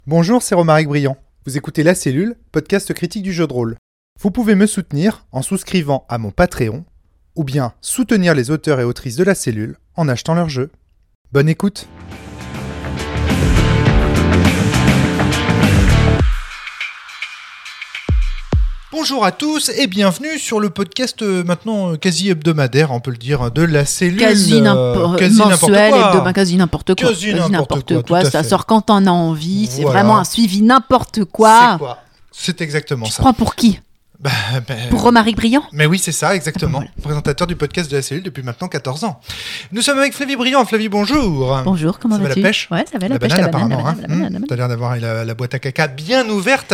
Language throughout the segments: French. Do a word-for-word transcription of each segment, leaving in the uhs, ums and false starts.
Bonjour, c'est Romaric Briand. Vous écoutez La Cellule, podcast critique du jeu de rôle. Vous pouvez me soutenir en souscrivant à mon Patreon, ou bien soutenir les auteurs et autrices de La Cellule en achetant leurs jeux. Bonne écoute. Bonjour à tous et bienvenue sur le podcast euh, maintenant euh, quasi hebdomadaire, on peut le dire, de La Cellule. Quasi, n'importe, euh, quasi mensuel, n'importe quoi. Hebdomadaire, quasi n'importe quoi. Quasi, quasi n'importe, n'importe quoi, quoi. Ça sort quand on a envie, voilà. C'est vraiment un suivi n'importe quoi. C'est quoi ? C'est exactement tu ça. Tu prends pour qui ? Bah, bah, Pour Romaric Briand ? Mais oui, c'est ça, exactement. Ah, ben voilà. Présentateur du podcast de La Cellule depuis maintenant quatorze ans. Nous sommes avec Flavie Briand. Flavie, bonjour. Bonjour, comment ça vas-tu ? va la pêche ? Ouais, ça va la, la pêche, banane, la banane, apparemment. la banane, Hein. la banane, la banane. T'as l'air d'avoir la, la boîte à caca bien ouverte.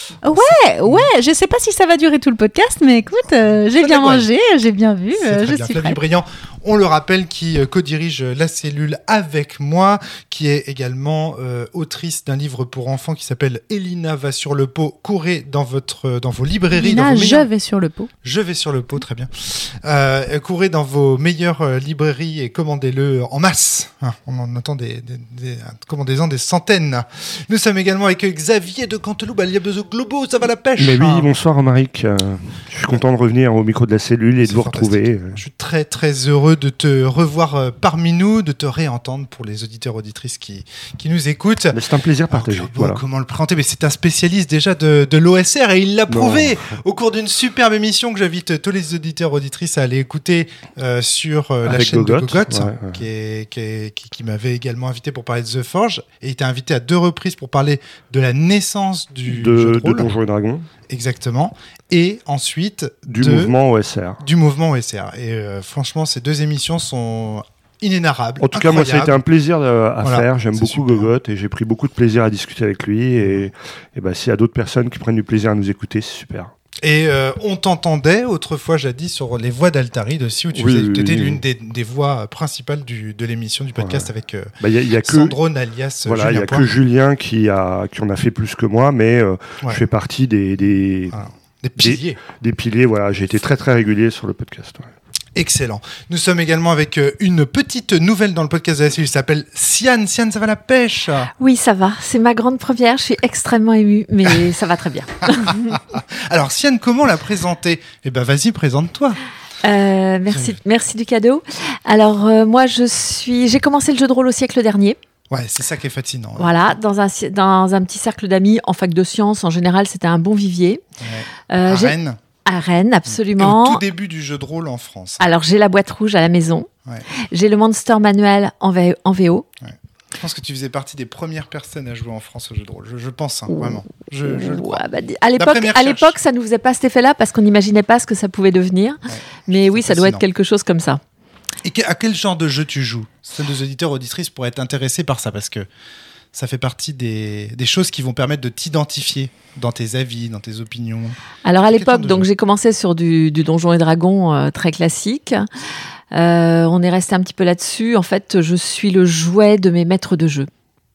Ouais, ouais, je sais pas si ça va durer tout le podcast, mais écoute, euh, j'ai ça bien dégoûte. mangé, j'ai bien vu, euh, je bien. suis Flavie prête. Briand, on le rappelle, qui euh, co-dirige La Cellule avec moi, qui est également euh, autrice d'un livre pour enfants qui s'appelle Elina va sur le pot. Courez dans, votre, dans vos librairies. Elina, dans vos je meilleurs... vais sur le pot. Je vais sur le pot, très bien. Euh, courez dans vos meilleures euh, librairies et commandez-le en masse. Hein, on en attend des, des, des, commandez-en des centaines. Nous sommes également avec Xavier de Canteloup, alias de Globo, ça va la pêche ? Mais oui, bonsoir Romaric. Euh, je suis content de revenir au micro de La Cellule et C'est de vous fantastique. retrouver. Je suis très très heureux de te revoir euh, parmi nous, de te réentendre pour les auditeurs auditrices qui, qui nous écoutent. Mais c'est un plaisir partagé. Alors, Voilà. Comment le présenter ? Mais c'est un spécialiste déjà de, de l'O S R et il l'a prouvé au cours d'une superbe émission que j'invite tous les auditeurs auditrices à aller écouter euh, sur euh, la Avec chaîne Gogot, de Gogot, ouais, ouais. Qui, est, qui, est, qui, qui m'avait également invité pour parler de The Forge et il t'a invité à deux reprises pour parler de la naissance du De, jeu de de rôle. Donjons et Dragons. Exactement. Et ensuite Du de, mouvement O S R. du mouvement O S R. Et euh, franchement, ces deux émissions sont inénarrables. En tout cas, moi, ça a été un plaisir euh, à Voilà, faire. J'aime c'est beaucoup super. Gogot et j'ai pris beaucoup de plaisir à discuter avec lui. Et, et bah, s'il y a d'autres personnes qui prennent du plaisir à nous écouter, c'est super. Et euh, on t'entendait autrefois jadis sur les voix d'Altaride aussi, où tu Oui, faisais, oui, étais oui. l'une des, des voix principales du, de l'émission, du podcast Ouais. avec euh, Bah, y a, y a que, Sandrone alias voilà, il Julien y a Poire. que Julien qui, a, qui en a fait plus que moi, mais euh, Ouais. je fais partie des, des, Voilà. Des piliers. des piliers. Voilà, j'ai été très très régulier sur le podcast. Ouais. Excellent. Nous sommes également avec euh, une petite nouvelle dans le podcast de la cellule qui s'appelle Sian. Sian, ça va la pêche ? Oui, ça va. C'est ma grande première. Je suis extrêmement émue, mais ça va très bien. Alors, Sian, comment la présenter ? Eh ben, vas-y, présente-toi. Euh, merci, merci du cadeau. Alors, euh, moi, je suis. J'ai commencé le jeu de rôle au siècle dernier. Ouais, c'est ça qui est fascinant. Voilà, dans un, dans un petit cercle d'amis en fac de sciences. En général, c'était un bon vivier. Ouais. Euh, À j'ai- Rennes, À Rennes, et au absolument. tout début du jeu de rôle en France. Alors, j'ai la boîte rouge à la maison. Ouais. J'ai le Monster Manuel en, v- en V O. Je pense que tu faisais partie des premières personnes à jouer en France au jeu de rôle. Je, je pense, hein, vraiment. Je, je le crois. Ouais, bah, à l'époque, mes à recherches. l'époque, ça ne nous faisait pas cet effet-là parce qu'on n'imaginait pas ce que ça pouvait devenir. Ouais. Mais oui, ça doit fascinant. être quelque chose comme ça. Et que- à quel genre de jeu tu joues ? Ceux des auditeurs auditrices pourraient être intéressés par ça parce que ça fait partie des, des choses qui vont permettre de t'identifier dans tes avis, dans tes opinions. Alors à Quel l'époque, genre de donc jeu j'ai commencé sur du, du Donjons et Dragons euh, très classique. Euh, on est resté un petit peu là-dessus. En fait, je suis le jouet de mes maîtres de jeu.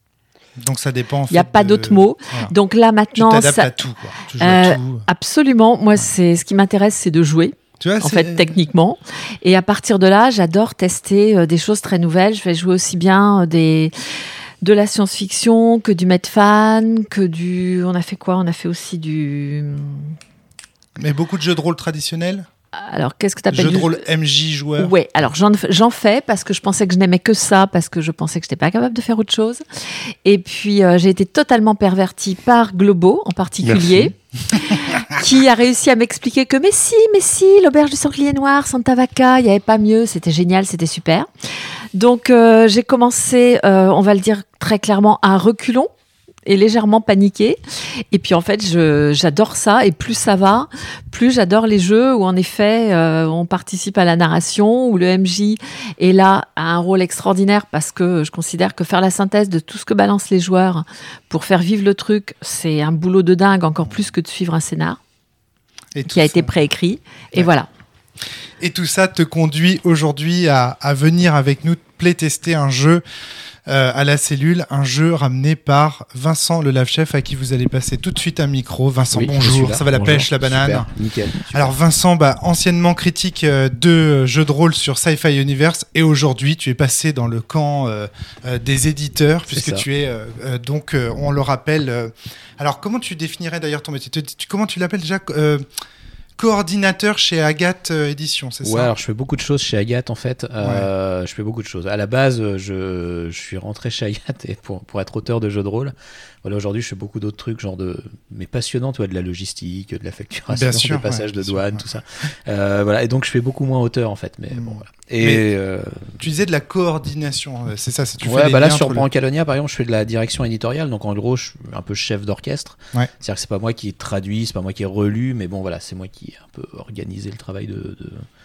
Donc ça dépend. en Il n'y a fait pas de- d'autres mots. Voilà. Donc là Tu maintenant, t'adaptes ça- à tout. Quoi. Tu joues à Euh, tout. absolument. Moi, c'est ce qui m'intéresse, c'est de jouer. Tu vois, En c'est- fait, techniquement. Et à partir de là, j'adore tester euh, des choses très nouvelles. Je vais jouer aussi bien euh, des de la science-fiction que du Medfan, que du. On a fait quoi ? On a fait aussi du. Mais beaucoup de jeux de rôle traditionnels. Alors, qu'est-ce que tu appelles Jeux de du... rôle M J joueur. Ouais, alors j'en, j'en fais parce que je pensais que je n'aimais que ça, parce que je pensais que je n'étais pas capable de faire autre chose. Et puis euh, j'ai été totalement pervertie par Globo en particulier, qui a réussi à m'expliquer que mais si, mais si, l'auberge du sanglier noir, Santa Vaca, il n'y avait pas mieux, c'était génial, c'était super. Donc euh, j'ai commencé, euh, on va le dire très clairement, à reculons. Et légèrement paniquée. Et puis en fait, je, j'adore ça. Et plus ça va, plus j'adore les jeux où en effet, euh, on participe à la narration, où le M J est là, a un rôle extraordinaire parce que je considère que faire la synthèse de tout ce que balancent les joueurs pour faire vivre le truc, c'est un boulot de dingue, encore plus que de suivre un scénar Et qui a tout été ça. préécrit. Et Ouais. voilà. Et tout ça te conduit aujourd'hui à, à venir avec nous playtester un jeu euh, à la cellule, un jeu ramené par Vincent le Lave Chef, à qui vous allez passer tout de suite un micro. Vincent, Oui, je bonjour, suis là. ça va la Bonjour. pêche, la banane? Super, nickel. Super. Alors Vincent, bah, anciennement critique euh, de jeux de rôle sur Sci-Fi Universe, et aujourd'hui tu es passé dans le camp euh, euh, des éditeurs, C'est puisque ça. tu es euh, euh, donc, euh, on le rappelle. euh, alors comment tu définirais d'ailleurs ton métier? Tu- tu- Comment tu l'appelles déjà? Euh, coordinateur chez Agathe euh, Édition, c'est Ouais, ça? alors je fais beaucoup de choses chez Agathe en fait. Euh, Je fais beaucoup de choses. À la base, je, je suis rentré chez Agathe et pour, pour être auteur de jeux de rôle. Voilà, aujourd'hui, je fais beaucoup d'autres trucs, genre de. Mais passionnants, tu vois, de la logistique, de la facturation, Bien sûr, des passages ouais, de bien douane, sûr, tout ça. Euh, voilà, et donc je fais beaucoup moins auteur en fait. Mais Mm. bon, voilà. Et. Mais euh, Tu disais de la coordination, euh, c'est ça, c'est tu fais ouais, les bah là liens sur entre le- Brancalonia, par exemple, je fais de la direction éditoriale. Donc en gros, je suis un peu chef d'orchestre. Ouais. C'est-à-dire que c'est pas moi qui traduis, c'est pas moi qui relu, mais bon, voilà, c'est moi qui ai un peu organisé le travail de. de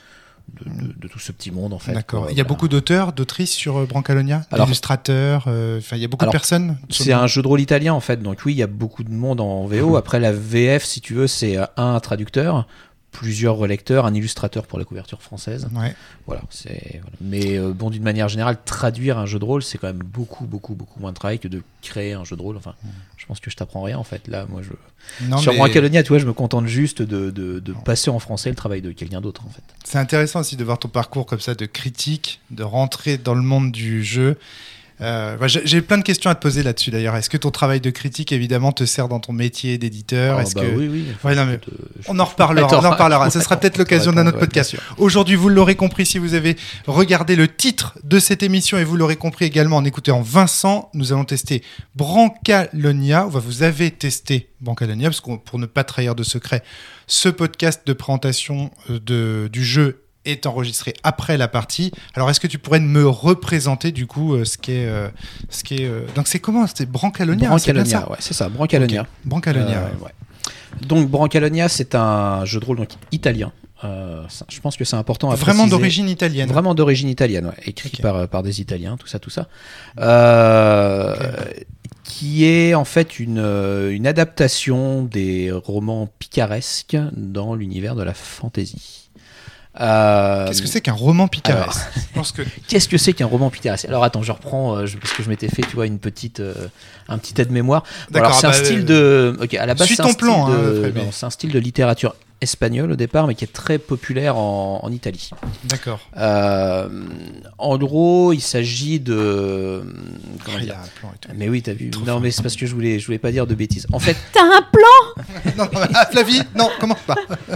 De, de, de tout ce petit monde en fait. D'accord. Quoi, Il y a voilà. beaucoup d'auteurs, d'autrices sur euh, Brancalonia, Alors- d'illustrateurs, euh, enfin il y a beaucoup Alors, de personnes. C'est un jeu de rôle italien en fait, donc oui, il y a beaucoup de monde en V O. Après, la V F, si tu veux, c'est euh, un traducteur, plusieurs relecteurs, un illustrateur pour la couverture française. Ouais. Voilà, c'est. Voilà. Mais euh, bon, d'une manière générale, traduire un jeu de rôle, c'est quand même beaucoup, beaucoup, beaucoup moins de travail que de créer un jeu de rôle. Enfin, je pense que je t'apprends rien en fait. Là, moi, je. Non, Sur mais Brancalonia, tu vois, je me contente juste de, de, de passer en français le travail de quelqu'un d'autre en fait. c'est intéressant aussi de voir ton parcours comme ça de critique, de rentrer dans le monde du jeu. Euh, bah, j'ai j'ai plein de questions à te poser là-dessus d'ailleurs. Est-ce que ton travail de critique évidemment te sert dans ton métier d'éditeur? Ah, Est-ce bah que... oui, oui. Ouais, non, mais Je te- je- On en reparlera, on en reparlera. Ce sera peut-être l'occasion d'un autre Ouais, bien podcast. sûr. Aujourd'hui, vous l'aurez compris si vous avez regardé le titre de cette émission, et vous l'aurez compris également en écoutant Vincent, nous allons tester Brancalonia. Enfin, vous avez testé Brancalonia, parce que pour ne pas trahir de secret, ce podcast de présentation euh, de, du jeu est enregistré après la partie. Alors, est-ce que tu pourrais me représenter du coup euh, ce qu'est, euh, ce qu'est euh, donc c'est comment? C'est Brancalonia, c'est bien Brancalonia, ça? ouais, c'est ça, Brancalonia. Ok. Brancalonia. Euh, ouais. ouais. Donc Brancalonia, c'est un jeu de rôle donc, italien. Euh, ça, je pense que c'est important à Vraiment préciser. d'origine italienne. Vraiment d'origine italienne, ouais, écrit Ok. par, par des Italiens, tout ça, tout ça. Euh, Ok. Qui est en fait une, euh, une adaptation des romans picaresques dans l'univers de la fantasy. Euh, Qu'est-ce que c'est qu'un roman picaresque? alors, Je pense que Qu'est-ce que c'est qu'un roman picaresque? Alors attends, je reprends euh, je- parce que je m'étais fait, tu vois, une petite, euh, un petit aide-mémoire. Bon, D'accord, alors c'est bah, un style de, ok, à la base suis c'est un ton style plan, de, hein, Frédéric. non, c'est un style de littérature espagnole au départ, mais qui est très populaire en, en Italie. d'accord. Euh, en gros, il s'agit de, comment Ah, il y dire? a un plan et tout. Mais oui, t'as vu. Trop Non, fort. mais c'est parce que je voulais, je voulais pas dire de bêtises. En fait, T'as un plan? Non, non, ah, Flavie, non, comment pas?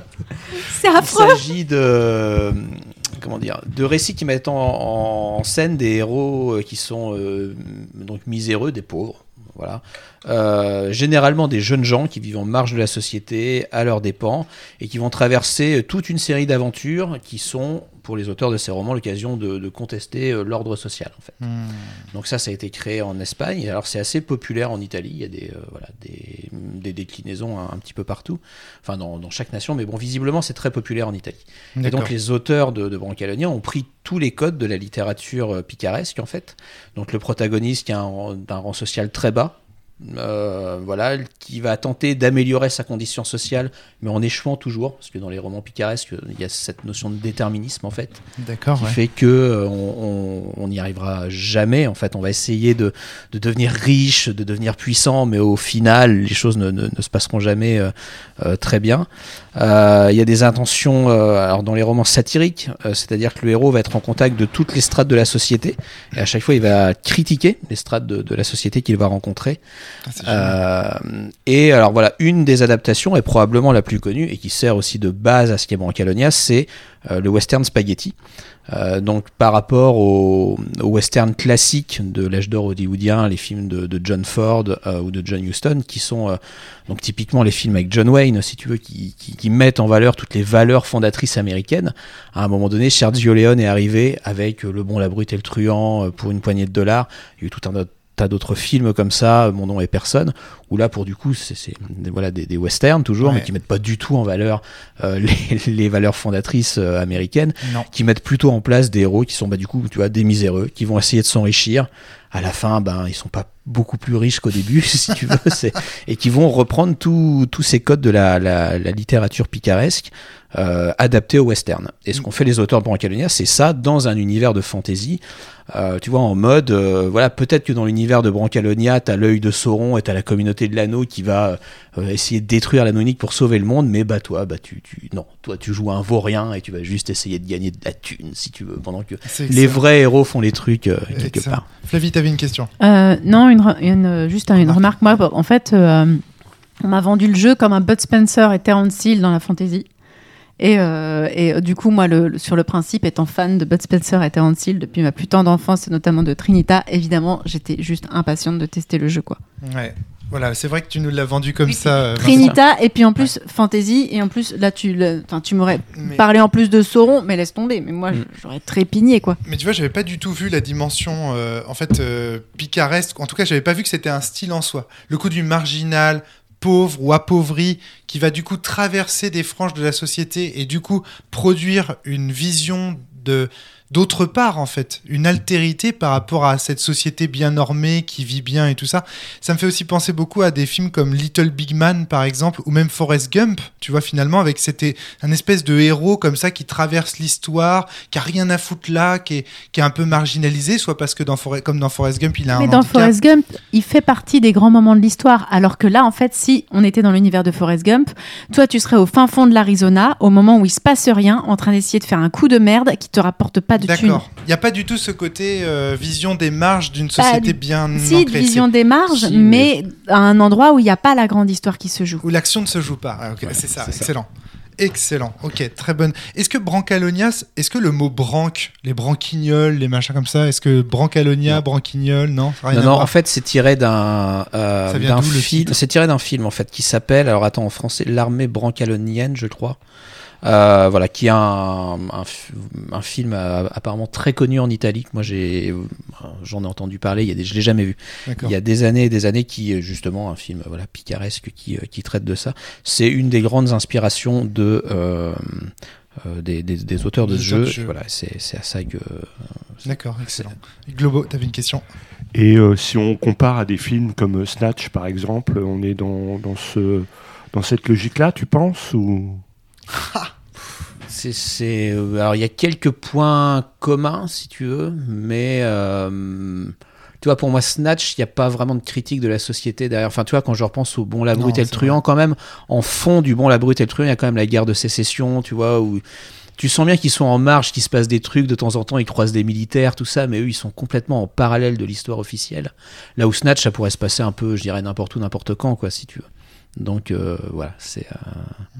C'est il affreux. s'agit de, comment dire, de récits qui mettent en, en scène des héros euh, qui sont euh, donc miséreux, des pauvres. Voilà. Euh, généralement des jeunes gens qui vivent en marge de la société à leurs dépens et qui vont traverser toute une série d'aventures qui sont, pour les auteurs de ces romans, l'occasion de, de contester euh, l'ordre social en fait. Hmm. Donc ça, ça a été créé en Espagne. Alors c'est assez populaire en Italie. Il y a des, euh, voilà, des, des déclinaisons un, un petit peu partout, enfin dans, dans chaque nation. Mais bon, visiblement, c'est très populaire en Italie. Et D'accord. donc les auteurs de, de Brancalonia ont pris tous les codes de la littérature euh, picaresque en fait. Donc le protagoniste qui a un, un rang social très bas. Euh, voilà, qui va tenter d'améliorer sa condition sociale, mais en échouant toujours, parce que dans les romans picaresques, il y a cette notion de déterminisme en fait, D'accord, qui ouais. fait que euh, on on- on n'y arrivera jamais. En fait, on va essayer de, de devenir riche, de devenir puissant, mais au final, les choses ne, ne- ne se passeront jamais euh, euh, très bien. Euh, Il y a des intentions, euh, alors dans les romans satiriques, euh, c'est-à-dire que le héros va être en contact de toutes les strates de la société, et à chaque fois, il va critiquer les strates de, de la société qu'il va rencontrer. Ah, c'est génial. Euh, et alors voilà, une des adaptations est probablement la plus connue et qui sert aussi de base à ce qu'est Brancalonia, c'est euh, le western spaghetti. Euh, donc par rapport au, au western classique de l'âge d'or hollywoodien, les films de, de John Ford euh, ou de John Huston, qui sont euh, donc typiquement les films avec John Wayne, si tu veux, qui, qui, qui mettent en valeur toutes les valeurs fondatrices américaines. À un moment donné, Sergio Leone est arrivé avec euh, Le Bon, la Brute et le Truand euh, pour une poignée de dollars. Il y a eu tout un autre tas d'autres films comme ça, Mon nom est personne, où où là pour du coup c'est, c'est voilà des, des westerns toujours, ouais. mais qui mettent pas du tout en valeur euh, les, les valeurs fondatrices euh, américaines, Non. qui mettent plutôt en place des héros qui sont bah du coup tu vois des miséreux, qui vont essayer de s'enrichir. À la fin, ben ils sont pas beaucoup plus riches qu'au début, si tu veux, c'est... et qui vont reprendre tous tous ces codes de la, la, la littérature picaresque. Euh, adapté au western. Et ce qu'ont fait les auteurs de Brancalonia, c'est ça dans un univers de fantasy. Euh, tu vois, en mode, euh, voilà, peut-être que dans l'univers de Brancalonia, t'as l'œil de Sauron et t'as la communauté de l'anneau qui va euh, essayer de détruire l'anneau unique pour sauver le monde, mais bah toi, bah tu, tu, non, toi tu joues un vaurien et tu vas juste essayer de gagner de la thune, si tu veux, pendant que C'est les excellent. vrais héros font les trucs euh, quelque Excellent. part. Flavie, t'avais une question. Euh, non, une, re- une, juste une remarque. Moi, en fait, euh, on m'a vendu le jeu comme un Bud Spencer et Terence Hill dans la fantasy. Et, euh, et euh, du coup, moi, le, le- sur le principe, étant fan de Bud Spencer et Terence Hill depuis ma plus tendre enfance, et notamment de Trinita, évidemment, j'étais juste impatiente de tester le jeu, quoi. Ouais. Voilà, c'est vrai que tu nous l'as vendu comme Oui, ça. euh, Trinita, et puis en plus, fantasy, et en plus, là, tu, le- enfin, tu m'aurais Mais- parlé en plus de Sauron, mais laisse tomber. Mais moi, Mm. j'aurais trépigné, quoi. Mais tu vois, j'avais pas du tout vu la dimension, euh, en fait, euh, picaresque. En tout cas, j'avais pas vu que c'était un style en soi. Le coup du marginal, pauvre ou appauvri, qui va du coup traverser des franges de la société et du coup produire une vision de d'autre part, en fait, une altérité par rapport à cette société bien normée qui vit bien et tout ça. Ça me fait aussi penser beaucoup à des films comme Little Big Man, par exemple, ou même Forrest Gump, tu vois, finalement, avec c'était un espèce de héros comme ça qui traverse l'histoire, qui a rien à foutre là, qui est, qui est un peu marginalisé, soit parce que dans Forrest, comme dans Forrest Gump, il a Mais un dans handicap. Forrest Gump, il fait partie des grands moments de l'histoire. Alors que là, en fait, si on était dans l'univers de Forrest Gump, toi, tu serais au fin fond de l'Arizona, au moment où il se passe rien, en train d'essayer de faire un coup de merde qui te rapporte pas de thunes. D'accord. Il n'y a pas du tout ce côté euh, vision des marges d'une société Bah, bien Si, ancrée. vision des marges, Si, mais à un endroit où il n'y a pas la grande histoire qui se joue. Où l'action ne se joue pas. Ah, ok, Ouais, c'est ça, c'est ça. excellent. Excellent, ok, très bonne. Est-ce que Brancalonia, est-ce que le mot branque, les branquignoles, les machins comme ça, est-ce que Brancalonia, Non. branquignol, non, ça a rien Non, à non, voir. en fait, c'est tiré d'un, euh, Ça vient d'un d'où, le film. titre C'est tiré d'un film en fait qui s'appelle, alors attends en français, l'armée brancalonienne, je crois. Euh, voilà, qui est un, un, f- un film euh, apparemment très connu en Italie. que Moi, j'ai, euh, j'en ai entendu parler. Il y a des, je l'ai jamais vu. D'accord. Il y a des années et des années qui, euh, justement, un film voilà picaresque qui, euh, qui traite de ça. C'est une des grandes inspirations de euh, euh, des, des, des auteurs de Des ce auteurs jeu. de jeu. Et voilà, c'est, c'est à ça que. D'accord, excellent. Globo, t'avais une question? Et euh, si on compare à des films comme Snatch, par exemple, on est dans, dans, ce, dans cette logique-là, tu penses ou... C'est, c'est, euh, alors il y a quelques points communs si tu veux, mais euh, tu vois pour moi Snatch, il n'y a pas vraiment de critique de la société derrière. Enfin tu vois quand je repense au Bon la Non, Brute et le c'est Truand quand même, en fond du Bon la Brute et le Truand, il y a quand même la guerre de sécession, tu vois où tu sens bien qu'ils sont en marge, qu'il se passe des trucs de temps en temps, ils croisent des militaires, tout ça, mais eux ils sont complètement en parallèle de l'histoire officielle. Là où Snatch ça pourrait se passer un peu, je dirais n'importe où, n'importe quand quoi si tu veux. Donc euh, voilà c'est euh,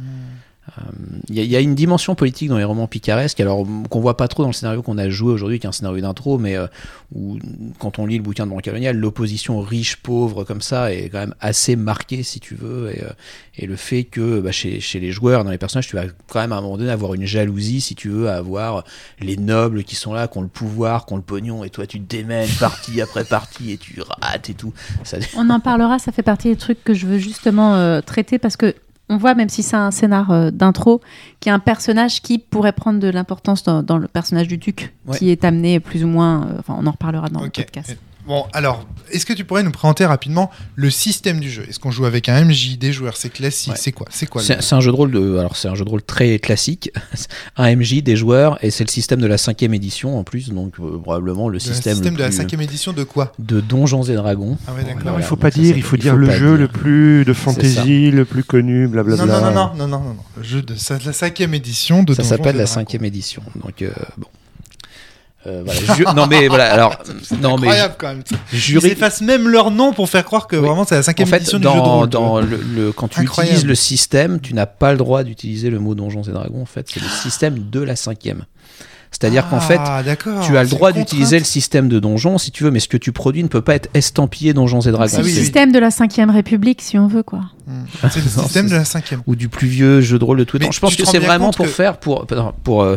Il y, y a une dimension politique dans les romans picaresques, alors qu'on voit pas trop dans le scénario qu'on a joué aujourd'hui, qui est un scénario d'intro, mais euh, où, quand on lit le bouquin de Brancalonia, l'opposition riche-pauvre comme ça est quand même assez marquée, si tu veux, et, euh, et le fait que bah, chez, chez les joueurs, dans les personnages, tu vas quand même à un moment donné avoir une jalousie, si tu veux, à avoir les nobles qui sont là, qui ont le pouvoir, qui ont le pognon, et toi tu te démènes partie après partie, et tu rates et tout. Ça... On en parlera, ça fait partie des trucs que je veux justement euh, traiter parce que on voit, même si c'est un scénar euh, d'intro, qu'il y a un personnage qui pourrait prendre de l'importance dans, dans le personnage du duc, Ouais. qui est amené plus ou moins. euh, Enfin, on en reparlera dans Ok. le podcast. Bon, alors, est-ce que tu pourrais nous présenter rapidement le système du jeu? Est-ce qu'on joue avec un M J, des joueurs, c'est classique, Ouais. c'est quoi, c'est quoi le- C'est, c'est un jeu de rôle de, alors c'est un jeu de rôle très classique, un M J, des joueurs, et c'est le système de la cinquième édition en plus, donc euh, probablement le le système, système le de la plus- cinquième édition de quoi? de Donjons et Dragons. Ah ouais, d'accord. Non, Voilà, il faut donc pas ça dire, s'appelle- il faut dire faut le pas jeu dire. le plus de ça. fantasy, le plus connu, blablabla. Non, non, non, non, non, non, non, non. Le jeu de ça- la cinquième édition de Ça Donjons s'appelle et la Dragons. cinquième édition. Donc euh, bon. Euh, voilà, ju- non mais voilà, alors C'est non mais incroyable quand même. Ils juri- effacent même leur nom pour faire croire que Oui. vraiment c'est la en cinquième fait, édition du jeu de dans, rôle. dans le, le- quand tu Incroyable. utilises le système, tu n'as pas le droit d'utiliser le mot Donjons et Dragons. En fait, c'est le système de la cinquième. C'est-à-dire qu'en fait, Ah, d'accord. tu as le C'est droit une d'utiliser le contrainte. système de donjon si tu veux, mais ce que tu produis ne peut pas être estampillé Donjons et Dragons. C'est Ah oui, le oui. système de la cinquième République, si on veut, quoi. Hmm. C'est le Non, système c'est- de la cinquième. Ou du plus vieux jeu de rôle de tout Mais temps. Je pense tu que te rends c'est bien vraiment compte pour que- faire pour pour euh,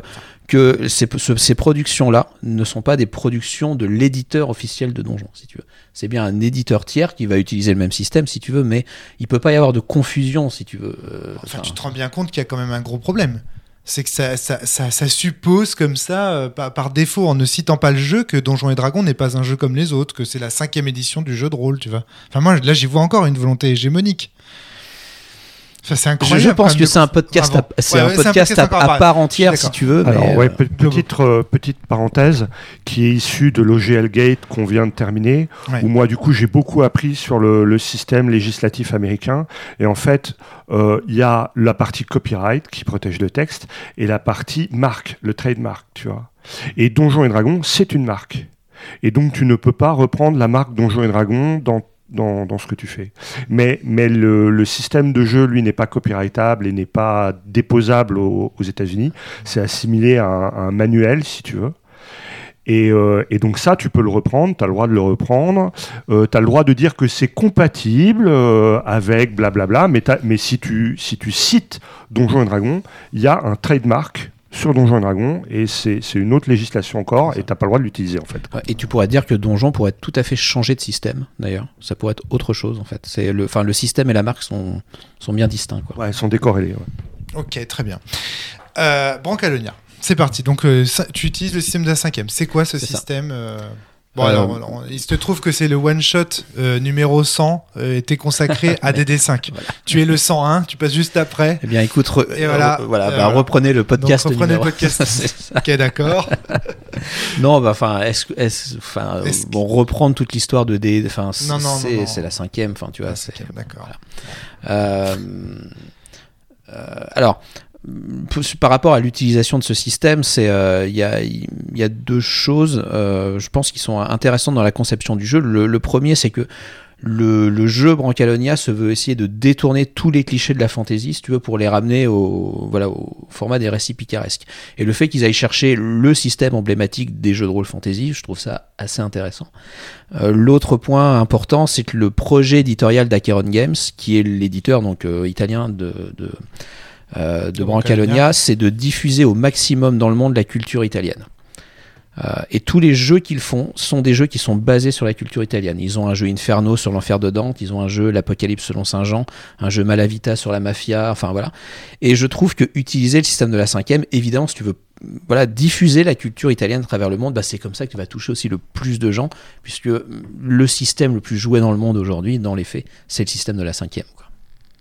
que ces, ce, ces productions-là ne sont pas des productions de l'éditeur officiel de Donjons, si tu veux. C'est bien un éditeur tiers qui va utiliser le même système, si tu veux, mais il peut pas y avoir de confusion, si tu veux. Euh, enfin, tu te rends bien compte qu'il y a quand même un gros problème. C'est que ça, ça, ça, ça suppose comme ça, euh, par, par défaut, en ne citant pas le jeu, que Donjons et Dragons n'est pas un jeu comme les autres, que c'est la cinquième édition du jeu de rôle, tu vois. Enfin, moi, là, j'y vois encore une volonté hégémonique. Enfin, c'est incroyable. Je, je pense que c'est un podcast, à, c'est ouais, un ouais, podcast c'est un podcast à, à part entière, si tu veux. Alors, mais ouais, euh, petite, euh, petite parenthèse qui est issue de l'O G L Gate qu'on vient de terminer, ouais. où moi, du coup, j'ai beaucoup appris sur le, le système législatif américain. Et en fait, il euh, y a la partie copyright qui protège le texte et la partie marque, le trademark, tu vois. Et Donjons et Dragons, c'est une marque. Et donc, tu ne peux pas reprendre la marque Donjons et Dragons dans Dans, dans ce que tu fais. Mais, mais le, le système de jeu, lui, n'est pas copyrightable et n'est pas déposable aux, aux États-Unis. C'est assimilé à un, à un manuel, si tu veux. Et, euh, et donc ça, tu peux le reprendre, tu as le droit de le reprendre, euh, tu as le droit de dire que c'est compatible euh, avec blablabla, mais, mais si, tu, si tu cites Donjons et Dragons, il y a un trademark sur Donjons et Dragons, et c'est, c'est une autre législation encore, et t'as pas le droit de l'utiliser en fait. Et tu pourrais dire que Donjon pourrait tout à fait changer de système, d'ailleurs. Ça pourrait être autre chose en fait. C'est le, enfin, le système et la marque sont, sont bien distincts, quoi. Ouais, ils sont décorrélés. Ouais. Ok, très bien. Euh, Brancalonia, c'est parti. Donc euh, ça, tu utilises le système de la cinquième. C'est quoi ce c'est système euh... Bon, euh, alors, on, il se trouve que c'est le one-shot euh, numéro cent, euh, était consacré à D D cinq. Voilà. Tu es le cent un, tu passes juste après. Eh bien, écoute, re- et voilà, re- voilà, euh, bah, reprenez le podcast. Donc, reprenez numéro... le podcast. Ok, d'accord. Non, bah, enfin, est-ce, est-ce, enfin, est-ce bon, reprendre toute l'histoire de D, enfin, c'est, non, non, c'est, non, non. c'est la cinquième, enfin, tu vois, La c'est, cinquième, d'accord. Voilà. Euh, euh, alors. Par rapport à l'utilisation de ce système, c'est euh, il y a il y a deux choses, euh, je pense, qui sont intéressantes dans la conception du jeu. Le, le premier, c'est que le, le jeu Brancalonia se veut essayer de détourner tous les clichés de la fantasy, si tu veux, pour les ramener au voilà au format des récits picaresques. Et le fait qu'ils aillent chercher le système emblématique des jeux de rôle fantasy, je trouve ça assez intéressant. Euh, l'autre point important, c'est que le projet éditorial d'Acheron Games, qui est l'éditeur donc euh, italien de, de Euh, de Brancalonia, c'est de diffuser au maximum dans le monde la culture italienne. Euh, et tous les jeux qu'ils font sont des jeux qui sont basés sur la culture italienne. Ils ont un jeu Inferno sur l'enfer de Dante, ils ont un jeu l'Apocalypse selon Saint Jean, un jeu Malavita sur la mafia, enfin voilà. Et je trouve que utiliser le système de la cinquième, évidemment, si tu veux voilà, diffuser la culture italienne à travers le monde, bah, c'est comme ça que tu vas toucher aussi le plus de gens, puisque le système le plus joué dans le monde aujourd'hui, dans les faits, c'est le système de la cinquième, quoi.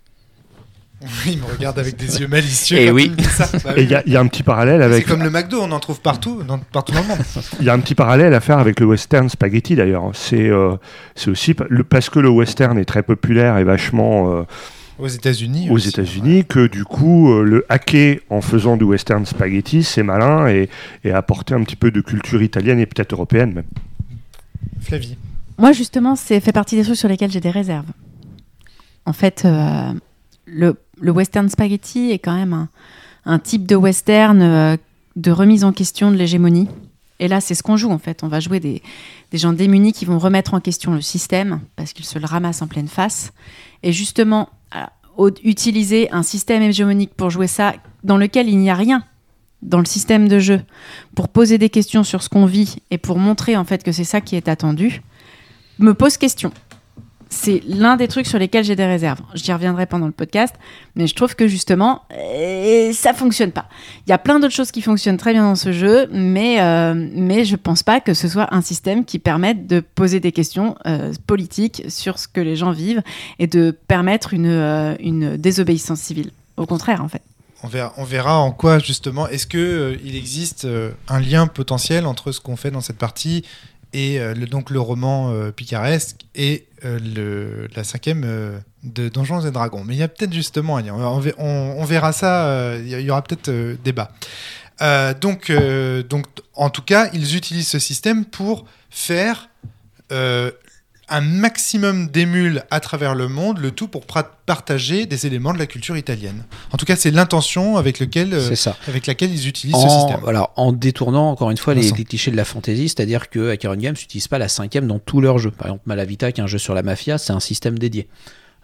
Il me regarde avec des yeux malicieux. Et oui. Bah, et il y, y a un petit parallèle avec. C'est comme le McDo, on en trouve partout, dans, partout dans le monde. Il y a un petit parallèle à faire avec le western spaghetti d'ailleurs. C'est, euh, c'est aussi le, parce que le western est très populaire et vachement. Euh, aux États-Unis. Aux aussi, États-Unis, ouais. que du coup, euh, le hacker en faisant du western spaghetti, c'est malin et, et apporter un petit peu de culture italienne et peut-être européenne même. Flavie. Moi, justement, c'est fait partie des trucs sur lesquels j'ai des réserves. En fait, euh, le, le western spaghetti est quand même un, un type de western euh, de remise en question de l'hégémonie. Et là, c'est ce qu'on joue, en fait. On va jouer des, des gens démunis qui vont remettre en question le système parce qu'ils se le ramassent en pleine face. Et justement, euh, utiliser un système hégémonique pour jouer ça, dans lequel il n'y a rien dans le système de jeu, pour poser des questions sur ce qu'on vit et pour montrer, en fait, que c'est ça qui est attendu, me pose question. C'est l'un des trucs sur lesquels j'ai des réserves. J'y reviendrai pendant le podcast, mais je trouve que justement, euh, ça fonctionne pas. Il y a plein d'autres choses qui fonctionnent très bien dans ce jeu, mais, euh, mais je pense pas que ce soit un système qui permette de poser des questions euh, politiques sur ce que les gens vivent et de permettre une, euh, une désobéissance civile. Au contraire, en fait. On verra, on verra en quoi, justement, est-ce qu'il euh, existe euh, un lien potentiel entre ce qu'on fait dans cette partie et euh, le, donc le roman euh, picaresque et euh, le, la cinquième euh, de Donjons et Dragons. Mais il y a peut-être justement un lien. On, on, on verra ça, euh, il y aura peut-être euh, débat. Euh, donc, euh, donc, en tout cas, ils utilisent ce système pour faire euh, un maximum d'émules à travers le monde, le tout pour pra- partager des éléments de la culture italienne. En tout cas, c'est l'intention avec, lequel, euh, avec laquelle ils utilisent en, ce système. Alors, en détournant encore une fois les, les clichés de la fantasy, c'est-à-dire qu'Acheron Games n'utilise pas la cinquième dans tous leurs jeux. Par exemple, Malavita, qui est un jeu sur la mafia, c'est un système dédié.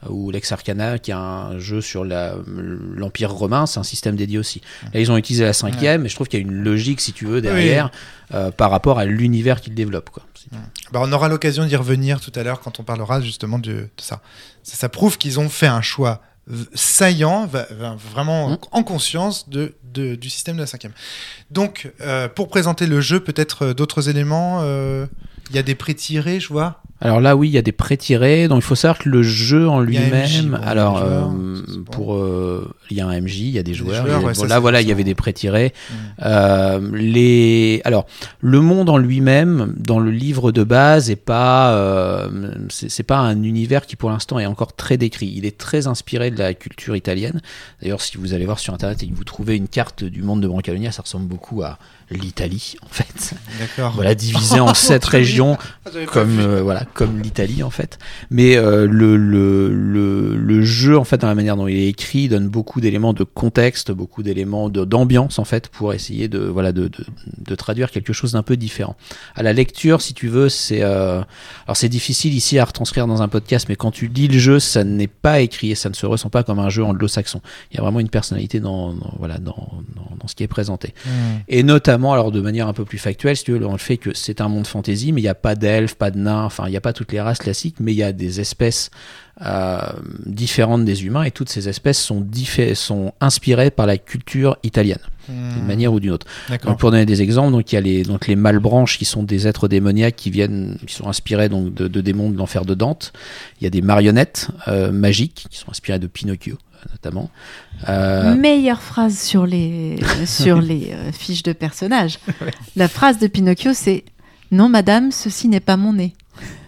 ou Lex Arcana, qui est un jeu sur la, l'Empire romain, c'est un système dédié aussi. Là, ils ont utilisé la cinquième, ouais. et je trouve qu'il y a une logique, si tu veux, derrière, oui. euh, par rapport à l'univers qu'ils développent, quoi. Bah, on aura l'occasion d'y revenir tout à l'heure quand on parlera justement de, de ça. ça. Ça prouve qu'ils ont fait un choix saillant, vraiment mmh. en conscience de, de, du système de la cinquième. Donc, euh, pour présenter le jeu, peut-être euh, d'autres éléments. Euh, il y a des pré-tirés, je vois. Alors là, oui, il y a des pré-tirés. Donc, il faut savoir que le jeu en lui-même, M J, bon, alors joueurs, euh, pour, euh, il y a un M J, il y a des joueurs. Des joueurs il y a, ouais, bon, ça, là, voilà, il y avait des pré-tirés. Mmh. Euh, les, alors, le monde en lui-même, dans le livre de base, est pas, euh, c'est, c'est pas un univers qui, pour l'instant, est encore très décrit. Il est très inspiré de la culture italienne. D'ailleurs, si vous allez voir sur Internet et que vous trouvez une carte du monde de Brancalonia, ça ressemble beaucoup à l'Italie, en fait. D'accord. Voilà, divisé en sept régions, comme euh, voilà, comme l'Italie, en fait. Mais euh, le, le, le, le jeu, en fait, dans la manière dont il est écrit, donne beaucoup d'éléments de contexte, beaucoup d'éléments de, d'ambiance, en fait, pour essayer de, voilà, de, de, de traduire quelque chose d'un peu différent. À la lecture, si tu veux, c'est... Euh... Alors, c'est difficile ici à retranscrire dans un podcast, mais quand tu lis le jeu, ça n'est pas écrit et ça ne se ressent pas comme un jeu anglo-saxon. Il y a vraiment une personnalité dans, dans, voilà, dans, dans, dans ce qui est présenté. Mmh. Et notamment, alors de manière un peu plus factuelle, si tu veux, dans le fait que c'est un monde fantasy, mais il n'y a pas d'elfes, pas de nains, enfin, il n'y a pas toutes les races classiques, mais il y a des espèces euh, différentes des humains, et toutes ces espèces sont, diffé- sont inspirées par la culture italienne, mmh. d'une manière ou d'une autre. Donc, pour donner des exemples, donc, il y a les, donc, les malbranches, qui sont des êtres démoniaques qui viennent, qui sont inspirés donc, de, de démons de l'enfer de Dante. Il y a des marionnettes euh, magiques, qui sont inspirées de Pinocchio, notamment. Euh... Meilleure phrase sur les, sur les euh, fiches de personnages. Ouais. La phrase de Pinocchio, c'est « Non, madame, ceci n'est pas mon nez ».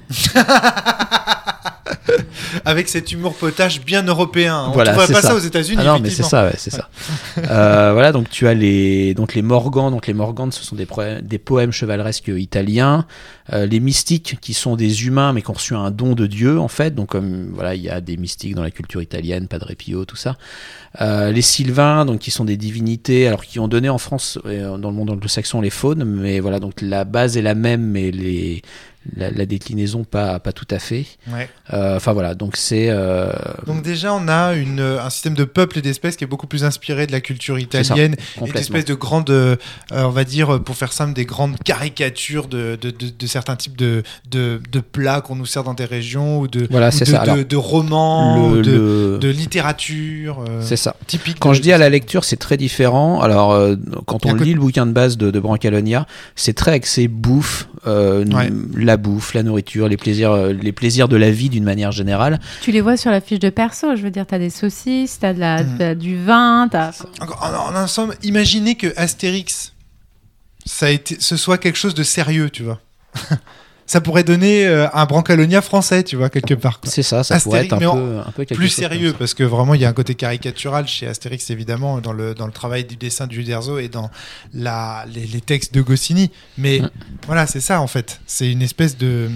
Avec cet humour potache bien européen. On voilà, ne trouverait pas ça. ça aux États-Unis. Ah non, mais c'est ça, ouais, c'est ouais. ça. euh, voilà, donc tu as les, donc les Morgans. Donc les Morgans, ce sont des, pro- des poèmes chevaleresques italiens. Euh, les mystiques, qui sont des humains, mais qui ont reçu un don de Dieu, en fait. Donc comme voilà, il y a des mystiques dans la culture italienne, Padre Pio, tout ça. Euh, les Sylvains, donc qui sont des divinités, alors qui ont donné en France, euh, dans le monde anglo-saxon, les faunes. Mais voilà, donc la base est la même, mais les La, la déclinaison pas pas tout à fait. Ouais. Euh, enfin voilà, donc c'est. Euh... Donc déjà on a une un système de peuples et d'espèces qui est beaucoup plus inspiré de la culture italienne, et d'espèces de grandes, euh, on va dire pour faire simple, des grandes caricatures de de, de, de certains types de, de de plats qu'on nous sert dans des régions, ou de voilà, ou c'est de, ça. de, Alors, de romans, le, de, le... de littérature. Euh, c'est ça. Typique. Quand de... je dis à la lecture, c'est très différent. Alors euh, quand on lit côté... le bouquin de base de, de Brancalonia, c'est très axé bouffe, euh, ouais. la bouffe, la nourriture, les plaisirs, les plaisirs de la vie d'une manière générale. Tu les vois sur la fiche de perso, je veux dire, t'as des saucisses, t'as, de la, mmh. t'as du vin, t'as... En, en, en somme, imaginez que Astérix, ça a été, ce soit quelque chose de sérieux, tu vois. Ça pourrait donner euh, un Brancalonia français, tu vois, quelque part. Quoi. C'est ça, ça Astérix, pourrait être un en, peu, un peu quelque plus chose sérieux, parce que vraiment, il y a un côté caricatural chez Astérix, évidemment, dans le, dans le travail du dessin de Uderzo et dans la, les, les textes de Goscinny. Mais mmh. voilà, c'est ça, en fait. C'est une espèce de...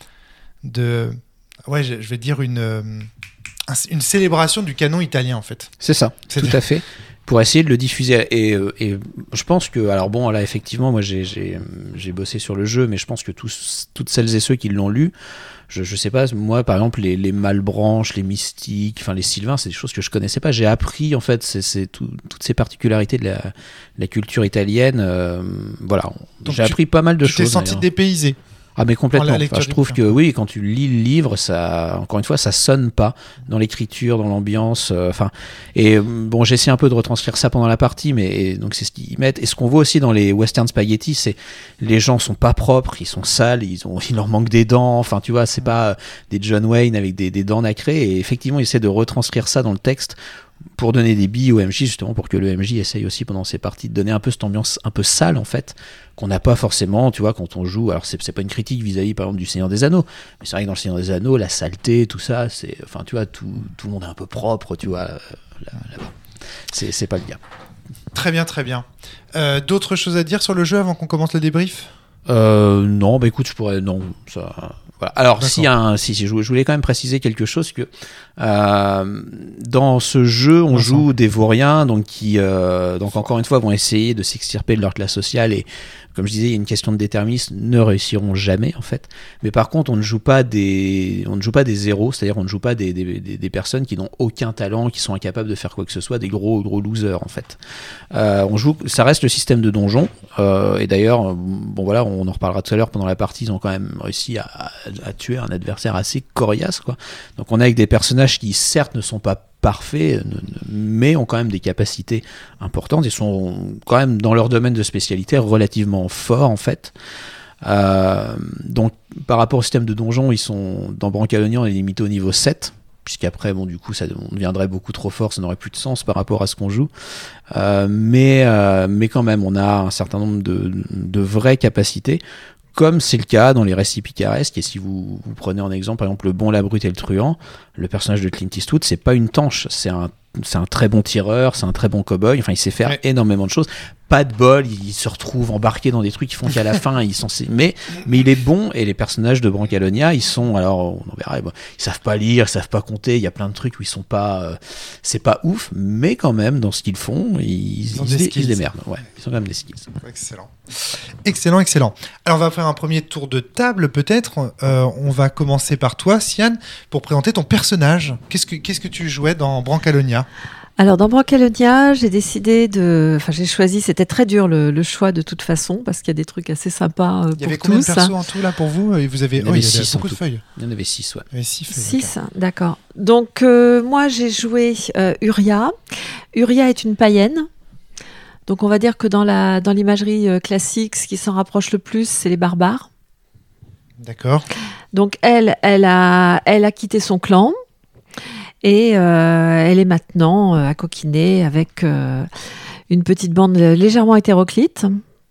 de ouais, je, je vais dire une, une célébration du canon italien, en fait. C'est ça, c'est tout à fait. Pour essayer de le diffuser. Et, et je pense que, alors bon, là, effectivement, moi, j'ai, j'ai, j'ai bossé sur le jeu, mais je pense que tous, toutes celles et ceux qui l'ont lu, je, je sais pas, moi, par exemple, les, les Malbranches, les Mystiques, enfin, les Sylvains, c'est des choses que je connaissais pas. J'ai appris, en fait, c'est, c'est tout, toutes ces particularités de la, de la culture italienne. Euh, voilà. Donc j'ai tu, appris pas mal de tu choses. Tu t'es senti d'ailleurs. dépaysé? Ah mais complètement, enfin, je trouve que oui, quand tu lis le livre, ça, encore une fois, ça sonne pas dans l'écriture, dans l'ambiance, enfin, euh, et bon, j'ai essayé un peu de retranscrire ça pendant la partie, mais et, donc c'est ce qu'ils mettent, et ce qu'on voit aussi dans les western spaghetti, c'est les gens sont pas propres, ils sont sales, ils ont, il leur manque des dents, enfin tu vois, c'est pas euh, des John Wayne avec des, des dents nacrées, et effectivement, ils essaient de retranscrire ça dans le texte, pour donner des billes au M J, justement, pour que le M J essaye aussi pendant ses parties de donner un peu cette ambiance un peu sale, en fait, qu'on n'a pas forcément, tu vois, quand on joue. Alors, c'est, c'est pas une critique vis-à-vis, par exemple, du Seigneur des Anneaux, mais c'est vrai que dans le Seigneur des Anneaux, la saleté, tout ça, c'est, enfin, tu vois, tout, tout le monde est un peu propre, tu vois, là, là-bas. C'est, c'est pas le cas. Très bien, très bien. Euh, d'autres choses à dire sur le jeu avant qu'on commence le débrief ? Euh, non, bah écoute, je pourrais, non, ça... Voilà. Alors, si, un, si, si je voulais quand même préciser quelque chose, que euh, dans ce jeu, on joue des vauriens, donc qui, euh, donc encore une fois, vont essayer de s'extirper de leur classe sociale et comme je disais, il y a une question de déterminisme, ne réussiront jamais en fait. Mais par contre, on ne joue pas des, on ne joue pas des zéros, c'est-à-dire on ne joue pas des, des, des, des personnes qui n'ont aucun talent, qui sont incapables de faire quoi que ce soit, des gros gros losers en fait. Euh, on joue, ça reste le système de donjon. Euh, et d'ailleurs, bon voilà, on en reparlera tout à l'heure pendant la partie. Ils ont quand même réussi à, à, à tuer un adversaire assez coriace, quoi. Donc on est avec des personnages qui certes ne sont pas parfaits, mais ont quand même des capacités importantes et sont quand même dans leur domaine de spécialité relativement forts en fait. Euh, donc par rapport au système de donjon, ils sont dans Brancalonia, on est limité au niveau sept, puisqu'après bon du coup ça on deviendrait beaucoup trop fort, ça n'aurait plus de sens par rapport à ce qu'on joue. Euh, mais euh, mais quand même on a un certain nombre de, de vraies capacités, comme c'est le cas dans les récits picaresques. Et si vous, vous prenez en exemple par exemple le bon, la brute et le truand, le personnage de Clint Eastwood, c'est pas une tanche, c'est un c'est un très bon tireur, c'est un très bon cow-boy, enfin il sait faire ouais. énormément de choses. Pas de bol, il se retrouve embarqué dans des trucs qui font qu'à la fin ils sont mais mais il est bon. Et les personnages de Brancalonia, ils sont, alors on en verra, bon, ils savent pas lire, ils savent pas compter, il y a plein de trucs où ils sont pas euh, c'est pas ouf, mais quand même dans ce qu'ils font, ils ils, ils, ils, ils se démerdent. Ouais, ils sont quand même des skills. Excellent. Excellent, excellent. Alors on va faire un premier tour de table peut-être. Euh, on va commencer par toi, Sian, pour présenter ton personnage. Qu'est-ce que qu'est-ce que tu jouais dans Brancalonia ? Alors dans Brancalonia, j'ai décidé de, enfin j'ai choisi, c'était très dur le, le choix de toute façon parce qu'il y a des trucs assez sympas euh, pour tous. Il y avait combien de persos en tout là pour vous ? Et vous avez, il y avait, oh, six, il y avait beaucoup de feuilles. Il y en avait six, ouais. Il y avait six feuilles. Six, d'accord. d'accord. Donc euh, moi j'ai joué euh, Uria. Uria est une païenne. Donc on va dire que dans la dans l'imagerie euh, classique, ce qui s'en rapproche le plus, c'est les barbares. D'accord. Donc elle, elle a, elle a quitté son clan. Et euh, elle est maintenant euh, à coquiner avec euh, une petite bande légèrement hétéroclite.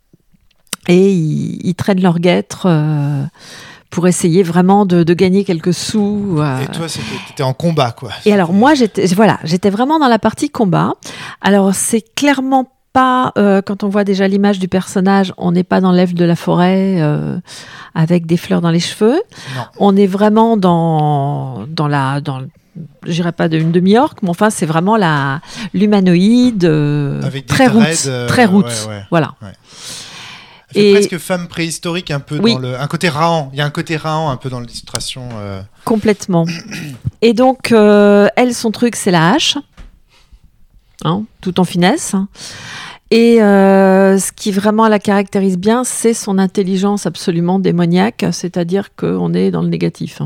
Et ils, ils traînent leur guêtre euh, pour essayer vraiment de, de gagner quelques sous. Euh. Et toi, c'était, t'étais en combat, quoi. Et alors moi, j'étais, voilà, j'étais vraiment dans la partie combat. Alors c'est clairement pas, euh, quand on voit déjà l'image du personnage, on n'est pas dans l'elfe de la forêt euh, avec des fleurs dans les cheveux. Non. On est vraiment dans, dans la... Dans, je dirais pas d'une demi-orque, mais enfin c'est vraiment la l'humanoïde euh, très roots, euh, très roots, ouais, ouais, voilà. Ouais. Elle fait et presque femme préhistorique un peu, oui. Dans le un côté Rahan. Il y a un côté Rahan un peu dans l'illustration. Euh... Complètement. Et donc euh, elle, son truc c'est la hache, hein, tout en finesse. Et euh, ce qui vraiment la caractérise bien, c'est son intelligence absolument démoniaque, c'est-à-dire qu'on est dans le négatif.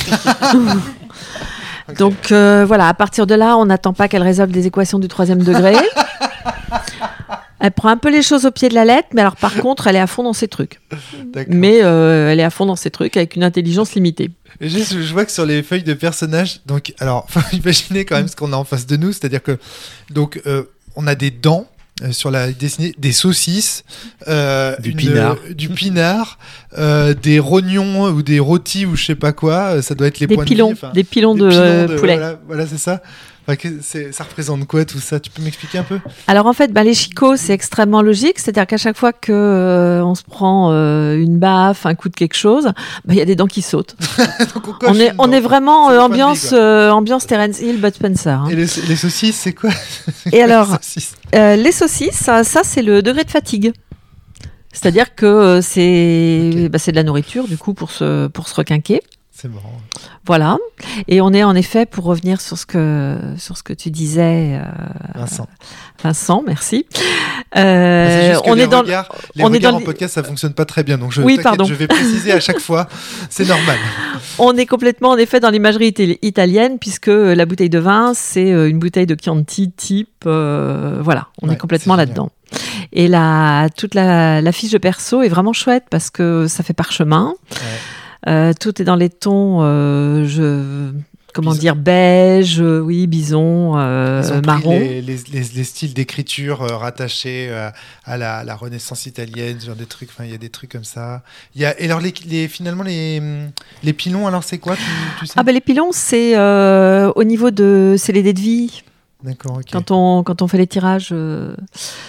Okay. Donc euh, voilà, à partir de là, on n'attend pas qu'elle résolve des équations du troisième degré. Elle prend un peu les choses au pied de la lettre, mais alors par contre, elle est à fond dans ses trucs. D'accord. Mais euh, elle est à fond dans ses trucs avec une intelligence limitée. Et juste, je vois que sur les feuilles de personnages, donc alors, faut imaginer quand même ce qu'on a en face de nous, c'est-à-dire que donc euh, on a des dents. Euh, sur la dessinée, des saucisses, euh, du, une, pinard. Euh, du pinard, euh, des rognons ou des rôtis ou je sais pas quoi, ça doit être les des points pilons, de vie. Des pilons de, euh, de poulet. Voilà, voilà c'est ça. Enfin, c'est, ça représente quoi tout ça ? Tu peux m'expliquer un peu ? Alors en fait, bah, les chicots, c'est extrêmement logique. C'est-à-dire qu'à chaque fois qu'on euh, se prend euh, une baffe, un coup de quelque chose, il bah, y a des dents qui sautent. Donc on, on, est, on est vraiment euh, ambiance, euh, ambiance Terence Hill, Bud Spencer. Hein. Et les, les saucisses, c'est quoi ? Et quoi alors, les saucisses, euh, les saucisses ça, ça c'est le degré de fatigue. C'est-à-dire que euh, c'est, okay. bah, c'est de la nourriture du coup pour se, pour se requinquer. C'est marrant. Voilà. Et on est en effet, pour revenir sur ce que, sur ce que tu disais, euh, Vincent. Vincent, merci. Euh, on est dans regards, les on regards est dans en podcast, ça fonctionne pas très bien, donc je, oui, pardon. je vais préciser à chaque fois. C'est normal. On est complètement en effet dans l'imagerie it- italienne, puisque la bouteille de vin, c'est une bouteille de Chianti type. Euh, voilà, on ouais, est complètement c'est là-dedans. Et la, toute la, la fiche de perso est vraiment chouette parce que ça fait parchemin. Ouais. Euh, tout est dans les tons, euh, je, comment bison. dire, beige, euh, oui, bison, euh, Ils ont marron. Les, les, les, les styles d'écriture euh, rattachés euh, à la, la Renaissance italienne, genre des trucs. Enfin, il y a des trucs comme ça. Il y a et alors les, les finalement les les pilons. Alors c'est quoi, tu, tu sais ? Ah ben les pilons, c'est euh, au niveau de, c'est les dés de vie. D'accord. Okay. Quand on quand on fait les tirages. Euh,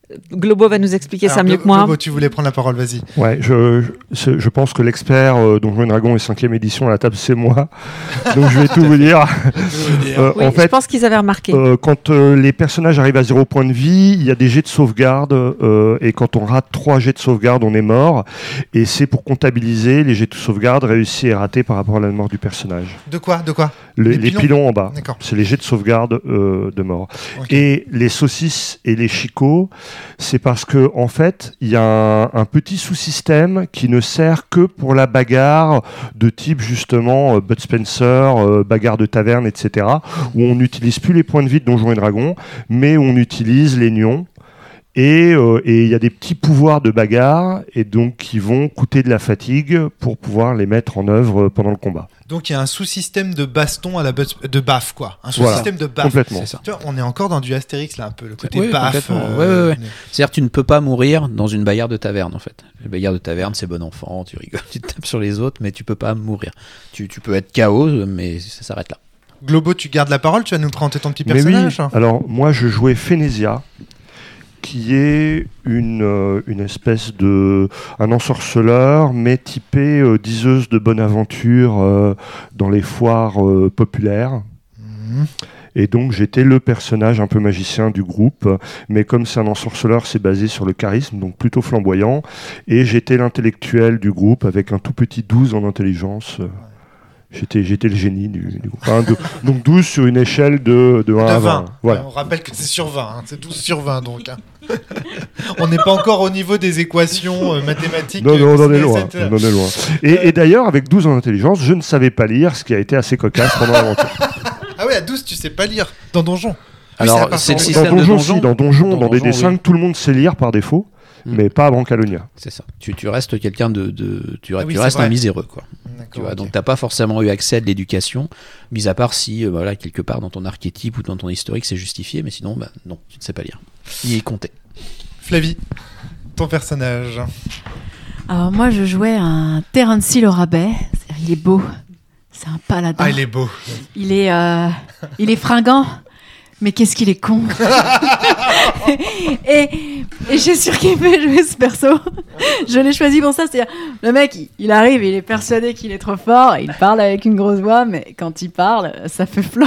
Globo va nous expliquer Alors, ça mieux Glo- que moi. Globo, tu voulais prendre la parole, vas-y. Ouais, je, je, je pense que l'expert euh, Donjons et Dragons et cinquième édition à la table, c'est moi. Donc je vais tout vous dire. Euh, Oui, en je fait, pense qu'ils avaient remarqué. euh, quand euh, les personnages arrivent à zéro point de vie, il y a des jets de sauvegarde. Euh, et quand on rate trois jets de sauvegarde, on est mort. Et c'est pour comptabiliser les jets de sauvegarde réussis et ratés par rapport à la mort du personnage. De quoi De quoi Le- Les les, pilons pilons en bas, D'accord. c'est les jets de sauvegarde euh, de mort. Ok. Et les saucisses et les chicots, c'est parce que en fait, il y a un, un petit sous-système qui ne sert que pour la bagarre de type justement euh, Bud Spencer, euh, bagarre de taverne, et cetera, où on n'utilise plus les points de vie de Donjons et Dragons, mais on utilise les nions. Et euh, et il y a des petits pouvoirs de bagarre, et donc qui vont coûter de la fatigue pour pouvoir les mettre en œuvre euh, pendant le combat. Donc il y a un sous-système de baston à la buzz- de baf, quoi. Un Voilà. sous-système de baf. Complètement. C'est ça. Tu vois, on est encore dans du Astérix, là, un peu. Le côté Oui, baf. complètement. Ouais, ouais, ouais. mais- C'est-à-dire que tu ne peux pas mourir dans une bagarre de taverne, en fait. Les bagarres de taverne, c'est bon enfant, tu rigoles, tu te tapes sur les autres, mais tu peux pas mourir. Tu, tu peux être K O, mais ça s'arrête là. Globo, tu gardes la parole, tu vas nous présenter ton petit Mais oui, personnage. alors moi je jouais Phénésia, qui est une, euh, une espèce de un ensorceleur, mais typé euh, diseuse de bonne aventure euh, dans les foires euh, populaires. Mhm. Et donc j'étais le personnage un peu magicien du groupe, mais comme c'est un ensorceleur, c'est basé sur le charisme, donc plutôt flamboyant. Et j'étais l'intellectuel du groupe avec un tout petit douze en intelligence. J'étais, j'étais le génie du, du groupe. Hein, de- donc douze sur une échelle de, de un De à vingt. vingt. Voilà. On rappelle que c'est sur vingt, hein. C'est douze sur vingt donc. hein. On n'est pas encore au niveau des équations euh, mathématiques. Non, non, euh, on en est c'est- loin. c'est- On en est loin. Et, et d'ailleurs, avec douze en intelligence, je ne savais pas lire, ce qui a été assez cocasse pendant l'aventure. Ah ouais, à douze, tu sais pas lire dans Donjon. Oui, Alors, ça a pas c'est le changé. Dans système de Donjon, donjon. si, dans Donjon, Dans dans, D D cinq, Donjon, oui. tout le monde sait lire par défaut, Mm. mais pas avant Calonia. C'est ça. Tu, tu restes quelqu'un de, de- tu, Ah tu oui, c'est restes vrai. un miséreux, quoi. D'accord, Tu vois, ok. donc t'as pas forcément eu accès à de l'éducation, mis à part si, euh, voilà, quelque part dans ton archétype ou dans ton historique c'est justifié, mais sinon, bah, non, tu ne sais pas lire. Ni compter. Flavie, ton personnage. Alors moi, je jouais un Terence Hill au rabais. C'est- Il est beau. C'est un paladin. Ah, il est beau. Il est, euh, il est fringant, mais qu'est-ce qu'il est con. et, et j'ai surkiffé jouer ce perso. Je l'ai choisi pour ça. C'est-à-dire, le mec, il, il arrive, il est persuadé qu'il est trop fort, il parle avec une grosse voix, mais quand il parle, ça fait flop.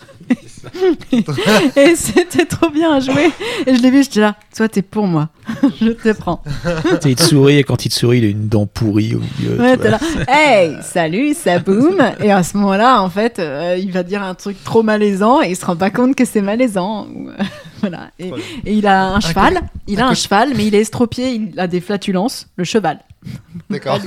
Et c'était trop bien à jouer. Et je l'ai vu, j'étais là, toi t'es pour moi, je te prends. Tu sais, il te sourit et quand il te sourit, il a une dent pourrie au milieu. Ouais, tu t'es vois. là, hey, salut, ça boum. Et à ce moment-là, en fait, euh, il va dire un truc trop malaisant et il se rend pas compte que c'est malaisant. Ou, euh, voilà. Et, Trop bien. et il a un cheval, co- il un a un co- cheval, mais il est estropié, il a des flatulences, le cheval. D'accord.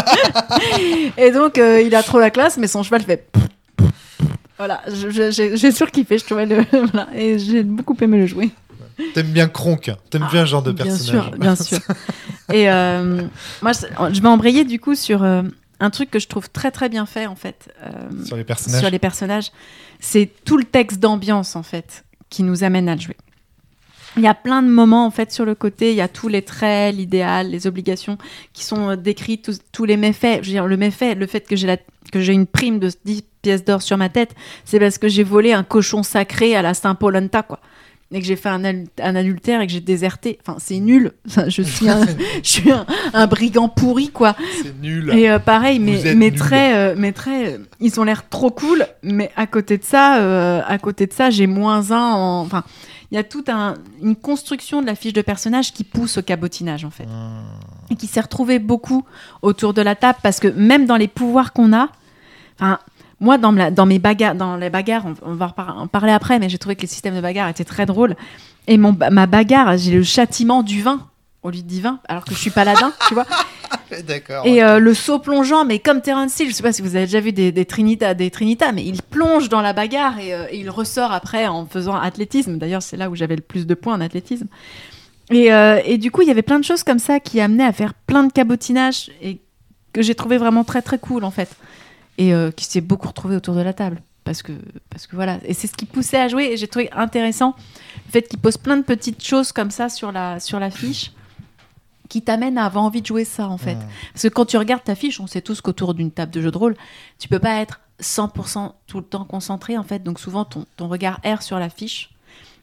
Et donc, euh, il a trop la classe, mais son cheval fait. Voilà, je- je- j'ai j'ai surkiffé, je trouvais le. Voilà, et j'ai beaucoup aimé le jouer. T'aimes bien Kronk. T'aimes bien ce genre de Bien personnage. sûr, bien sûr. Et euh, moi, je, je vais embrayer du coup sur euh, un truc que je trouve très très bien fait en fait euh, Sur les personnages. sur les personnages. C'est tout le texte d'ambiance en fait qui nous amène à le jouer. Il y a plein de moments en fait sur le côté, il y a tous les traits, l'idéal, les obligations qui sont euh, décrits, tous, tous les méfaits. Je veux dire, le méfait, le fait que j'ai la, que j'ai une prime de dix pièces d'or sur ma tête, c'est parce que j'ai volé un cochon sacré à la Saint-Polenta, quoi. Et que j'ai fait un, al- un adultère et que j'ai déserté. Enfin, c'est nul. Enfin, je suis un, je suis un, un brigand pourri, quoi. C'est nul. Et euh, pareil, Vous mes, êtes mes nuls. traits, euh, mes traits euh, ils ont l'air trop cool, mais à côté de ça, euh, à côté de ça, j'ai moins un en... Enfin, il y a toute un, une construction de la fiche de personnage qui pousse au cabotinage, en fait. Et qui s'est retrouvée beaucoup autour de la table, parce que même dans les pouvoirs qu'on a... Enfin, moi, dans, la, dans mes bagarres, dans les bagarres, on, on va repar- en parler après, mais j'ai trouvé que les systèmes de bagarre étaient très drôles. Et mon, ma bagarre, j'ai le châtiment du vin au lieu de divin, alors que je suis paladin, tu vois. D'accord. Et euh, le saut plongeant, mais comme Terence Hill, je sais pas si vous avez déjà vu des, des Trinitas, des Trinitas, mais il plonge dans la bagarre et, euh, et il ressort après en faisant athlétisme. D'ailleurs, c'est là où j'avais le plus de points en athlétisme. Et, euh, et du coup, il y avait plein de choses comme ça qui amenaient à faire plein de cabotinages et que j'ai trouvé vraiment très très cool en fait. Et euh, qui s'est beaucoup retrouvé autour de la table. Parce que, parce que voilà, et c'est ce qui poussait à jouer, et j'ai trouvé intéressant le fait qu'il pose plein de petites choses comme ça sur la, sur la fiche qui t'amènent à avoir envie de jouer ça en fait. Mmh. Parce que quand tu regardes ta fiche, on sait tous qu'autour d'une table de jeu de rôle, tu peux pas être cent pour cent tout le temps concentré en fait, donc souvent ton, ton regard erre sur la fiche.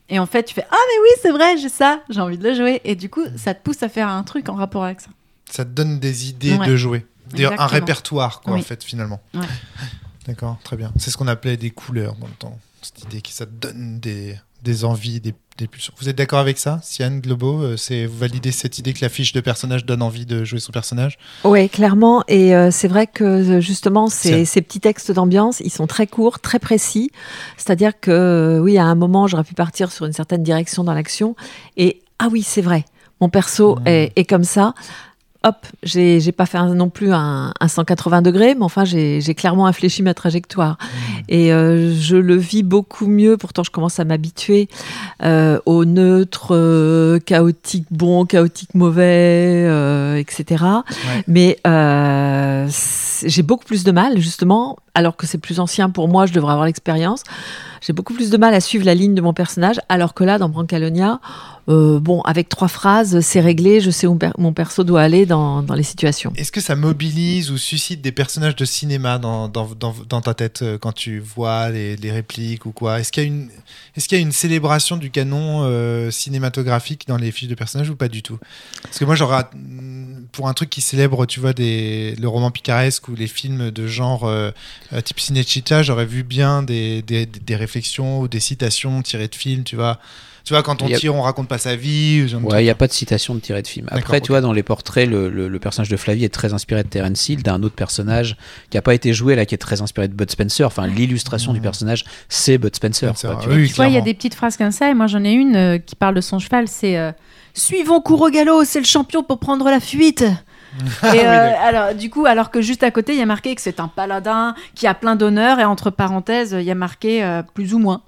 Et en fait, tu fais « Ah, mais oui, c'est vrai, j'ai ça, j'ai envie de le jouer. » Et du coup, ça te pousse à faire un truc en rapport avec ça. Ça te donne des idées Ouais. de jouer. Des- un Exactement. répertoire, quoi, Oui. en fait, finalement. Ouais. D'accord, très bien. C'est ce qu'on appelait des couleurs dans le temps. Cette idée que ça te donne des, des envies, des, des pulsions. Vous êtes d'accord avec ça, Sian Globo? euh, c'est, Vous validez cette idée que la fiche de personnage donne envie de jouer son personnage? Oui, clairement. Et euh, c'est vrai que euh, justement, Tiens. ces, ces petits textes d'ambiance, ils sont très courts, très précis. C'est-à-dire que, euh, oui, à un moment, j'aurais pu partir sur une certaine direction dans l'action. Et, ah oui, c'est vrai, mon perso Mmh. est, est comme ça. Hop, j'ai, j'ai pas fait un- non plus un, un cent quatre-vingts degrés, mais enfin, j'ai, j'ai clairement infléchi ma trajectoire. Et euh, je le vis beaucoup mieux, pourtant je commence à m'habituer euh, au neutre, euh, chaotique bon, chaotique mauvais, euh, et cetera. Ouais. Mais euh, c'est- j'ai beaucoup plus de mal, justement, alors que c'est plus ancien pour moi, je devrais avoir l'expérience. J'ai beaucoup plus de mal à suivre la ligne de mon personnage, alors que là, dans Brancalonia, euh, bon, avec trois phrases, c'est réglé, je sais où per- mon perso doit aller dans, dans les situations. Est-ce que ça mobilise ou suscite des personnages de cinéma dans, dans, dans, dans ta tête euh, quand tu vois les, les répliques ou quoi? Est-ce qu'il y a une, est-ce qu'il y a une célébration du canon euh, cinématographique dans les fiches de personnages ou pas du tout? Parce que moi, j'aurais, pour un truc qui célèbre, tu vois, des, le roman picaresque ou les films de genre euh, euh, type Cinecittà, j'aurais vu bien des, des, des réflexions ou des citations tirées de films, tu vois. Tu vois, quand on Il y a- tire, on raconte pas sa vie. ou ce genre de Ouais, il truc. n'y a pas de citation de tirée de film. Après, D'accord, tu ok. vois, dans les portraits, le, le- le personnage de Flavie est très inspiré de Terence Hill, d'un autre personnage qui n'a pas été joué, là, qui est très inspiré de Bud Spencer. Enfin, l'illustration Mmh. du personnage, c'est Bud Spencer. Spencer, quoi, tu oui, vois. oui. Tu vois, il y a clairement. des petites phrases comme ça, et moi j'en ai une euh, qui parle de son cheval, c'est euh, Suivons court au galop, c'est le champion pour prendre la fuite. Et Ah oui, euh, d'accord. alors, du coup, alors que juste à côté, il y a marqué que c'est un paladin qui a plein d'honneur, et entre parenthèses, il y a marqué euh, plus ou moins.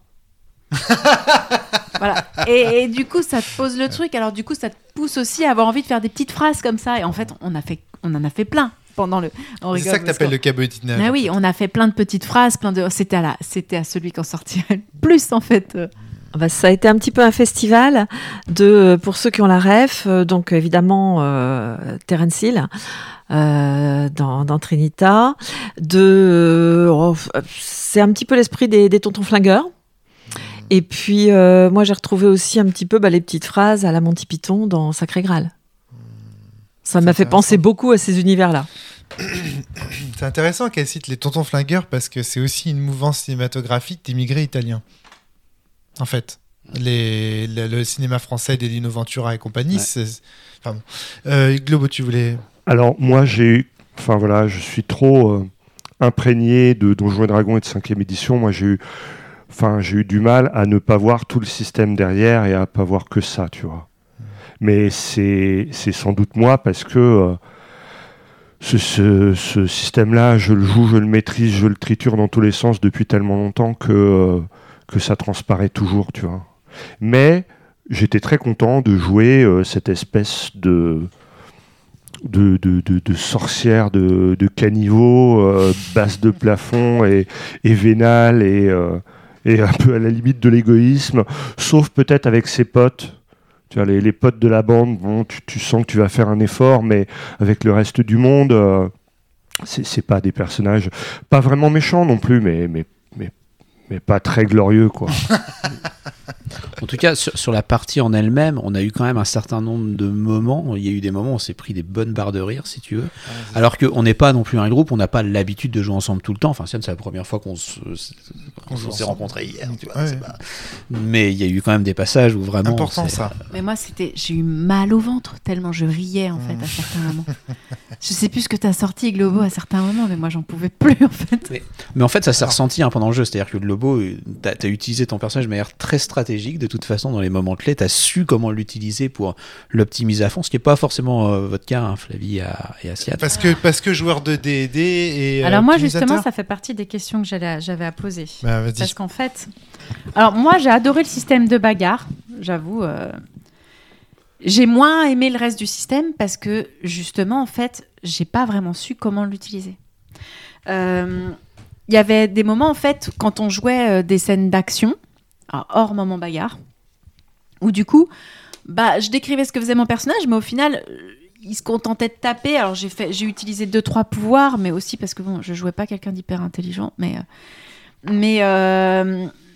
Voilà. Et, et du coup, ça te pose le truc. Alors, du coup, ça te pousse aussi à avoir envie de faire des petites phrases comme ça. Et en fait, on, a fait, on en a fait plein pendant le. On C'est rigole ça que parce t'appelles qu'on- le cabotinage. Ah oui, on a fait plein de petites phrases, plein de. C'était à la, c'était à celui qui en sortirait le plus en fait. euh. Bah, ça a été un petit peu un festival de, pour ceux qui ont la ref, euh, donc évidemment euh, Terence Hill euh, dans, dans Trinita. De, oh, c'est un petit peu l'esprit des, des tontons flingueurs. Et puis euh, moi j'ai retrouvé aussi un petit peu bah, les petites phrases à la Monty Python dans Sacré Graal. Ça m'a fait intéressant. penser beaucoup à ces univers-là. C'est intéressant qu'elle cite les tontons flingueurs parce que c'est aussi une mouvance cinématographique d'immigrés italiens. En fait, les, le, le cinéma français des Lino Ventura et compagnie, Ouais. c'est. Enfin bon. Euh, Globo, tu voulais. Alors, moi, j'ai eu. Enfin, voilà, je suis trop euh, imprégné de Donjons et Dragons et de cinquième édition. Moi, j'ai eu. Enfin, j'ai eu du mal à ne pas voir tout le système derrière et à pas voir que ça, tu vois. Mais c'est, c'est sans doute moi parce que euh, ce, ce, ce système-là, je le joue, je le maîtrise, je le triture dans tous les sens depuis tellement longtemps que, euh, que ça transparaît toujours, tu vois. Mais j'étais très content de jouer euh, cette espèce de, de, de, de, de sorcière de, de caniveau, euh, basse de plafond et, et vénale et, euh, et un peu à la limite de l'égoïsme, sauf peut-être avec ses potes. Tu vois, les, les potes de la bande, bon, tu, tu sens que tu vas faire un effort, mais avec le reste du monde, euh, c'est, c'est pas des personnages, pas vraiment méchants non plus, mais, mais, mais, mais pas très glorieux, quoi. En tout cas, sur, sur la partie en elle-même, on a eu quand même un certain nombre de moments. Il y a eu des moments où on s'est pris des bonnes barres de rire, si tu veux. Alors qu'on n'est pas non plus un groupe, on n'a pas l'habitude de jouer ensemble tout le temps. Enfin, Sian, c'est la première fois qu'on, se, qu'on joue s'est ensemble. rencontrés hier. Tu vois, Ouais. c'est pas... Mais il y a eu quand même des passages où vraiment. Important c'est- ça. Mais moi, c'était, j'ai eu mal au ventre tellement je riais en fait à certains moments. Je sais plus ce que t'as sorti Globo à certains moments, mais moi j'en pouvais plus en fait. Mais en fait, ça s'est Alors. ressenti hein, pendant le jeu. C'est-à-dire que le Lobo, euh, t'as, t'as utilisé ton personnage de manière très stratégique. De toute façon, dans les moments clés, t'as su comment l'utiliser pour l'optimiser à fond, ce qui n'est pas forcément euh, votre cas, hein, Flavie et Asiat. Parce que, parce que joueur de D et D et. euh, Alors moi optimisateur. justement, ça fait partie des questions que j'allais, j'avais à poser. Bah, vas-y. Parce qu'en fait, alors moi j'ai adoré le système de bagarre, j'avoue. euh, J'ai moins aimé le reste du système parce que justement, en fait, j'ai pas vraiment su comment l'utiliser. Euh, Il y avait des moments, en fait, quand on jouait euh, des scènes d'action, alors, hors moment bagarre, où du coup, bah, je décrivais ce que faisait mon personnage, mais au final, euh, il se contentait de taper. Alors j'ai fait, j'ai utilisé deux trois pouvoirs, mais aussi parce que bon, je jouais pas quelqu'un d'hyper intelligent, mais euh, mais euh,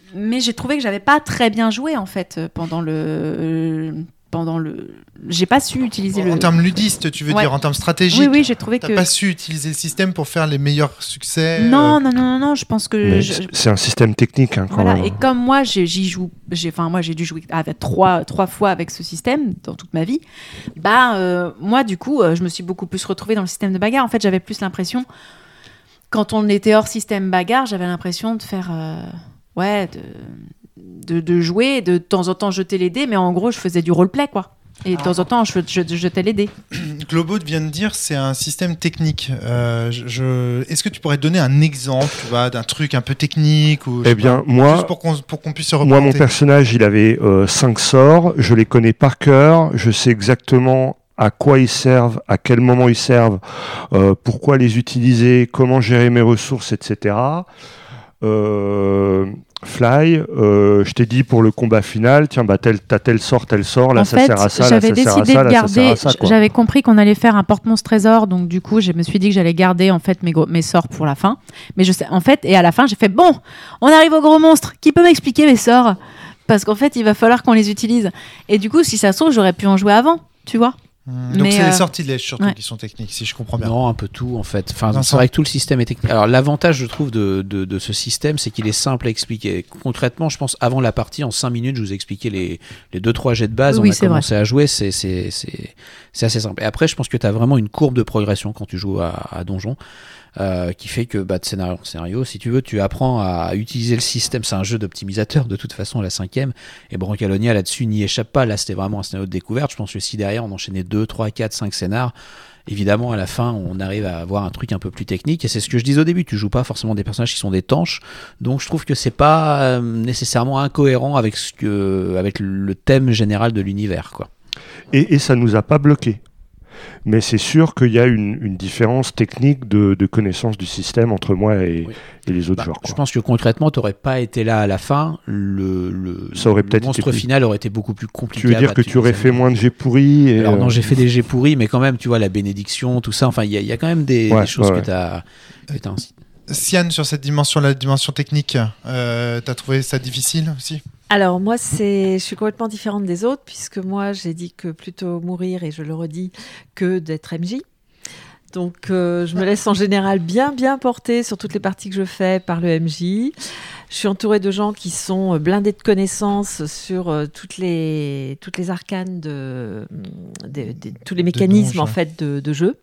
mais j'ai trouvé que j'avais pas très bien joué en fait pendant le pendant le j'ai pas su utiliser en, le en termes ludistes, tu veux ouais. dire en termes stratégiques. Oui oui, j'ai trouvé t'as que pas su utiliser le système pour faire les meilleurs succès. Non euh... non non non non, je pense que Mais je... c'est un système technique hein, quand voilà, même. et comme moi j'ai, j'y joue j'ai enfin moi j'ai dû jouer avec trois trois fois avec ce système dans toute ma vie. Bah euh, moi du coup, euh, je me suis beaucoup plus retrouvée dans le système de bagarre. En fait, j'avais plus l'impression quand on était hors système bagarre, j'avais l'impression de faire euh, ouais de De, de jouer, de, de temps en temps jeter les dés, mais en gros je faisais du roleplay quoi. Et de temps en temps je, je, je jetais les dés. Globo vient de dire c'est un système technique. Euh, je, je... Est-ce que tu pourrais donner un exemple, tu vois, d'un truc un peu technique ou, Eh bien, pas, moi, juste pour qu'on, pour qu'on puisse se représenter. Moi, mon personnage, il avait euh, cinq sorts. Je les connais par cœur. Je sais exactement à quoi ils servent, à quel moment ils servent, euh, pourquoi les utiliser, comment gérer mes ressources, et cetera. Euh, Fly, euh, je t'ai dit pour le combat final, tiens, bah, tel, t'as tel sort, tel sort, là en ça fait, sert à ça, là j'avais ça sert à décidé ça, de là ça sert garder, à ça, quoi. j'avais compris qu'on allait faire un porte-monstre trésor, donc du coup, je me suis dit que j'allais garder en fait mes, gros, mes sorts pour la fin. Mais je sais, en fait, et à la fin, j'ai fait bon, on arrive au gros monstre, qui peut m'expliquer mes sorts? Parce qu'en fait, il va falloir qu'on les utilise. Et du coup, si ça se trouve, j'aurais pu en jouer avant, tu vois. Mmh, donc mais c'est euh... les sortilèges surtout ouais. qui sont techniques, si je comprends bien. Non, un peu tout en fait. Enfin, Vincent. c'est vrai que tout le système est technique. Alors l'avantage, je trouve, de, de, de ce système, c'est qu'il est simple à expliquer. Concrètement, je pense, avant la partie, en cinq minutes, je vous ai expliqué les, les deux trois jets de base. Oui, on a c'est commencé vrai. à jouer, c'est, c'est, c'est, c'est assez simple. Et après, je pense que tu as vraiment une courbe de progression quand tu joues à, à Donjon. Euh, qui fait que bah, de scénario en scénario, si tu veux, tu apprends à utiliser le système. C'est un jeu d'optimisateur de toute façon, la cinquième. Et Brancalonia là-dessus n'y échappe pas. Là, c'était vraiment un scénario de découverte. Je pense que si derrière on enchaînait deux, trois, quatre, cinq scénars, évidemment à la fin on arrive à avoir un truc un peu plus technique. Et c'est ce que je disais au début. Tu joues pas forcément des personnages qui sont des tanches. Donc je trouve que c'est pas euh, nécessairement incohérent avec ce que, avec le thème général de l'univers, quoi. Et, et ça nous a pas bloqué. Mais c'est sûr qu'il y a une, une différence technique de, de connaissance du système entre moi et, oui. et les autres bah, joueurs. Quoi. Je pense que concrètement, tu n'aurais pas été là à la fin. Le, le, ça aurait le peut-être monstre été plus... final aurait été beaucoup plus compliqué. Tu veux dire que tu aurais fait moins de jets pourris et Alors euh... non, j'ai fait des jets pourris, mais quand même, tu vois, la bénédiction, tout ça. Enfin, il y, y a quand même des, ouais, des choses ouais, que tu as ainsi. Sian, sur cette dimension, la dimension technique, euh, tu as trouvé ça difficile aussi ? Alors moi, c'est, je suis complètement différente des autres, puisque moi, j'ai dit que plutôt mourir, et je le redis, que d'être M J. Donc, euh, je me laisse en général bien, bien porter sur toutes les parties que je fais par le M J. Je suis entourée de gens qui sont blindés de connaissances sur euh, toutes les, toutes les arcanes, de, de, de, de tous les mécanismes en fait de, de jeu.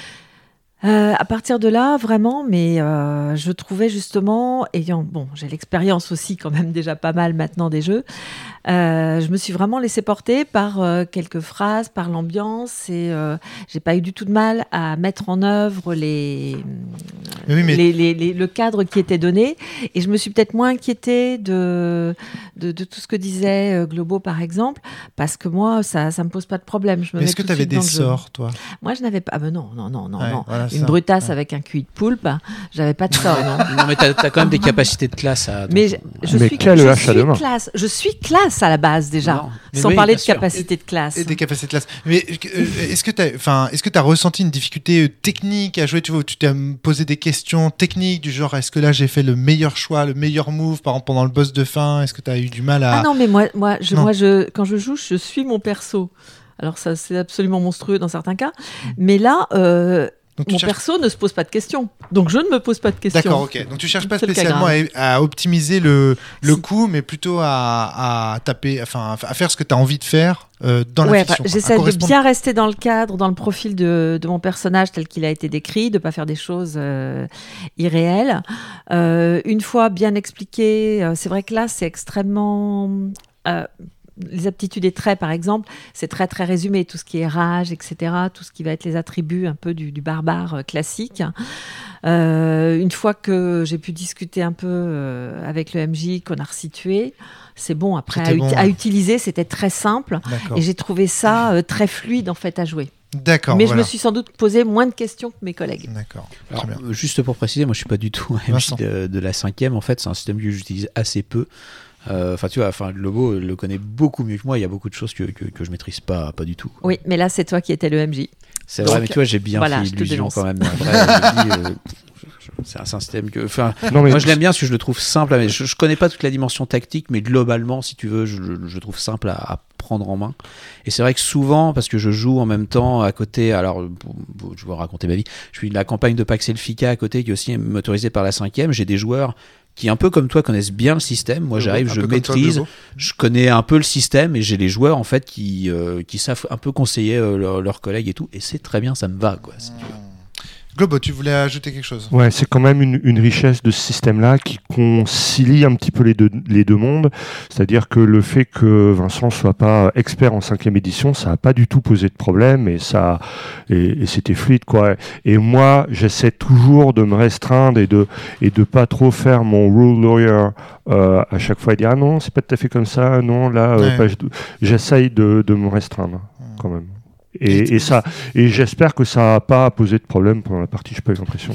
Euh, à partir de là, vraiment, mais euh, je trouvais justement, ayant, bon, j'ai l'expérience aussi quand même déjà pas mal maintenant des jeux, euh, je me suis vraiment laissée porter par euh, quelques phrases, par l'ambiance, et euh, j'ai pas eu du tout de mal à mettre en œuvre les, oui, mais... les, les, les, le cadre qui était donné, et je me suis peut-être moins inquiétée de, de, de tout ce que disait euh, Globo par exemple, parce que moi, ça, ça me pose pas de problème. Je me mais mets est-ce que tu avais des sorts, jeu. toi ? Moi, je n'avais pas. Ah ben non, non, non, non, ouais, non. Voilà, Une ça. brutasse ouais. avec un cul de poulpe, j'avais pas de sort, non. Non, mais t'as, t'as quand même des capacités de classe à. Mais je, je mais suis, quel je hache à deux mains. classe. Je suis classe à la base déjà, Non, sans oui, parler de sûr. capacité de classe. Et des capacités de classe. Mais euh, est-ce que tu as, enfin, est-ce que tu as ressenti une difficulté technique à jouer ? Tu vois, tu t'es posé des questions techniques du genre, est-ce que là j'ai fait le meilleur choix, le meilleur move, par exemple pendant le boss de fin ? Est-ce que tu as eu du mal à Ah non, mais moi, moi, je, Non. moi, je, quand je joue, je suis mon perso. Alors ça, c'est absolument monstrueux dans certains cas, mais là. Euh, Donc, tu Mon cherches... perso ne se pose pas de questions. Donc je ne me pose pas de questions. D'accord, ok. Donc tu cherches pas C'est le cas spécialement grave. à, à optimiser le, le Si. coup, mais plutôt à, à taper, enfin à faire ce que tu as envie de faire euh, dans Ouais, la fiction. enfin, quoi. j'essaie À de correspondre- bien rester dans le cadre, dans le profil de, de mon personnage tel qu'il a été décrit, de ne pas faire des choses euh, irréelles. Euh, une fois bien expliqué, euh, c'est vrai que là, c'est extrêmement... Euh, les aptitudes et traits, par exemple, c'est très très résumé, tout ce qui est rage, et cetera, tout ce qui va être les attributs un peu du, du barbare euh, classique. Euh, une fois que j'ai pu discuter un peu euh, avec le M J, qu'on a resitué, c'est bon, après C'était à, bon, ut- ouais. à utiliser, c'était très simple, D'accord. et j'ai trouvé ça euh, très fluide en fait à jouer. D'accord. Mais voilà. je me suis sans doute posé moins de questions que mes collègues. D'accord. Alors, Très bien. euh, juste pour préciser, moi je suis pas du tout un M J Vincent. de, de la cinquième. En fait, c'est un système que j'utilise assez peu. Enfin, tu vois, enfin, le logo le connaît beaucoup mieux que moi. Il y a beaucoup de choses que, que, que je maîtrise pas, pas du tout. Oui, mais là, c'est toi qui étais le M J. C'est vrai, Donc, mais tu vois, j'ai bien voilà, fait je te illusion dénonce. quand même. Après, je dis, euh, c'est un système que. Enfin, Non, mais moi, je l'aime bien parce que je le trouve simple. Mais je, je connais pas toute la dimension tactique, mais globalement, si tu veux, je, je, je le trouve simple à, à prendre en main. Et c'est vrai que souvent, parce que je joue en même temps à côté, alors pour- pour- je vais raconter ma vie, je suis de la campagne de Pax Elfica à côté, qui est aussi motorisée par la cinquième. J'ai des joueurs qui, un peu comme toi, connaissent bien le système. Moi, j'arrive, Un je peu comme toi, maîtrise, Globo. je connais un peu le système, et j'ai les joueurs en fait qui, euh, qui savent un peu conseiller euh, leurs leurs collègues et tout. Et c'est très bien, ça me va, quoi. si tu veux. Globo, tu voulais ajouter quelque chose? Ouais, c'est quand même une, une richesse de ce système-là qui concilie un petit peu les deux, les deux mondes. C'est-à-dire que le fait que Vincent soit pas expert en cinquième édition, ça n'a pas du tout posé de problème et ça, et, et c'était fluide, quoi. Et moi, j'essaie toujours de me restreindre et de, et de pas trop faire mon rule lawyer euh, à chaque fois et dire ah non, c'est pas tout à fait comme ça, non, là, euh, Ouais. page deux. J'essaye de, de me restreindre quand même. Et, et ça, et j'espère que ça n'a pas posé de problème pendant la partie. J'ai pas eu l'impression.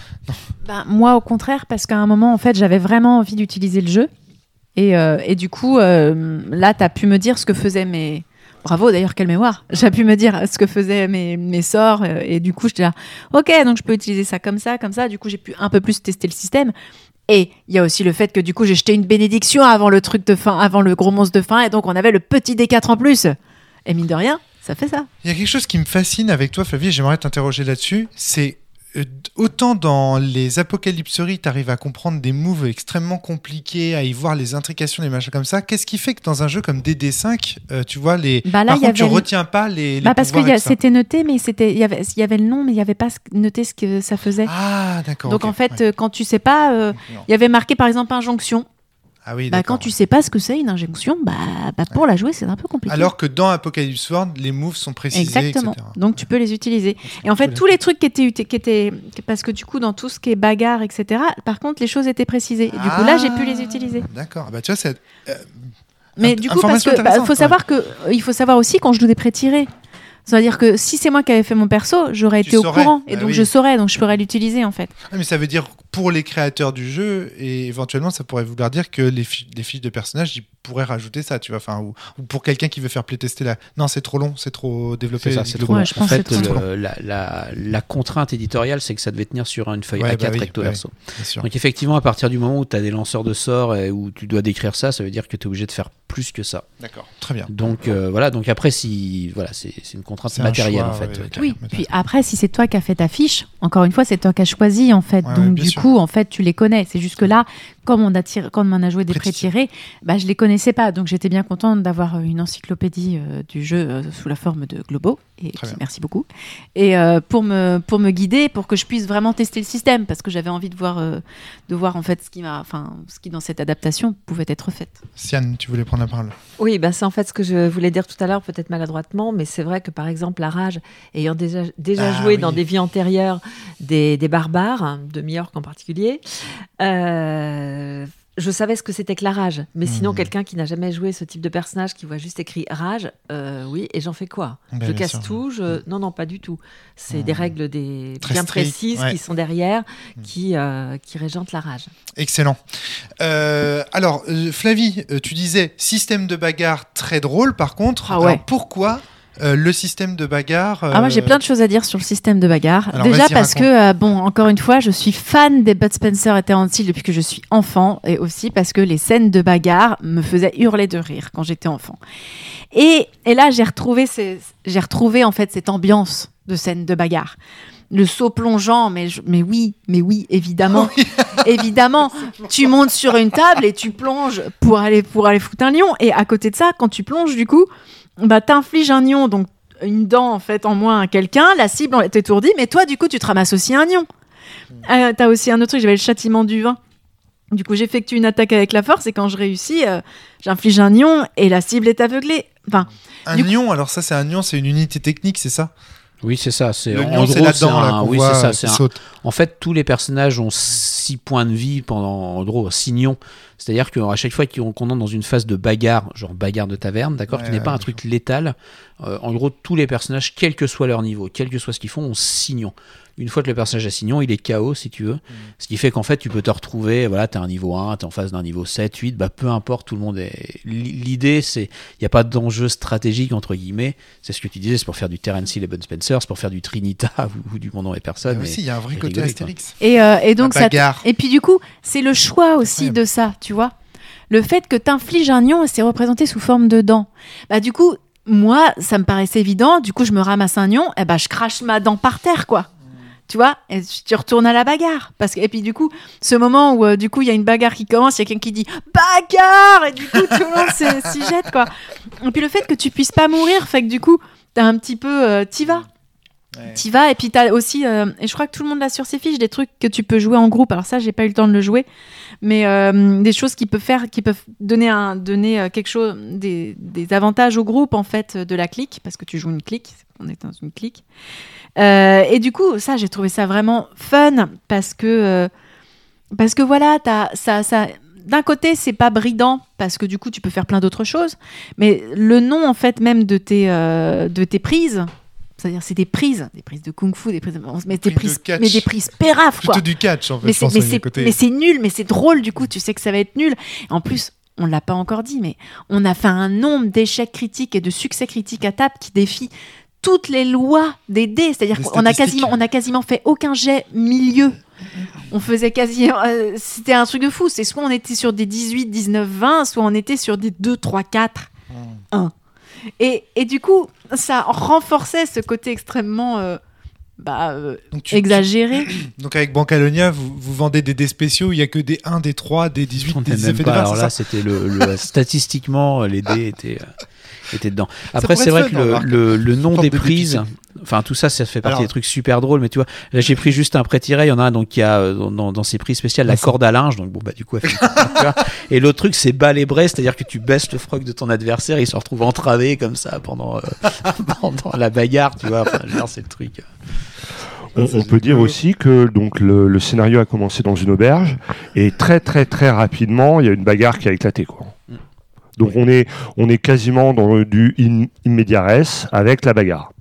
Ben, moi, au contraire, parce qu'à un moment, en fait, j'avais vraiment envie d'utiliser le jeu. Et, euh, et du coup, euh, là, tu as pu me dire ce que faisaient mes... Bravo, d'ailleurs, quelle mémoire. J'ai pu me dire ce que faisaient mes, mes sorts. euh, Et du coup, j'étais là, OK, donc je peux utiliser ça comme ça, comme ça. Du coup, j'ai pu un peu plus tester le système. Et il y a aussi le fait que du coup, j'ai jeté une bénédiction avant le truc de fin, avant le gros monstre de fin. Et donc, on avait le petit D quatre en plus. Et mine de rien, ça fait ça. Il y a quelque chose qui me fascine avec toi, Flavie, et j'aimerais t'interroger là-dessus. C'est euh, autant dans les apocalypseries, tu arrives à comprendre des moves extrêmement compliqués, à y voir les intrications, les machins comme ça. Qu'est-ce qui fait que dans un jeu comme D D cinq, euh, tu vois, les... Bah là, par il y contre, tu avait- retiens pas les, les Bah parce que pouvoirs y a- et tout ça. c'était noté, mais c'était il y avait il y avait le nom, mais il y avait pas ce- noté ce que ça faisait. Ah, d'accord. Donc ok, en fait, ouais. euh, quand tu sais pas, euh, Non. il y avait marqué par exemple injonction. Ah oui, Bah, d'accord. quand tu sais pas ce que c'est une injonction, bah, bah pour la jouer c'est un peu compliqué. Alors que dans Apocalypse World, les moves sont précisés, Exactement. et cetera. Donc tu peux les utiliser. Et en Tu fait, peux tous les trucs qui étaient, uti- qui étaient, parce que du coup dans tout ce qui est bagarre, et cetera. Par contre, les choses étaient précisées. Et du coup là, j'ai pu les utiliser. D'accord. Bah, tu vois, c'est... euh, Mais Int- du coup, parce information que bah, intéressante, faut savoir que euh, il faut savoir aussi quand je joue des pré-tirés. C'est-à-dire que si c'est moi qui avais fait mon perso, j'aurais Tu été au saurais. courant et Bah donc oui. je saurais, donc je pourrais l'utiliser en fait. Ah, mais ça veut dire pour les créateurs du jeu, et éventuellement ça pourrait vouloir dire que les, fi- les fiches de personnages, ils pourraient rajouter ça, tu vois, enfin, ou, ou pour quelqu'un qui veut faire playtester la... Non, c'est trop long, c'est trop développé. C'est ça, c'est Globo. trop long. Ouais, je En pense fait, que c'est trop le- la, la, la contrainte éditoriale, c'est que ça devait tenir sur une feuille Ouais, A bah quatre oui, recto ouais. verso. Bien sûr. Donc effectivement, à partir du moment où tu as des lanceurs de sorts et où tu dois décrire ça, ça veut dire que tu es obligé de faire plus que ça. D'accord, très bien. Donc euh, voilà, donc après, si, voilà, c'est c'est une contrainte C'est un matérielle choix, en fait. ouais, ouais. ok. Oui, mais puis après, si c'est toi qui as fait ta fiche, encore une fois, c'est toi qui as choisi, en fait. Ouais, ouais, Donc, bien du sûr. coup, en fait, tu les connais. C'est juste que là, comme on a, tiré, comme on a joué des Pré-tirés. pré-tirés, bah, je les connaissais pas. Donc, j'étais bien contente d'avoir euh, une encyclopédie euh, du jeu euh, sous la forme de Globo. Et Très bien. merci beaucoup. Et euh, pour, me, pour me guider, pour que je puisse vraiment tester le système, parce que j'avais envie de voir, euh, de voir, en fait, ce qui, m'a, enfin, ce qui, dans cette adaptation, pouvait être fait. Sian, tu voulais prendre la parole. Oui, bah c'est en fait ce que je voulais dire tout à l'heure, peut-être maladroitement, mais c'est vrai que par exemple, la rage, ayant déjà, déjà Ah, joué oui. dans des vies antérieures des, des barbares, de Majorque en particulier, euh, je savais ce que c'était que la rage. Mais sinon, Mhm. quelqu'un qui n'a jamais joué ce type de personnage, qui voit juste écrit rage, euh, oui, et j'en fais quoi Ben, Je bien casse sûr. tout je... Non, non, pas du tout. C'est Mhm. des règles des... Très bien strict, précises ouais. qui sont derrière, Mhm. qui, euh, qui régentent la rage. Excellent. Euh, alors, euh, Flavie, euh, tu disais système de bagarre très drôle, par contre. Ah ouais. Alors, pourquoi euh, le système de bagarre Ah, moi, j'ai euh, plein de choses à dire sur le système de bagarre. Alors, Déjà vas-y, parce raconte. que, euh, bon, encore une fois, je suis fan des Bud Spencer et Terence Hill depuis que je suis enfant, et aussi parce que les scènes de bagarre me faisaient hurler de rire quand j'étais enfant. Et, et là, j'ai retrouvé, ces- j'ai retrouvé en fait cette ambiance de scène de bagarre. Le saut plongeant, mais, je- mais oui, mais oui, évidemment, évidemment. Tu montes sur une table et tu plonges pour aller, pour aller foutre un lion. Et à côté de ça, quand tu plonges, du coup, bah, t'infliges un lion, donc une dent en fait en moins à quelqu'un, la cible est étourdie, mais toi, du coup, tu te ramasses aussi un lion. Euh, t'as aussi un autre truc, j'avais le châtiment du vin. Du coup, j'effectue une attaque avec la force et quand je réussis, euh, j'inflige un lion et la cible est aveuglée. Enfin, Un Du coup- lion, alors ça, c'est un lion, c'est une unité technique, c'est ça? Oui, c'est ça. C'est Le en lion, c'est gros, là-dedans, c'est là, un- qu'on oui, voit, c'est ça. euh, C'est qui un- saute. En fait, tous les personnages ont six points de vie pendant, en gros, six nions. C'est-à-dire qu'à chaque fois qu'on entre dans une phase de bagarre, genre bagarre de taverne, d'accord, ouais, qui n'est ouais, pas un ouais. truc létal, euh, en gros, tous les personnages, quel que soit leur niveau, quel que soit ce qu'ils font, ont Signon. Une fois que le personnage a Signon, il est K O si tu veux. Mmh. Ce qui fait qu'en fait, tu peux te retrouver, voilà, t'es un niveau un, t'es en face d'un niveau sept, huit, bah peu importe, tout le monde est. L'idée, c'est. Il n'y a pas d'enjeu stratégique, entre guillemets. C'est ce que tu disais, c'est pour faire du Terence Hill et Ben Spencer, c'est pour faire du Trinita ou, ou du Mon nom et personne. Mais aussi, il y a un vrai côté rigoler, Astérix. Et, euh, et donc, ça. Bagarre. Et puis, du coup, c'est le choix aussi Incroyable. de ça, tu vois. Le fait que t'infliges un nion et c'est représenté sous forme de dent. Bah, du coup, moi, ça me paraissait évident. Du coup, je me ramasse un nion, et bah, je crache ma dent par terre, quoi. Tu vois, et tu retournes à la bagarre. Parce que, et puis du coup, ce moment où euh, du coup il y a une bagarre qui commence, il y a quelqu'un qui dit bagarre, et du coup tout le monde s'y jette, quoi. Et puis le fait que tu puisses pas mourir fait que du coup t'as un petit peu, euh, t'y vas. Ouais. T'y vas, et puis t'as aussi, euh, et je crois que tout le monde a sur ses fiches des trucs que tu peux jouer en groupe. Alors ça, j'ai pas eu le temps de le jouer, mais euh, des choses qui peuvent faire, qui peuvent donner un, donner euh, quelque chose, des, des avantages au groupe en fait de la clique, parce que tu joues une clique, on est dans une clique. Euh, et du coup, ça, j'ai trouvé ça vraiment fun parce que, euh, parce que voilà, t'as, ça, ça, d'un côté, c'est pas bridant parce que du coup, tu peux faire plein d'autres choses, mais le nom en fait même de tes, euh, de tes prises. C'est-à-dire, c'est des prises, des prises de kung-fu, des prises, mais des prises, de mais des prises péraf, quoi. Plutôt du catch, en fait. Mais je c'est, pense, mais, c'est, côté... mais c'est nul, mais c'est drôle, du coup, tu sais que ça va être nul. En plus, on l'a pas encore dit, mais on a fait un nombre d'échecs critiques et de succès critiques à table qui défient toutes les lois des dés. C'est-à-dire des qu'on a quasiment, on a quasiment fait aucun jet milieu. On faisait quasi... Euh, c'était un truc de fou. C'est soit on était sur des dix-huit, dix-neuf, vingt, soit on était sur des deux, trois, quatre, un. Et, et du coup, ça renforçait ce côté extrêmement euh, bah, euh, donc tu, exagéré. Tu... Donc avec Bancalonia, vous, vous vendez des dés spéciaux où il n'y a que des un, des trois, des dix-huit, des effets de Alors là, c'était le, le statistiquement, les dés étaient... était dedans. Après, c'est vrai fun, que le, le, le nom des prises, enfin tout ça, ça fait partie Alors, des trucs super drôles. Mais tu vois, là j'ai pris juste un prêt-tiré. Il y en a un donc qui a dans, dans ses prises spéciales la corde à linge. Donc bon bah du coup, elle fait tu vois. Et l'autre truc c'est bas les brais, c'est-à-dire que tu baisses le froc de ton adversaire, il se retrouve entravé comme ça pendant euh, pendant la bagarre, tu vois. Enfin, genre c'est le truc. On, on peut dire aussi que donc le, le scénario a commencé dans une auberge et très très très rapidement il y a une bagarre qui a éclaté quoi. Mm. Donc on est, on est quasiment dans du in, immédiat res avec la bagarre.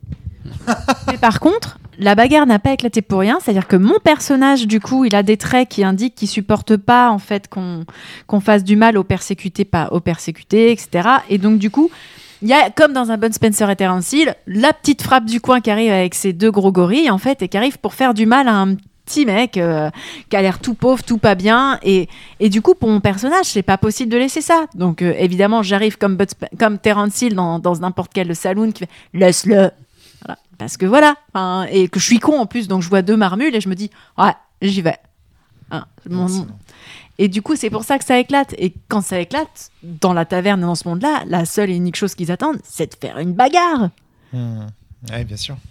Mais par contre, la bagarre n'a pas éclaté pour rien. C'est-à-dire que mon personnage, du coup, il a des traits qui indiquent qu'il ne supporte pas en fait, qu'on, qu'on fasse du mal aux persécutés, pas aux persécutés, et cetera. Et donc, du coup, il y a, comme dans un Bud Spencer et Terence Hill, la petite frappe du coin qui arrive avec ses deux gros gorilles, en fait, et qui arrive pour faire du mal à un petit mec euh, qui a l'air tout pauvre, tout pas bien, et, et du coup pour mon personnage c'est pas possible de laisser ça, donc euh, évidemment j'arrive comme, Bud, comme Terence Hill dans, dans n'importe quel saloon qui fait laisse-le, voilà. Parce que voilà, et que je suis con en plus, donc je vois deux marmules et je me dis ouais j'y vais, hein, mon, mon... Et du coup c'est pour ça que ça éclate, et quand ça éclate dans la taverne dans ce monde là, la seule et unique chose qu'ils attendent c'est de faire une bagarre. hmm. Oui, bien sûr.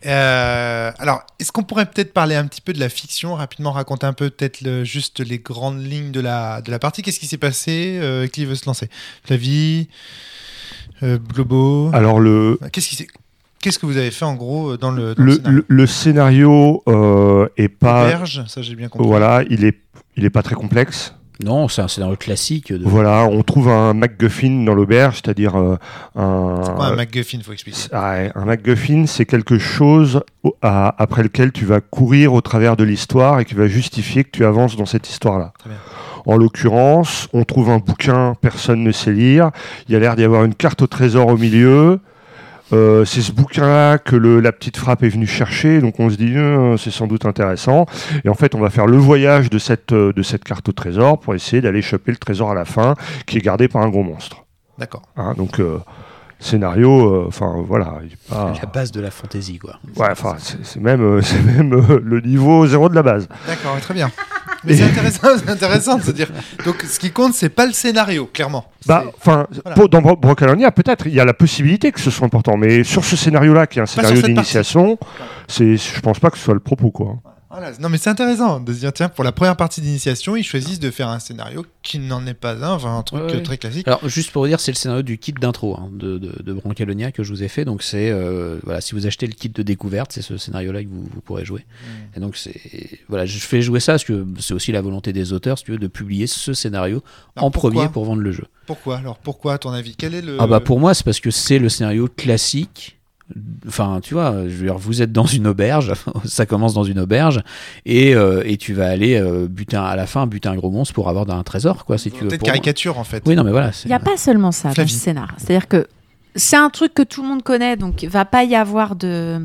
Euh, alors, est-ce qu'on pourrait peut-être parler un petit peu de la fiction, rapidement raconter un peu peut-être le, juste les grandes lignes de la, de la partie. Qu'est-ce qui s'est passé euh, Qui veut se lancer Flavie, euh, Globo. Alors le. Qu'est-ce qui s'est... Qu'est-ce que vous avez fait en gros dans le, dans le, le scénario le, le scénario euh, est pas. Auberge, ça j'ai bien compris. Voilà, il est, il est pas très complexe. Non, c'est un scénario classique. De... Voilà, on trouve un MacGuffin dans l'auberge, c'est-à-dire euh, un... C'est quoi un MacGuffin, faut expliquer. Ah, un MacGuffin, c'est quelque chose à, après lequel tu vas courir au travers de l'histoire et qui va justifier que tu avances dans cette histoire-là. Très bien. En l'occurrence, on trouve un bouquin, personne ne sait lire, il y a l'air d'y avoir une carte au trésor au milieu. Euh, c'est ce bouquin-là que le, la petite frappe est venue chercher, donc on se dit euh, c'est sans doute intéressant. Et en fait, on va faire le voyage de cette, euh, de cette carte au trésor pour essayer d'aller choper le trésor à la fin, qui est gardé par un gros monstre. D'accord. Hein, donc euh, scénario, enfin euh, voilà. Pas... La base de la fantaisie, quoi. Ouais, enfin c'est, c'est même, euh, c'est même euh, le niveau zéro de la base. D'accord, très bien. Mais c'est intéressant, c'est intéressant de se dire. Donc, ce qui compte, c'est pas le scénario, clairement. Bah, enfin, voilà. Dans Bro- Brocalonia, peut-être, il y a la possibilité que ce soit important, mais sur ce scénario-là, qui est un scénario d'initiation, c'est, je pense pas que ce soit le propos, quoi. Ouais, Voilà. Non, mais c'est intéressant de se dire, tiens, pour la première partie d'initiation, ils choisissent de faire un scénario qui n'en est pas un, enfin un truc Ouais, ouais. très classique. Alors, juste pour vous dire, c'est le scénario du kit d'intro hein, de, de, de Brancalonia que je vous ai fait. Donc, c'est euh, voilà, si vous achetez le kit de découverte, c'est ce scénario-là que vous, vous pourrez jouer. Mmh. Et donc, c'est voilà, je fais jouer ça parce que c'est aussi la volonté des auteurs, si tu veux, de publier ce scénario alors, en pourquoi premier pour vendre le jeu. Pourquoi alors pourquoi à ton avis? Quel est le Ah bah pour moi, c'est parce que c'est le scénario classique. Enfin, tu vois, je veux dire, vous êtes dans une auberge, ça commence dans une auberge, et, euh, et tu vas aller euh, buter un, à la fin buter un gros monstre pour avoir un trésor, quoi, si tu veux. Peut-être caricature moi. En fait. Oui, non, mais voilà. Il n'y a pas seulement ça Flavie. dans ce scénar. C'est-à-dire que c'est un truc que tout le monde connaît, donc il va pas y avoir de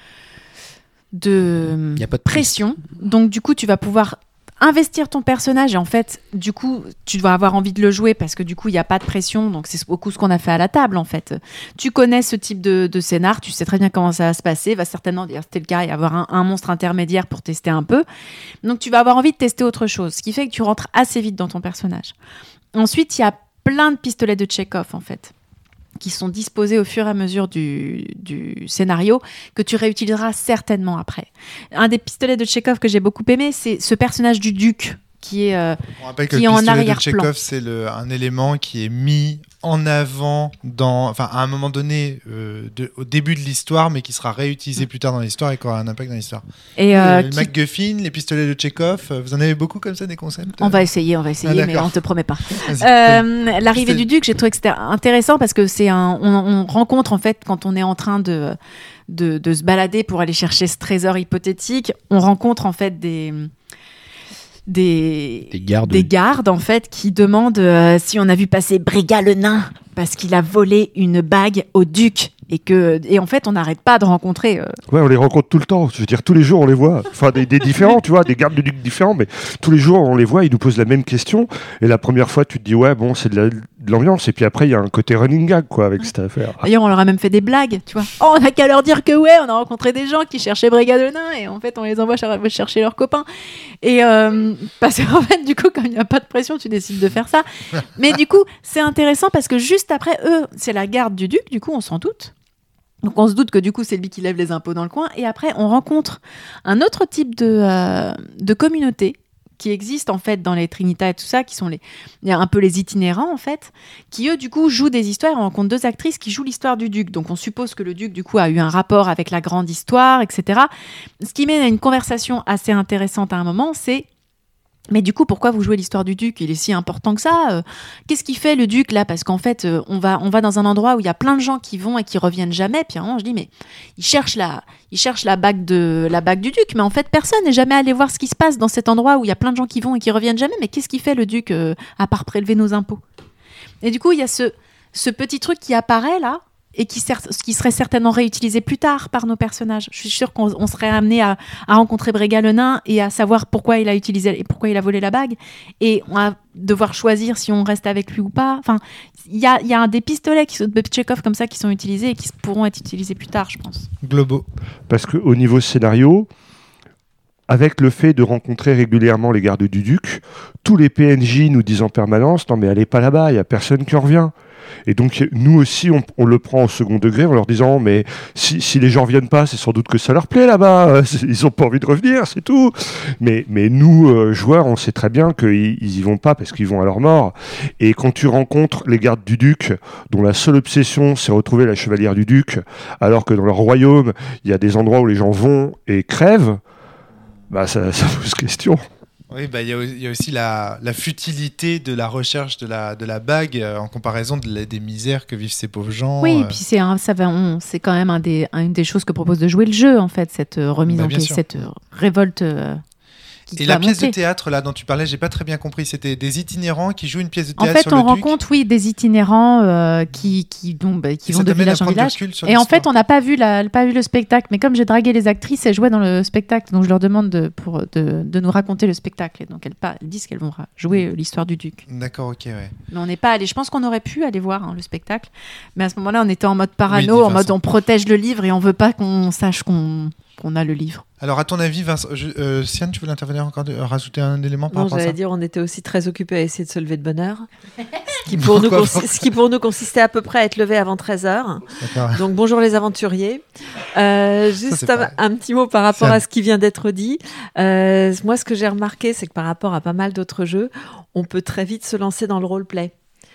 de, y a pas de pression. Donc du coup, tu vas pouvoir investir ton personnage et en fait, du coup, tu dois avoir envie de le jouer parce que du coup, il n'y a pas de pression. Donc, c'est beaucoup ce qu'on a fait à la table, en fait. Tu connais ce type de, de scénar, tu sais très bien comment ça va se passer. Va certainement, d'ailleurs, c'était le cas, y avoir un, un monstre intermédiaire pour tester un peu. Donc, tu vas avoir envie de tester autre chose, ce qui fait que tu rentres assez vite dans ton personnage. Ensuite, il y a plein de pistolets de Chekhov, en fait, qui sont disposés au fur et à mesure du, du scénario, que tu réutiliseras certainement après. Un des pistolets de Chekhov que j'ai beaucoup aimé, c'est ce personnage du duc, qui est, euh, On rappelle que qui le est en pistolet de arrière-plan. Chekhov, c'est le, un élément qui est mis en avant dans, enfin, à un moment donné, euh, de, au début de l'histoire, mais qui sera réutilisé plus tard dans l'histoire et qui aura un impact dans l'histoire. Et euh, le qui- MacGuffin, les pistolets de Chekhov, vous en avez beaucoup comme ça, des concepts? On va essayer, on va essayer, Ah, mais d'accord. on te promet pas. Vas-y. Euh, L'arrivée C'était- du duc, j'ai trouvé que c'était intéressant parce que c'est un, on, on rencontre en fait quand on est en train de, de de se balader pour aller chercher ce trésor hypothétique, on rencontre en fait des des Des gardes. des gardes en fait qui demandent euh, si on a vu passer Briga le nain parce qu'il a volé une bague au duc et que et en fait on n'arrête pas de rencontrer euh, Ouais, on les rencontre tout le temps. Je veux dire, tous les jours, on les voit. Enfin, des, des différents, tu vois, des gardes du duc différents, mais tous les jours, on les voit, ils nous posent la même question. Et la première fois, tu te dis, ouais, bon, c'est de la- de l'ambiance. Et puis après, il y a un côté running gag, quoi, avec cette affaire. D'ailleurs, on leur a même fait des blagues, tu vois. Oh, on a qu'à leur dire que ouais, on a rencontré des gens qui cherchaient Brigade de Nains et en fait, on les envoie cher- chercher leurs copains. Et euh, parce qu'en fait, du coup, quand il n'y a pas de pression, tu décides de faire ça. Mais du coup, c'est intéressant parce que juste après, eux, c'est la garde du duc, du coup, on s'en doute. Donc on se doute que du coup c'est lui qui lève les impôts dans le coin et après on rencontre un autre type de, euh, de communauté qui existe en fait dans les Trinitas et tout ça, qui sont les, il y a un peu les itinérants en fait, qui eux du coup jouent des histoires. On rencontre deux actrices qui jouent l'histoire du duc, donc on suppose que le duc du coup a eu un rapport avec la grande histoire, et cetera. Ce qui mène à une conversation assez intéressante à un moment, c'est mais du coup, pourquoi vous jouez l'histoire du duc? Il est si important que ça. Euh, Qu'est-ce qu'il fait le duc là? Parce qu'en fait, euh, on va on va dans un endroit où il y a plein de gens qui vont et qui reviennent jamais. Puis à un moment, je dis mais il cherche la il cherche la bague de la bague du duc, mais en fait personne n'est jamais allé voir ce qui se passe dans cet endroit où il y a plein de gens qui vont et qui reviennent jamais. Mais qu'est-ce qu'il fait le duc euh, à part prélever nos impôts? Et du coup, il y a ce ce petit truc qui apparaît là. Et qui, cer- qui serait certainement réutilisé plus tard par nos personnages. Je suis sûre qu'on on serait amené à, à rencontrer Briga le nain et à savoir pourquoi il a utilisé et pourquoi il a volé la bague. Et on va devoir choisir si on reste avec lui ou pas. Enfin, il y a, il y a un des pistolets qui sont de Chekhov comme ça qui sont utilisés et qui pourront être utilisés plus tard, je pense. Globaux. Parce qu'au niveau scénario, avec le fait de rencontrer régulièrement les gardes du duc, tous les P N J nous disent en permanence « Non mais allez pas là-bas, il n'y a personne qui en revient ». Et donc nous aussi, on, on le prend au second degré en leur disant « Mais si, si les gens viennent pas, c'est sans doute que ça leur plaît là-bas, ils n'ont pas envie de revenir, c'est tout ». Mais, mais nous, euh, joueurs, on sait très bien qu'ils ils y vont pas parce qu'ils vont à leur mort. Et quand tu rencontres les gardes du duc, dont la seule obsession, c'est retrouver la chevalière du duc, alors que dans leur royaume, il y a des endroits où les gens vont et crèvent, bah ça, ça pose question. Oui, bah, il y, a- il y a aussi la, la futilité de la recherche de la, de la bague euh, en comparaison de la- des misères que vivent ces pauvres gens. Oui, euh. et puis c'est un, ça va, on- c'est quand même un des, une des choses que propose de jouer le jeu, en fait, cette euh, remise Bah, en bien question, sûr. cette euh, révolte euh, qui Et va la pièce monter. de théâtre là dont tu parlais, j'ai pas très bien compris. C'était des itinérants qui jouent une pièce de En théâtre fait, sur on le duc. rencontre, oui, des itinérants euh, qui, qui, donc, bah, qui Et vont ça de t'amène à village en prendre du village. recul sur Et en l'histoire. fait, on n'a pas vu la, pas vu le spectacle. Mais comme j'ai dragué les actrices, elles jouaient dans le spectacle, donc je leur demande de, pour, de, de nous raconter le spectacle. Et donc elles, pa- elles disent qu'elles vont ra- jouer euh, l'histoire du duc. D'accord, ok, ouais. Mais on n'est pas allé. Je pense qu'on aurait pu aller voir hein, le spectacle, mais à ce moment-là, on était en mode parano, Oui, de en mode façon. on protège le livre et on veut pas qu'on sache qu'on qu'on a le livre. Alors, à ton avis, Vincent, je, euh, Sian, tu veux intervenir encore, de, euh, rajouter un élément par Non, rapport à ça? j'allais dire, on était aussi très occupés à essayer de se lever de bonne heure. Ce qui, pour nous, consi- ce qui pour nous consistait à peu près à être levé avant treize heures. D'accord. Donc bonjour les aventuriers. Euh, juste c'est un, pareil. un petit mot par rapport Ça- à ce qui vient d'être dit. Euh, moi, ce que j'ai remarqué, c'est que par rapport à pas mal d'autres jeux, on peut très vite se lancer dans le roleplay.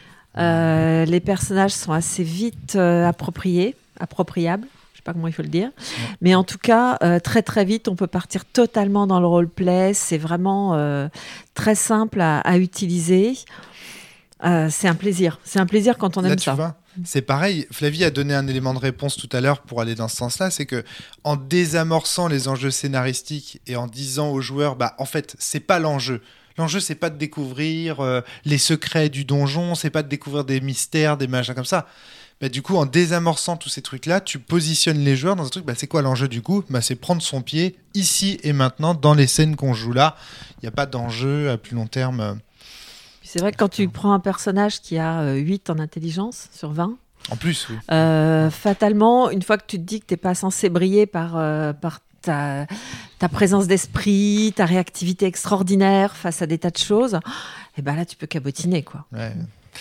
Euh, les personnages sont assez vite euh, appropriés, appropriables. Je sais pas comment il faut le dire, ouais. Mais en tout cas, euh, très très vite, on peut partir totalement dans le roleplay. C'est vraiment euh, très simple à, à utiliser. Euh, c'est un plaisir. C'est un plaisir quand on Là, aime tu ça. vois, c'est pareil. Flavie a donné un élément de réponse tout à l'heure pour aller dans ce sens-là. C'est que en désamorçant les enjeux scénaristiques et en disant aux joueurs, bah en fait, c'est pas l'enjeu. L'enjeu, c'est pas de découvrir euh, les secrets du donjon, c'est pas de découvrir des mystères, des machins comme ça. Bah, du coup, en désamorçant tous ces trucs-là, tu positionnes les joueurs dans un truc. Bah, c'est quoi l'enjeu du coup ? Bah, c'est prendre son pied ici et maintenant dans les scènes qu'on joue là. Il n'y a pas d'enjeu à plus long terme. C'est vrai que quand tu prends un personnage qui a euh, huit en intelligence sur vingt, en plus, oui. euh, fatalement, une fois que tu te dis que tu n'es pas censé briller par, euh, par ta, ta présence d'esprit, ta réactivité extraordinaire face à des tas de choses, et ben là, tu peux cabotiner, quoi. Ouais.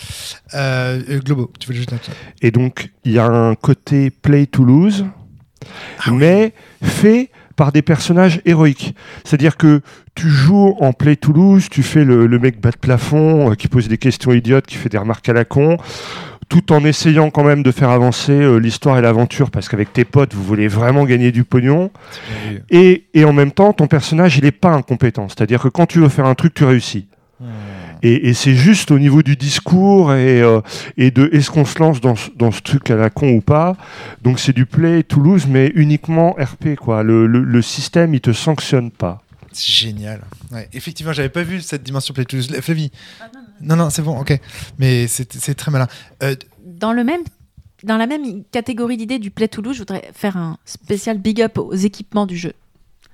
Euh, euh, Globo, tu veux juste dire ça. Et donc, il y a un côté play to lose, ah, mais oui. fait par des personnages héroïques. C'est-à-dire que tu joues en play to lose, tu fais le, le mec bas de plafond, euh, qui pose des questions idiotes, qui fait des remarques à la con, tout en essayant quand même de faire avancer euh, l'histoire et l'aventure, parce qu'avec tes potes, vous voulez vraiment gagner du pognon. Et, et en même temps, ton personnage, il n'est pas incompétent. C'est-à-dire que quand tu veux faire un truc, tu réussis. Hmm. Et, et c'est juste au niveau du discours et, euh, et de est-ce qu'on se lance dans, dans ce truc à la con ou pas. Donc c'est du play to lose, mais uniquement R P, quoi. Le, le, le système, il te sanctionne pas. C'est génial. Ouais, effectivement, j'avais pas vu cette dimension play to lose. Flavie. Ah, non, non. non, non, c'est bon, ok. Mais c'est, c'est très malin. Euh, dans le même, dans la même catégorie d'idées du play to lose, je voudrais faire un spécial big up aux équipements du jeu.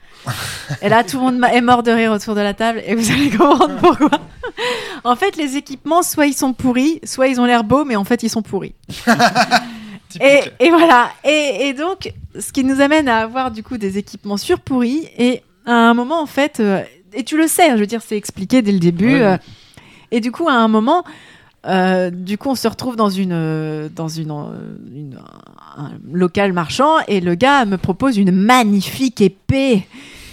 Et là, tout le monde est mort de rire autour de la table et vous allez comprendre pourquoi. En fait, les équipements, soit ils sont pourris, soit ils ont l'air beaux, mais en fait, ils sont pourris. et, et voilà. Et, et donc, ce qui nous amène à avoir du coup des équipements surpourris. Et à un moment, en fait, euh, et tu le sais, je veux dire, c'est expliqué dès le début. Ouais, euh, et du coup, à un moment, euh, du coup, on se retrouve dans une, euh, dans une, euh, une un, un local marchand et le gars me propose une magnifique épée.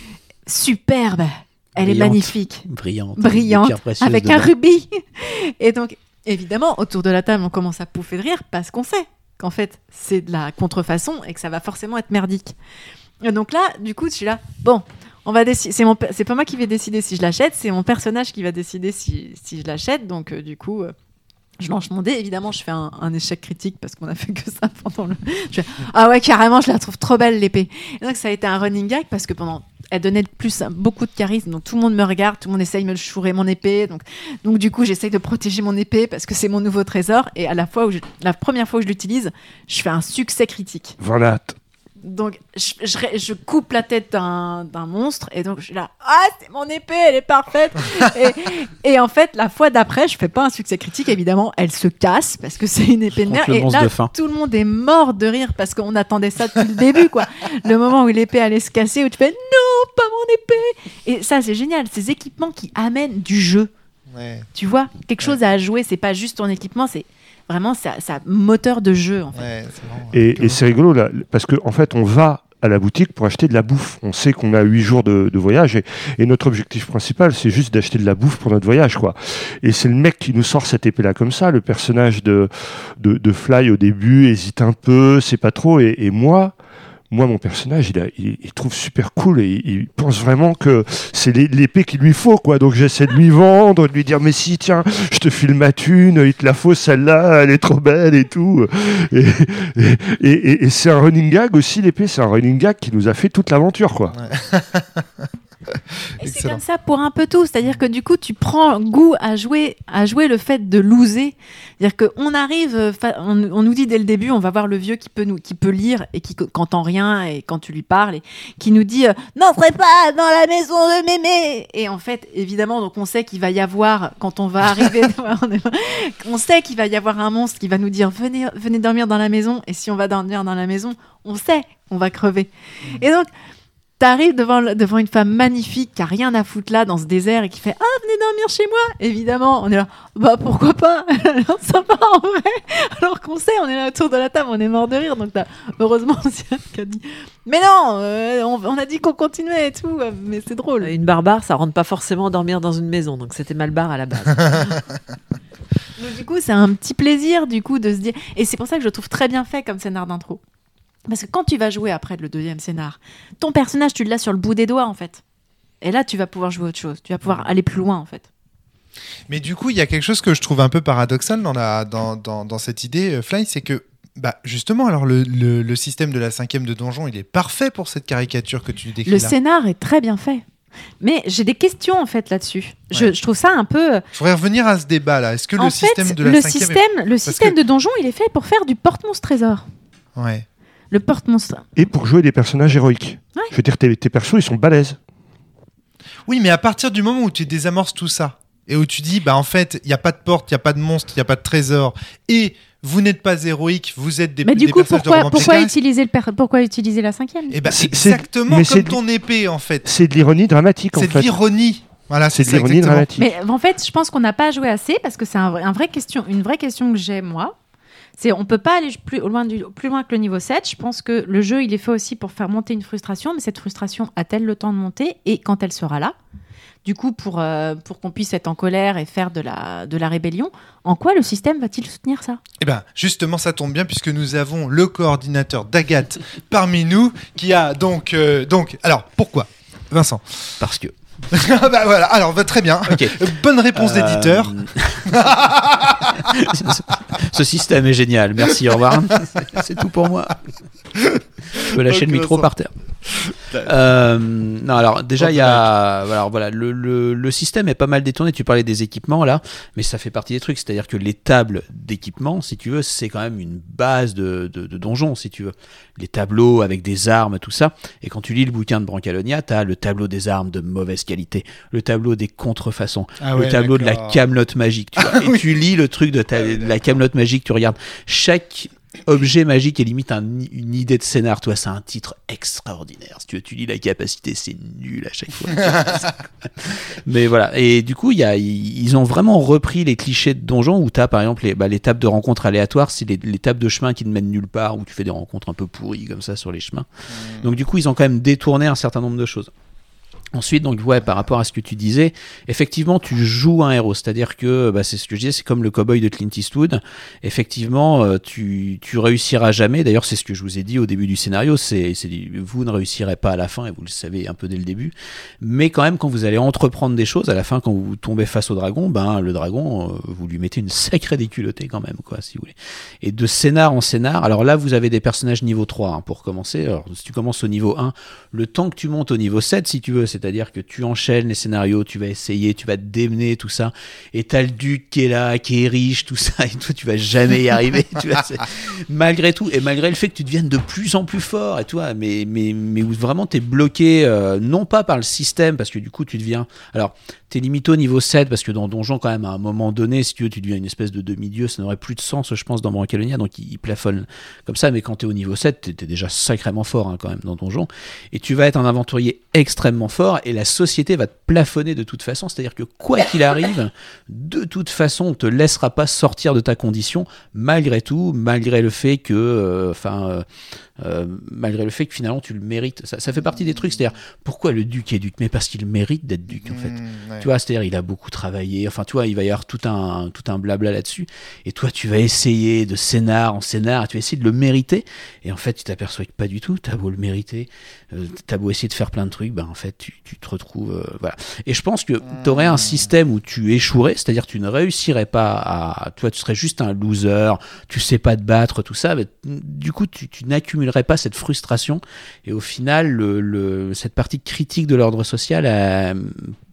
Superbe, elle brillante, est magnifique, brillante, brillante avec dedans. un rubis. Et donc, évidemment, autour de la table, on commence à pouffer de rire parce qu'on sait qu'en fait, c'est de la contrefaçon et que ça va forcément être merdique. Et donc là, du coup, je suis là, bon, on va décider. C'est, mon... c'est pas moi qui vais décider si je l'achète, c'est mon personnage qui va décider si, si je l'achète. Donc, euh, du coup. Euh... Je lance mon dé, évidemment, je fais un, un échec critique parce qu'on a fait que ça pendant le. Je fais, ah ouais, carrément, je la trouve trop belle l'épée. Et donc ça a été un running gag parce que pendant, elle donnait de plus beaucoup de charisme, donc tout le monde me regarde, tout le monde essaye de me chourer mon épée, donc donc du coup j'essaye de protéger mon épée parce que c'est mon nouveau trésor. Et à la fois où je... la première fois où je l'utilise, je fais un succès critique. Voilà. Donc, je, je, je coupe la tête d'un, d'un monstre et donc je suis là, ah, c'est mon épée, elle est parfaite. et, et en fait, la fois d'après, je fais pas un succès critique, évidemment, elle se casse parce que c'est une épée de mer. Et là, tout le monde est mort de rire parce qu'on attendait ça depuis le début, quoi. Le moment où l'épée allait se casser, où tu fais, non, pas mon épée. Et ça, c'est génial, ces équipements qui amènent du jeu. Ouais. Tu vois, quelque chose ouais. à jouer, c'est pas juste ton équipement, c'est. Vraiment, c'est un moteur de jeu, en fait. Ouais, c'est vraiment, et, et c'est rigolo, là, parce qu'en en fait, on va à la boutique pour acheter de la bouffe. On sait qu'on a huit jours de, de voyage et, et notre objectif principal, c'est juste d'acheter de la bouffe pour notre voyage, quoi. Et c'est le mec qui nous sort cette épée-là comme ça. Le personnage de, de, de Fly, au début, hésite un peu, c'est pas trop. Et, et moi... Moi, mon personnage, il, a, il, il trouve super cool et il, il pense vraiment que c'est l'épée qu'il lui faut, quoi. Donc, j'essaie de lui vendre, de lui dire, mais si, tiens, je te file ma thune, il te la faut celle-là, elle est trop belle et tout. Et, et, et, et c'est un running gag aussi, l'épée, c'est un running gag qui nous a fait toute l'aventure, quoi. Ouais. Et c'est comme ça pour un peu tout, c'est-à-dire que du coup tu prends goût à jouer, à jouer le fait de loser, c'est-à-dire qu'on arrive, on, on nous dit dès le début, on va voir le vieux qui peut, nous, qui peut lire et qui n'entend rien et quand tu lui parles, et qui nous dit euh, « n'entrez pas dans la maison de mémé !» Et en fait, évidemment, donc on sait qu'il va y avoir, quand on va arriver, on sait qu'il va y avoir un monstre qui va nous dire « venez, venez dormir dans la maison » et si on va dormir dans la maison, on sait qu'on va crever. Et donc, t'arrives devant, devant une femme magnifique qui a rien à foutre là dans ce désert et qui fait ah venez dormir chez moi, évidemment on est là bah pourquoi pas, alors sympa en vrai, alors qu'on sait on est là autour de la table, on est mort de rire, donc t'as heureusement Sian qui a dit mais non euh, on, on a dit qu'on continuait et tout, mais c'est drôle. Une barbare ça rentre pas forcément dormir dans une maison, donc c'était Malbar à la base. Donc du coup c'est un petit plaisir du coup de se dire, et c'est pour ça que je trouve très bien fait comme scénar d'intro. Parce que quand tu vas jouer après le deuxième scénar, ton personnage, tu l'as sur le bout des doigts, en fait. Et là, tu vas pouvoir jouer autre chose. Tu vas pouvoir aller plus loin, en fait. Mais du coup, il y a quelque chose que je trouve un peu paradoxal dans, la, dans, dans, dans cette idée, Fly, c'est que, bah, justement, alors le, le, le système de la cinquième de donjon, il est parfait pour cette caricature que tu décris Le là. scénar est très bien fait. Mais j'ai des questions, en fait, là-dessus. Ouais. Je, je trouve ça un peu... Il faudrait revenir à ce débat-là. Est-ce que en le fait, système de la le cinquième... système, le système que... de donjon, il est fait pour faire du porte-monstre-trésor. Ouais. Le porte-monstre. Et pour jouer des personnages héroïques. Ouais. Je veux dire, tes, tes persos, ils sont balèzes. Oui, mais à partir du moment où tu désamorces tout ça, et où tu dis, bah en fait, il n'y a pas de porte, il n'y a pas de monstre, il n'y a pas de trésor, et vous n'êtes pas héroïque, vous êtes des, Mais du des coup, personnages pourquoi, de romans pourquoi, pittoresques. utiliser le per- pourquoi utiliser la cinquième? Eh ben, C'est- exactement mais comme c'est- ton épée, en fait. C'est de l'ironie dramatique, en C'est de fait. l'ironie. Voilà, C'est c'est de ça, l'ironie exactement. dramatique. Mais en fait, je pense qu'on n'a pas joué assez parce que c'est un vrai, un vrai question, une vraie question que j'ai, moi. C'est, on peut pas aller plus loin, du, plus loin que le niveau sept. Je pense que le jeu, il est fait aussi pour faire monter une frustration, mais cette frustration a-t-elle le temps de monter? Et quand elle sera là, du coup, pour, euh, pour qu'on puisse être en colère et faire de la, de la rébellion, en quoi le système va-t-il soutenir ça? Eh ben, justement, ça tombe bien puisque nous avons le coordinateur d'Agathe parmi nous qui a donc... euh, donc alors, pourquoi Vincent? Parce que. Ah bah voilà, alors bah, très bien. Ok. Bonne réponse Euh, d'éditeur. ce, ce système est génial. Merci, au revoir. C'est, c'est tout pour moi. Je peux lâcher Ok, le micro Vincent. par terre. Euh, non, alors déjà, il y a. Alors voilà, le, le, le système est pas mal détourné. Tu parlais des équipements là, mais ça fait partie des trucs. C'est-à-dire que les tables d'équipement, si tu veux, c'est quand même une base de, de, de donjon, si tu veux. Les tableaux avec des armes, tout ça. Et quand tu lis le bouquin de Brancalonia, t'as le tableau des armes de mauvaise qualité, le tableau des contrefaçons, Ah le ouais, tableau de la d'accord. camelote magique. Tu vois. Ah et oui. tu lis le truc de, ta, de la camelote magique, tu regardes chaque objet magique est limite un, une idée de scénar. Toi, c'est un titre extraordinaire. Si tu veux, tu lis la capacité, c'est nul à chaque fois. Mais voilà. Et du coup, il y a, ils ont vraiment repris les clichés de donjon où tu as par exemple les, bah, les tables de rencontres aléatoires, c'est les, les tables de chemin qui ne mènent nulle part, où tu fais des rencontres un peu pourries comme ça sur les chemins. Mmh. Donc du coup, ils ont quand même détourné un certain nombre de choses. Ensuite, donc, ouais, par rapport à ce que tu disais, effectivement, tu joues un héros. C'est-à-dire que, bah, c'est ce que je disais, c'est comme le cow-boy de Clint Eastwood. Effectivement, euh, tu, tu réussiras jamais. D'ailleurs, c'est ce que je vous ai dit au début du scénario. C'est, c'est, vous ne réussirez pas à la fin, et vous le savez un peu dès le début. Mais quand même, quand vous allez entreprendre des choses, à la fin, quand vous tombez face au dragon, ben, le dragon, euh, vous lui mettez une sacrée déculottée quand même, quoi, si vous voulez. Et de scénar en scénar, alors là, vous avez des personnages niveau trois, hein, pour commencer. Alors, si tu commences au niveau un, le temps que tu montes au niveau sept, si tu veux, c'est C'est-à-dire que tu enchaînes les scénarios, tu vas essayer, tu vas te démener, tout ça. Et t'as le duc qui est là, qui est riche, tout ça. Et toi, tu vas jamais y arriver. Tu vois, c'est... Malgré tout, et malgré le fait que tu deviennes de plus en plus fort, et toi, mais, mais, mais où vraiment t'es bloqué, euh, non pas par le système, parce que du coup, tu deviens. Alors, t'es limité au niveau sept, parce que dans Donjon, quand même, à un moment donné, si tu veux, tu deviens une espèce de demi-dieu. Ça n'aurait plus de sens, je pense, dans Brancalonia. Donc, il, il plafonne comme ça. Mais quand t'es au niveau sept, t'es, t'es déjà sacrément fort, hein, quand même, dans Donjon. Et tu vas être un aventurier extrêmement fort. Et la société va te plafonner de toute façon, c'est-à-dire que quoi qu'il arrive, de toute façon, on ne te laissera pas sortir de ta condition, malgré tout, malgré le fait que, enfin, euh, euh, malgré le fait que finalement tu le mérites. Ça, ça fait partie des trucs, c'est-à-dire pourquoi le duc est duc, mais parce qu'il mérite d'être duc en fait. Mmh, ouais. Tu vois, c'est-à-dire il a beaucoup travaillé. Enfin, tu vois, il va y avoir tout un tout un blabla là-dessus. Et toi, tu vas essayer de scénar en scénar, tu vas essayer de le mériter. Et en fait, tu t'aperçois que pas du tout. T'as beau le mériter, euh, t'as beau essayer de faire plein de trucs, ben en fait, tu, tu te retrouves. Euh, voilà. Et je pense que tu aurais un système où tu échouerais, c'est-à-dire tu ne réussirais pas à. Tu vois, tu serais juste un loser, tu sais pas te battre, tout ça. Mais, du coup, tu, tu n'accumulerais pas cette frustration. Et au final, le, le, cette partie critique de l'ordre social, euh,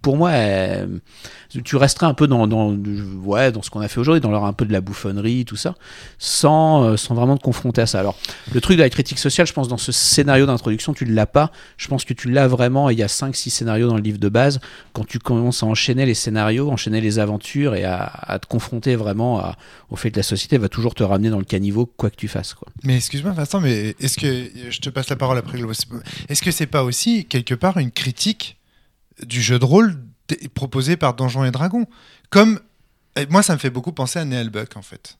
pour moi, elle, tu resterais un peu dans, dans, ouais, dans ce qu'on a fait aujourd'hui, dans leur un peu de la bouffonnerie, tout ça, sans, euh, sans vraiment te confronter à ça. Alors, le truc de la critique sociale, je pense, dans ce scénario d'introduction, tu ne l'as pas. Je pense que tu l'as vraiment, et il y a cinq six scénarios dans le livre de base. Quand tu commences à enchaîner les scénarios, enchaîner les aventures et à, à te confronter vraiment à, au fait que la société va toujours te ramener dans le caniveau, quoi que tu fasses, quoi. Mais excuse-moi, Vincent, mais est-ce que, je te passe la parole après, Globo, est-ce que c'est pas aussi, quelque part, une critique du jeu de rôle d- proposé par Donjons et Dragons? Comme, moi, ça me fait beaucoup penser à Neil Buck, en fait.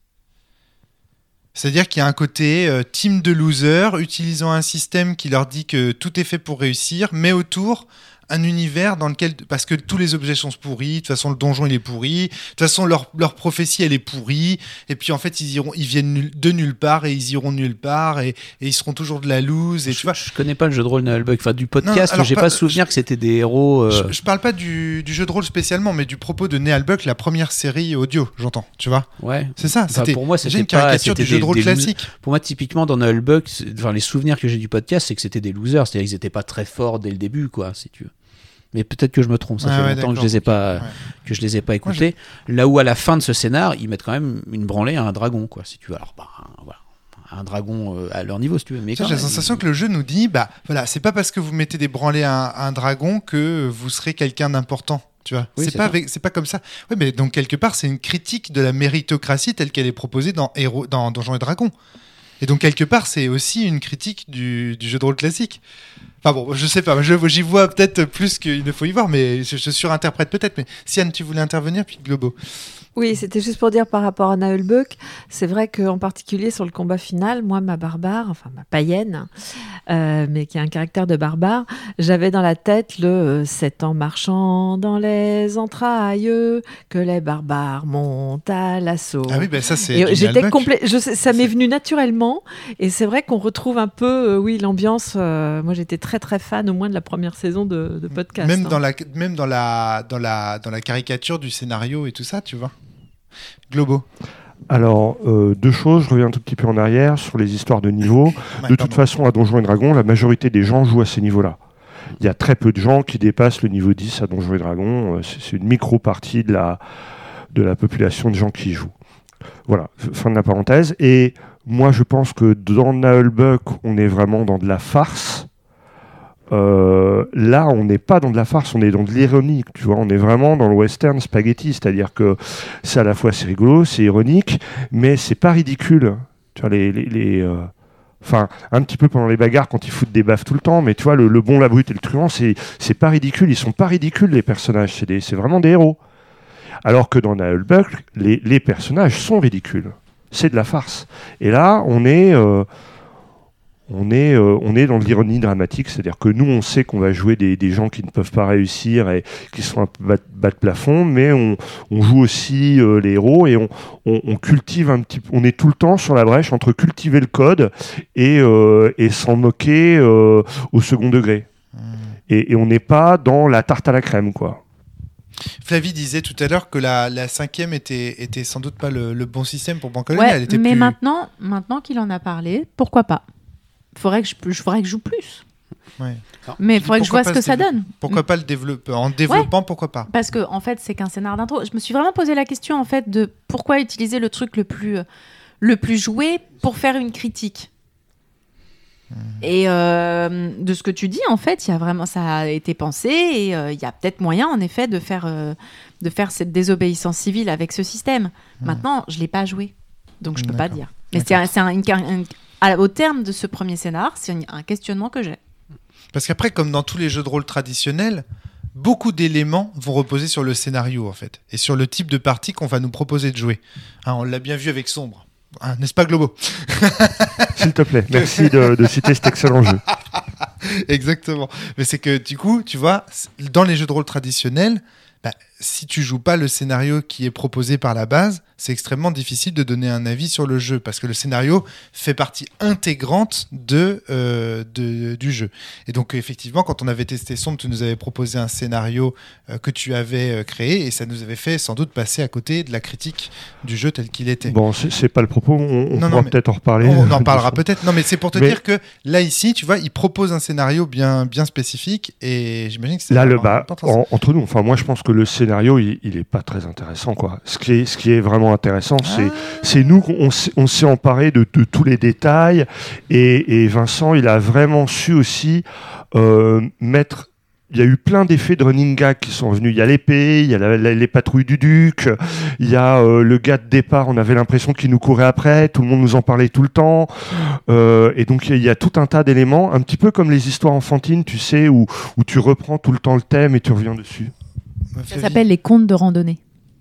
C'est-à-dire qu'il y a un côté euh, team de losers, utilisant un système qui leur dit que tout est fait pour réussir, mais autour un univers dans lequel, parce que tous les objets sont pourris, de toute façon le donjon il est pourri, de toute façon leur, leur prophétie elle est pourrie, et puis en fait ils iront, ils viennent nul, de nulle part et ils iront nulle part et, et ils seront toujours de la loose. Et je, tu vois, je connais pas le jeu de rôle Nullbug, enfin du podcast, non, j'ai pas, pas souvenir je, que c'était des héros. Euh... Je, je parle pas du, du jeu de rôle spécialement, mais du propos de Neil Buck, la première série audio, j'entends, tu vois. Ouais. C'est ça. Enfin, c'était pour moi c'était une pas, caricature c'était du jeu de rôle des, classique. Des, pour moi typiquement dans Nullbug, enfin les souvenirs que j'ai du podcast, c'est que c'était des losers, c'est-à-dire qu'ils étaient pas très forts dès le début, quoi, si tu veux. Mais peut-être que je me trompe, ça ah fait ouais, longtemps que je les ai pas, okay. ouais. que je les ai pas écoutés. Moi, là où à la fin de ce scénar, ils mettent quand même une branlée à un dragon, quoi, si tu veux. Alors, bah, voilà, un dragon euh, à leur niveau, si tu veux. Mais j'ai la sensation il... que le jeu nous dit, bah voilà, c'est pas parce que vous mettez des branlées à un, à un dragon que vous serez quelqu'un d'important. Tu vois, oui, c'est, c'est, pas avec, c'est pas comme ça. Ouais, mais donc quelque part, c'est une critique de la méritocratie telle qu'elle est proposée dans, Héros, dans Donjons et Dragons. Et donc quelque part, c'est aussi une critique du, du jeu de rôle classique. Enfin bon, je sais pas, je, j'y vois peut-être plus qu'il ne faut y voir, mais je, je surinterprète peut-être. Mais Sian, tu voulais intervenir, puis Globo. Oui, c'était juste pour dire par rapport à Neil Buck, c'est vrai qu'en particulier sur le combat final, moi, ma barbare, enfin ma païenne, euh, mais qui a un caractère de barbare, j'avais dans la tête le euh, « c'est en marchant dans les entrailles que les barbares montent à l'assaut ». Ah oui, ben ça c'est et j'étais complè- je sais, ça m'est venu naturellement, et c'est vrai qu'on retrouve un peu, euh, oui, l'ambiance. Euh, moi, j'étais très très fan, au moins de la première saison de, de podcast. Même hein. dans la, même dans la, dans la, dans la caricature du scénario et tout ça, tu vois. Globo. Alors, euh, deux choses, je reviens un tout petit peu en arrière sur les histoires de niveaux. Ouais, de pardon. toute façon, à Donjons et Dragons, la majorité des gens jouent à ces niveaux-là. Il y a très peu de gens qui dépassent le niveau dix à Donjons et Dragons. C'est, c'est une micro-partie de la, de la population de gens qui y jouent. Voilà, fin de la parenthèse. Et moi, je pense que dans Nullbuck, on est vraiment dans de la farce. Euh, là, on n'est pas dans de la farce, on est dans de l'ironie, tu vois, on est vraiment dans le western spaghetti, c'est-à-dire que c'est à la fois c'est rigolo, c'est ironique, mais c'est pas ridicule. Tu vois, les, les, les euh... enfin, un petit peu pendant les bagarres quand ils foutent des baffes tout le temps, mais tu vois, le, le bon, la brute et le truand, c'est, c'est pas ridicule, ils sont pas ridicules les personnages, c'est, des, c'est vraiment des héros. Alors que dans Nullbuck, les, les personnages sont ridicules, c'est de la farce. Et là, on est euh, On est, euh, on est dans de l'ironie dramatique, c'est-à-dire que nous, on sait qu'on va jouer des, des gens qui ne peuvent pas réussir et qui sont un peu bas, bas de plafond, mais on, on joue aussi euh, les héros et on, on, on cultive un petit, on est tout le temps sur la brèche entre cultiver le code et, euh, et s'en moquer euh, au second degré. Mmh. Et, et on n'est pas dans la tarte à la crème, quoi. Flavie disait tout à l'heure que la, la cinquième était, était sans doute pas le, le bon système pour Bancolonia. Ouais, Elle était mais plus... maintenant, maintenant qu'il en a parlé, pourquoi pas ? Faudrait que je, je faudrait que je joue plus. Ouais. Alors, mais il faudrait que je vois ce que ça donne. Pourquoi pas le développer en développant, ouais. Pourquoi pas? Parce que en fait, c'est qu'un scénar d'intro. Je me suis vraiment posé la question en fait de pourquoi utiliser le truc le plus le plus joué pour faire une critique. Mmh. Et euh, de ce que tu dis, en fait, il y a vraiment ça a été pensé et il euh, y a peut-être moyen, en effet, de faire euh, de faire cette désobéissance civile avec ce système. Mmh. Maintenant, je l'ai pas joué, donc je peux D'accord. pas dire. Mais D'accord. c'est, un, c'est un, un, un au terme de ce premier scénar, c'est un questionnement que j'ai. Parce qu'après, comme dans tous les jeux de rôle traditionnels, beaucoup d'éléments vont reposer sur le scénario, en fait, et sur le type de partie qu'on va nous proposer de jouer. Hein, on l'a bien vu avec Sombre. Hein, n'est-ce pas, Globo? S'il te plaît, merci de, de citer cet excellent jeu. Exactement. Mais c'est que, du coup, tu vois, dans les jeux de rôle traditionnels, bah, si tu joues pas le scénario qui est proposé par la base, c'est extrêmement difficile de donner un avis sur le jeu parce que le scénario fait partie intégrante de, euh, de du jeu. Et donc effectivement, quand on avait testé Sombre, tu nous avais proposé un scénario euh, que tu avais euh, créé et ça nous avait fait sans doute passer à côté de la critique du jeu tel qu'il était. Bon, c'est, c'est pas le propos. On, on non, pourra non, peut-être en reparler. On en parlera peut-être. Non, mais c'est pour te mais... dire que là ici, tu vois, il propose un scénario bien bien spécifique et j'imagine que c'est là le bas en, entre nous. Enfin, moi, je pense que le scénario, il, il est pas très intéressant, quoi. Ce qui est, ce qui est vraiment intéressant, ah. c'est, c'est nous, on, on s'est emparé de, de tous les détails, et, et Vincent, il a vraiment su aussi euh, mettre. Il y a eu plein d'effets de running gag qui sont venus. Il y a l'épée, il y a la, la, les patrouilles du Duc, il y a euh, le gars de départ, on avait l'impression qu'il nous courait après, tout le monde nous en parlait tout le temps. Euh, et donc il y, y a tout un tas d'éléments, un petit peu comme les histoires enfantines, tu sais, où, où tu reprends tout le temps le thème et tu reviens dessus. Ça s'appelle les contes de randonnée.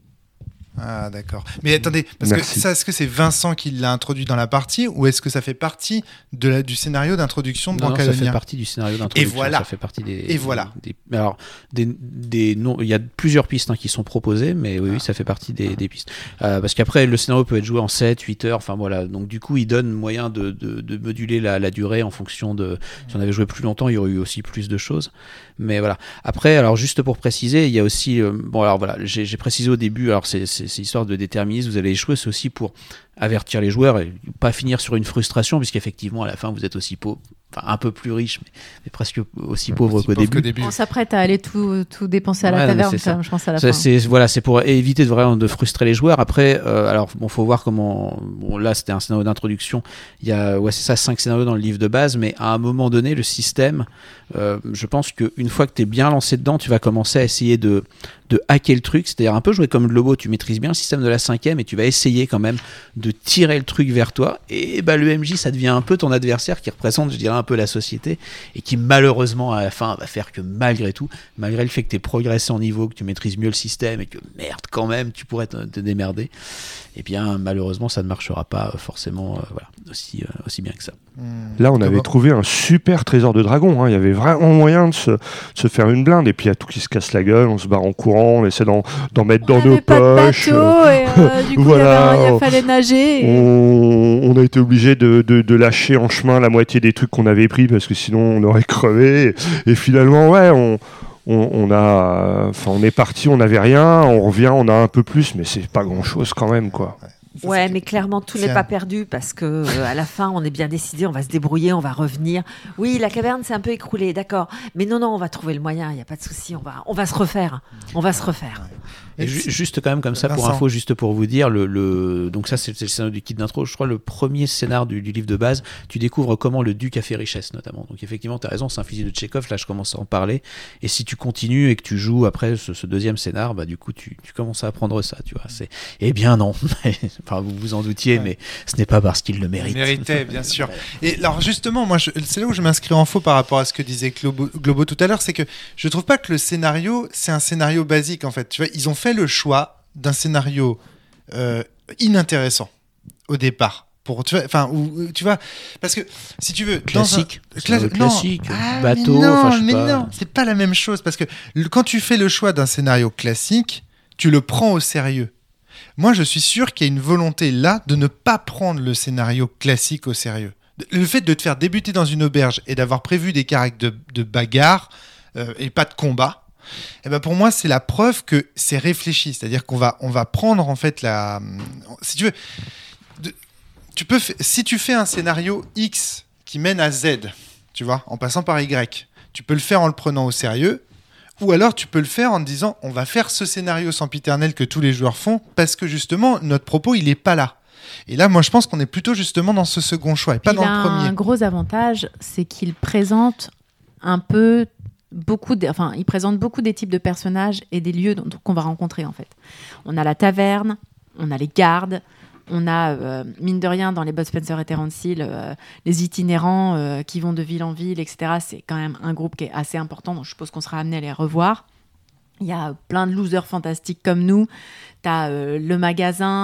Ah d'accord. Mais attendez, parce Merci. que ça, est-ce que c'est Vincent qui l'a introduit dans la partie ou est-ce que ça fait partie de la, du scénario d'introduction de non, Brancalonia ? Non, ça fait partie du scénario d'introduction. Et voilà. Ça fait partie des. Et voilà. Des, alors, des, des non, il y a plusieurs pistes hein, qui sont proposées, mais oui, ah. oui, ça fait partie des, des pistes. Euh, parce qu'après, le scénario peut être joué en sept, huit heures. Enfin voilà. Donc du coup, il donne moyen de, de, de moduler la, la durée en fonction de. Si on avait joué plus longtemps, il y aurait eu aussi plus de choses. Mais voilà. Après, alors juste pour préciser, il y a aussi. Euh, bon alors voilà, j'ai, j'ai précisé au début. Alors c'est, c'est, c'est histoire de déterminer. Vous allez échouer, c'est aussi pour avertir les joueurs et pas finir sur une frustration, puisqu'effectivement à la fin vous êtes aussi pauvre, enfin un peu plus riche, mais, mais presque aussi pauvre aussi qu'au pauvre début. Que début. On s'apprête à aller tout, tout dépenser à la ouais, taverne, quand même, je pense à la c'est, fin. C'est, voilà, c'est pour éviter de, vraiment de frustrer les joueurs. Après, euh, alors bon, faut voir comment. Bon, là, c'était un scénario d'introduction. Il y a, ouais, c'est ça, cinq scénarios dans le livre de base, mais à un moment donné, le système, euh, je pense qu'une fois que tu es bien lancé dedans, tu vas commencer à essayer de de hacker le truc, c'est-à-dire un peu jouer comme Globo, tu maîtrises bien le système de la cinquième et tu vas essayer quand même de tirer le truc vers toi, et bah, le M J ça devient un peu ton adversaire qui représente, je dirais, un peu la société et qui malheureusement à la fin va faire que malgré tout, malgré le fait que tu aies progressé en niveau, que tu maîtrises mieux le système et que merde quand même tu pourrais te, te démerder, et bien malheureusement ça ne marchera pas forcément euh, voilà, aussi, euh, aussi bien que ça. Là on avait Comment trouvé un super trésor de dragon, hein. Il y avait vraiment moyen de se, de se faire une blinde, et puis il y a tout qui se casse la gueule, on se barre en courant, on essaie d'en, d'en mettre on dans nos pas poches. De bateau, et euh, du coup voilà, il, y avait, il fallait nager. Et... On, on a été obligé de, de, de lâcher en chemin la moitié des trucs qu'on avait pris parce que sinon on aurait crevé. Et, et finalement, ouais, on, on, on a, enfin, on est parti, on n'avait rien, on revient, on a un peu plus, mais c'est pas grand chose quand même, quoi. Ça, ouais, mais clairement, tout n'est un... pas perdu parce que euh, à la fin, on est bien décidé, on va se débrouiller, on va revenir. Oui, la caverne s'est un peu écroulée, d'accord. Mais non, non, on va trouver le moyen, il n'y a pas de souci, on va, on va se refaire. On va se refaire. Et ju- juste quand même comme ça, Vincent. Pour info, juste pour vous dire, le, le... donc ça c'est, c'est le scénario du kit d'intro, je crois le premier scénar du, du livre de base, tu découvres comment le duc a fait richesse notamment. Donc effectivement, tu as raison, c'est un fusil de Tchekhov, là je commence à en parler. Et si tu continues et que tu joues après ce, ce deuxième scénar, bah du coup tu, tu commences à apprendre ça, tu vois. C'est... Eh bien non, enfin vous vous en doutiez, ouais. Mais ce n'est pas parce qu'il le mérite. Il méritait, bien sûr. Et alors justement, moi je, c'est là où je m'inscris en faux par rapport à ce que disait Globo, Globo tout à l'heure, c'est que je trouve pas que le scénario, c'est un scénario basique en fait. Tu vois, ils ont fait le choix d'un scénario euh, inintéressant au départ. Pour, tu vois, enfin, tu vois, parce que si tu veux, classique, dans un, cla- classique, ah, bateau, mais non, enfin, je sais mais pas. non, c'est pas la même chose parce que le, quand tu fais le choix d'un scénario classique, tu le prends au sérieux. Moi, je suis sûr qu'il y a une volonté là de ne pas prendre le scénario classique au sérieux. Le fait de te faire débuter dans une auberge et d'avoir prévu des caractères de, de bagarre euh, et pas de combat. Eh ben pour moi, c'est la preuve que c'est réfléchi. C'est-à-dire qu'on va, on va prendre en fait la. Si tu veux, de, tu peux, si tu fais un scénario X qui mène à Z, tu vois, en passant par Y, tu peux le faire en le prenant au sérieux, ou alors tu peux le faire en te disant, on va faire ce scénario sempiternel que tous les joueurs font, parce que justement notre propos il est pas là. Et là, moi, je pense qu'on est plutôt justement dans ce second choix et pas il dans le premier. Un gros avantage, c'est qu'il présente un peu. Beaucoup de, enfin, il présente beaucoup des types de personnages et des lieux dont, qu'on va rencontrer en fait. On a la taverne, on a les gardes, on a euh, mine de rien dans les Bud Spencer et Terence Hill euh, les itinérants euh, qui vont de ville en ville, et cetera. C'est quand même un groupe qui est assez important, donc je suppose qu'on sera amené à les revoir. Il y a plein de losers fantastiques comme nous. T'as euh, le magasin.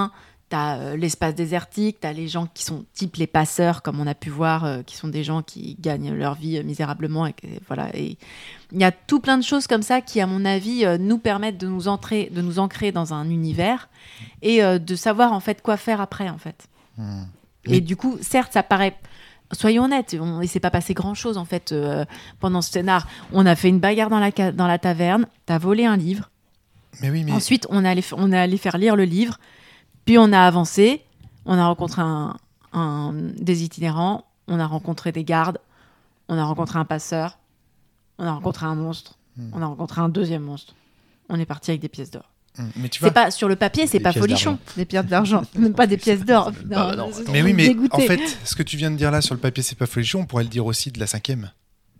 T'as euh, l'espace désertique, t'as les gens qui sont type les passeurs, comme on a pu voir, euh, qui sont des gens qui gagnent leur vie euh, misérablement. Et, et voilà. Et il y a tout plein de choses comme ça qui, à mon avis, euh, nous permettent de nous, entrer, de nous ancrer dans un univers et euh, de savoir en fait quoi faire après, en fait. Mmh. Et Oui. du coup, certes, ça paraît... Soyons honnêtes, on, il s'est pas passé grand-chose en fait euh, pendant ce scénar. On a fait une bagarre dans la, ca- dans la taverne, t'as volé un livre. Mais oui, mais Ensuite, on est, allé, f- on est allé faire lire le livre. Puis on a avancé, on a rencontré un, un- des itinérants, on a rencontré des gardes, on a rencontré un passeur, on a rencontré un monstre, Hmm. on a rencontré un deuxième monstre. On est parti avec des pièces d'or. mais tu vois. C'est pas sur le papier, c'est Des pas pièces folichon, d'argent. des pièces d'argent, même pas des pièces d'or. bah non, c'est- Mais on oui, est mais dégoûtés. en fait, ce que tu viens de dire là sur le papier, c'est pas folichon. On pourrait le dire aussi de la cinquième.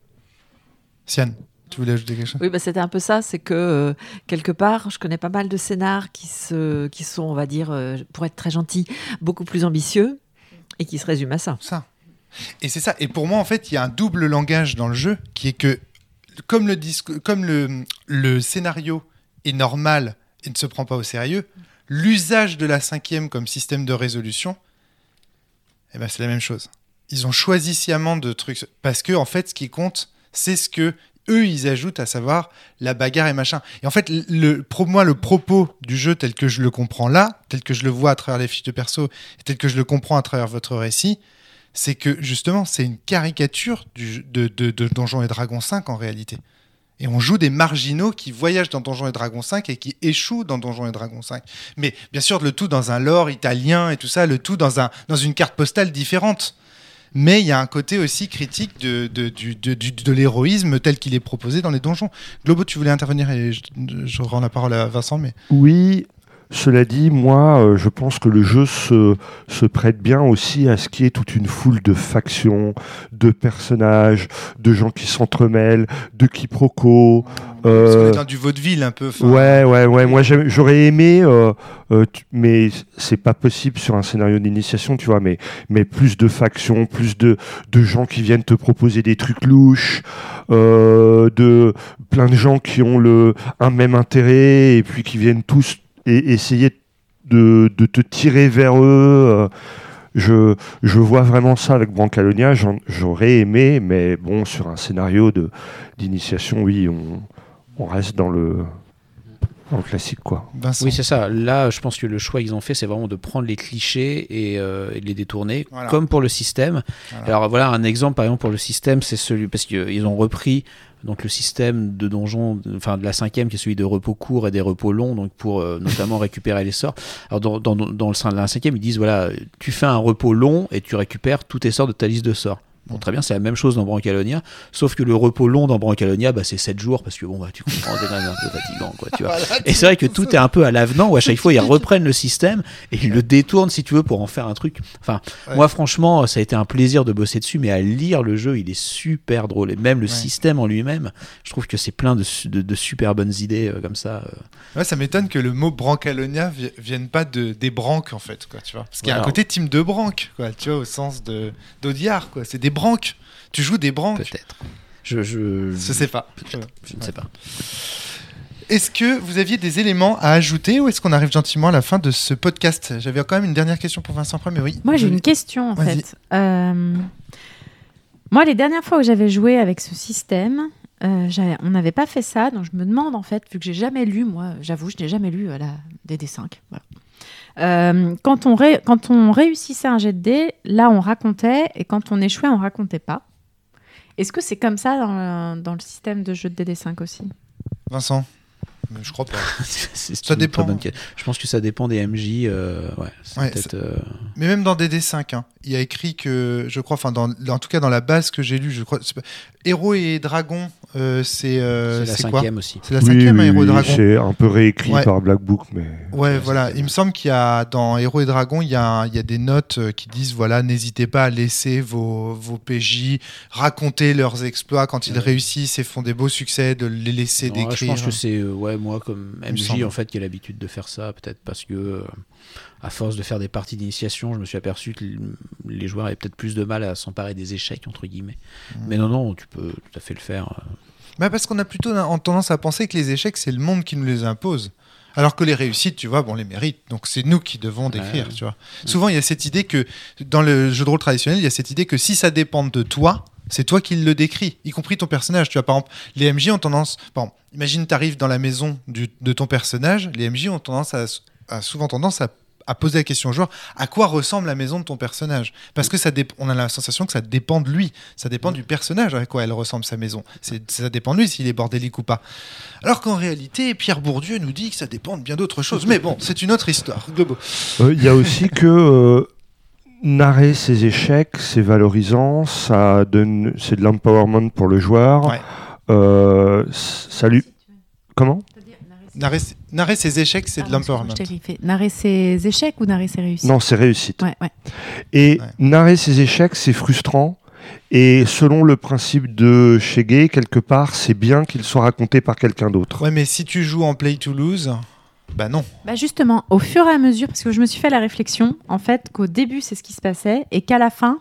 Sian, tu voulais ajouter quelque chose? Oui, bah, c'était un peu ça, c'est que euh, quelque part, je connais pas mal de scénars qui, se, qui sont, on va dire, euh, pour être très gentil, beaucoup plus ambitieux et qui se résument à ça. Ça. Et c'est ça. Et pour moi, en fait, il y a un double langage dans le jeu qui est que, comme le, disque, comme le, le scénario est normal et ne se prend pas au sérieux, l'usage de la cinquième comme système de résolution, eh ben, c'est la même chose. Ils ont choisi sciemment de trucs. Parce que, en fait, ce qui compte, c'est ce que eux, ils ajoutent, à savoir la bagarre et machin. Et en fait, le, pour moi, le propos du jeu tel que je le comprends là, tel que je le vois à travers les fiches de perso, et tel que je le comprends à travers votre récit, c'est que justement, c'est une caricature du, de, de, de Donjons et Dragons cinq en réalité. Et on joue des marginaux qui voyagent dans Donjons et Dragons cinq et qui échouent dans Donjons et Dragons cinq. Mais bien sûr, le tout dans un lore italien et tout ça, le tout dans, un, dans une carte postale différente. Mais il y a un côté aussi critique de, de, du- de, du- de l'héroïsme tel qu'il est proposé dans les donjons. Globo, tu voulais intervenir et je, je rends la parole à Vincent, mais... Oui, cela dit, moi, euh, je pense que le jeu se, se prête bien aussi à ce qui est toute une foule de factions, de personnages, de gens qui s'entremêlent, de quiproquos. Parce qu'on euh, est dans du vaudeville un peu. enfin, Ouais, ouais, ouais. Moi, j'aime- j'aurais aimé, euh, euh, tu- mais c'est pas possible sur un scénario d'initiation, tu vois. Mais, mais plus de factions, plus de, de gens qui viennent te proposer des trucs louches, euh, de plein de gens qui ont le un même intérêt et puis qui viennent tous et essayer de, de te tirer vers eux. euh, Je, je vois vraiment ça avec Brancalonia. J'en- J'aurais aimé, mais bon, sur un scénario de d'initiation, oui, on, on reste dans le, dans le classique, quoi. Vincent. Oui, c'est ça. Là, je pense que le choix qu'ils ont fait, c'est vraiment de prendre les clichés et, euh, et de les détourner, Voilà. comme pour le système. Voilà. Alors voilà, un exemple, par exemple, pour le système, c'est celui, parce qu'ils ont repris donc, le système de donjon, de- enfin de la cinquième, qui est celui de repos court et des repos longs, donc pour euh, notamment récupérer les sorts. Alors dans, dans, dans le sein de la cinquième, ils disent, voilà, tu fais un repos long et tu récupères tous tes sorts de ta liste de sorts. Bon, très bien, c'est la même chose dans Brancalonia, sauf que le repos long dans Brancalonia, bah, c'est sept jours, parce que bon, bah, tu comprends, c'est quand même un peu fatigant, quoi, tu vois. Voilà, Et c'est vrai que tout est un peu à l'avenant, où à chaque fois ils reprennent le système et ils le détournent, si tu veux, pour en faire un truc. Enfin, Ouais. moi franchement, ça a été un plaisir de bosser dessus, mais à lire le jeu, il est super drôle. Et même le Ouais. système en lui-même, je trouve que c'est plein de, su- de, de super bonnes idées euh, comme ça. euh. Ouais, ça m'étonne que le mot Brancalonia vi- vienne pas de, des branques, en fait, quoi, tu vois. Parce qu'il y a un Voilà. côté team de branques, quoi, tu vois, au sens de d'Audiard, quoi. C'est des branques. Tu joues des branques. Peut-être. Je, je, Je sais pas. Peut-être. Je ne sais pas. Est-ce que vous aviez des éléments à ajouter ou est-ce qu'on arrive gentiment à la fin de ce podcast? J'avais quand même une dernière question pour Vincent Preux, mais oui. Moi, j'ai Vous- une question en Vas-y. fait. Euh, Moi, les dernières fois où j'avais joué avec ce système, euh, j'avais- on n'avait pas fait ça, donc je me demande en fait, vu que j'ai jamais lu, moi, j'avoue, je n'ai jamais lu euh, la D D cinq. Voilà. Euh, quand, on ré- quand on réussissait un jet de dés, là, on racontait, et quand on échouait, on racontait pas. Est-ce que c'est comme ça dans le, dans le système de jeu de D D cinq aussi? Vincent? Mais je crois pas. C'est Ça une dépend. très bonne que- Je pense que ça dépend des M J. euh, ouais, c'est Ouais, peut-être, euh, Mais même dans D D cinq, hein, il y a écrit que, je crois, enfin, dans, en tout cas dans la base que j'ai lue, je crois, c'est pas- Héros et Dragons, euh, c'est euh, c'est la c'est quoi? cinquième aussi. C'est la Oui, cinquième, oui, hein, Héros et oui, Dragons. c'est un peu réécrit Ouais. par Black Book, mais Ouais, voilà. Il me semble qu'il y a dans Héros et Dragons, il y a, un- il y a des notes euh, qui disent voilà, n'hésitez pas à laisser vos, vos P J raconter leurs exploits quand ils Ouais. réussissent et font des beaux succès, de les laisser Non, décrire. je pense que c'est euh, ouais, moi comme Il me M J semble. en fait qui a l'habitude de faire ça, peut-être parce que euh, à force de faire des parties d'initiation, je me suis aperçu que l- les joueurs avaient peut-être plus de mal à s'emparer des échecs entre guillemets. Mmh. Mais non non, tu peux tout à fait le faire. euh. Bah parce qu'on a plutôt en tendance à penser que les échecs, c'est le monde qui nous les impose. Alors que les réussites, tu vois, bon, on les mérite. Donc c'est nous qui devons décrire, ouais. tu vois. Ouais. Souvent, il y a cette idée que, dans le jeu de rôle traditionnel, il y a cette idée que si ça dépend de toi, c'est toi qui le décris, y compris ton personnage. Tu vois, par exemple, les M J ont tendance... Par exemple, imagine, tu arrives dans la maison du, de ton personnage, les M J ont tendance à, à souvent tendance à à poser la question au joueur, à quoi ressemble la maison de ton personnage ? Parce que ça dé- on a la sensation que ça dépend de lui, ça dépend du personnage à quoi elle ressemble sa maison. C'est, ça dépend de lui s'il est bordélique ou pas. Alors qu'en réalité, Pierre Bourdieu nous dit que ça dépend de bien d'autres choses. Mais bon, c'est une autre histoire. Globo. Il euh, y a aussi que euh, narrer ses échecs, c'est valorisant, ça donne, c'est de l'empowerment pour le joueur. Ouais. Euh, ça lui... Comment ? Narrer, narrer ses échecs, c'est ah, de l'empowerment. Narrer ses échecs ou narrer ses réussites ? Non, c'est réussite. Ouais, ouais. Et ouais. narrer ses échecs, c'est frustrant. Et selon le principe de Shege, quelque part, c'est bien qu'il soit raconté par quelqu'un d'autre. Ouais, mais si tu joues en play to lose, bah non. Bah justement, au fur et à mesure, parce que je me suis fait la réflexion, en fait, qu'au début, c'est ce qui se passait, et qu'à la fin,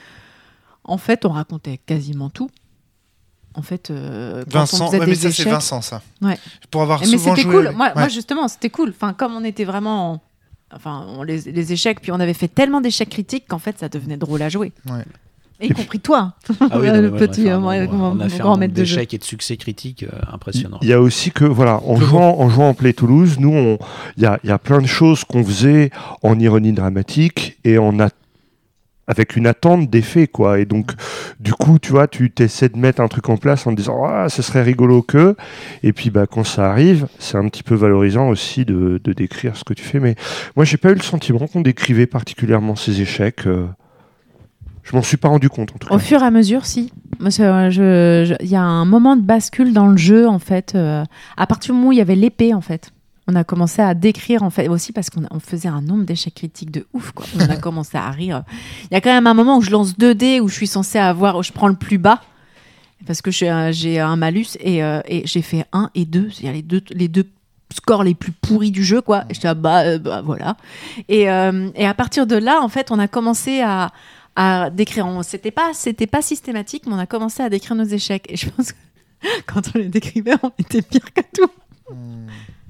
en fait, on racontait quasiment tout. En fait, euh, quand Vincent, on faisait ouais, des mais ça échecs... c'est Vincent, ça. Ouais. Pour avoir mais souvent c'était joué cool. avec... Moi, ouais. moi, justement, c'était cool. Enfin, comme on était vraiment, enfin, on les, les échecs, puis on avait fait tellement d'échecs critiques qu'en fait, ça devenait drôle à jouer. Ouais. Y compris toi, ah oui, le non, petit, on a fait un, mon, on a fait grand un maître de jeu. d'échecs et de succès critiques euh, impressionnant. Il y a aussi que, voilà, en jouant, en jouant en Play Toulouse, nous, il y a, y a plein de choses qu'on faisait en ironie dramatique et en a avec une attente d'effet, quoi. Et donc, du coup, tu vois, tu t'essaies de mettre un truc en place en te disant, ah, ce serait rigolo que. Et puis, bah, quand ça arrive, c'est un petit peu valorisant aussi de, de décrire ce que tu fais. Mais moi, j'ai pas eu le sentiment qu'on décrivait particulièrement ces échecs. Euh... Je m'en suis pas rendu compte, en tout cas. Au fur et à mesure, si. Il je, je, y a un moment de bascule dans le jeu, en fait. Euh, à partir du moment où il y avait l'épée, en fait. On a commencé à décrire, en fait, aussi parce qu'on a, on faisait un nombre d'échecs critiques de ouf, quoi. On a commencé à rire. Il y a quand même un moment où je lance deux dés, où je suis censée avoir, où je prends le plus bas, parce que j'ai un, j'ai un malus, et, euh, et j'ai fait un et deux, c'est-à-dire les deux, les deux scores les plus pourris du jeu, quoi. Et j'étais là, bah, euh, bah, voilà. Et, euh, et à partir de là, en fait, on a commencé à, à décrire. On, c'était pas, c'était pas systématique, mais on a commencé à décrire nos échecs. Et je pense que quand on les décrivait, on était pire que tout. Mmh.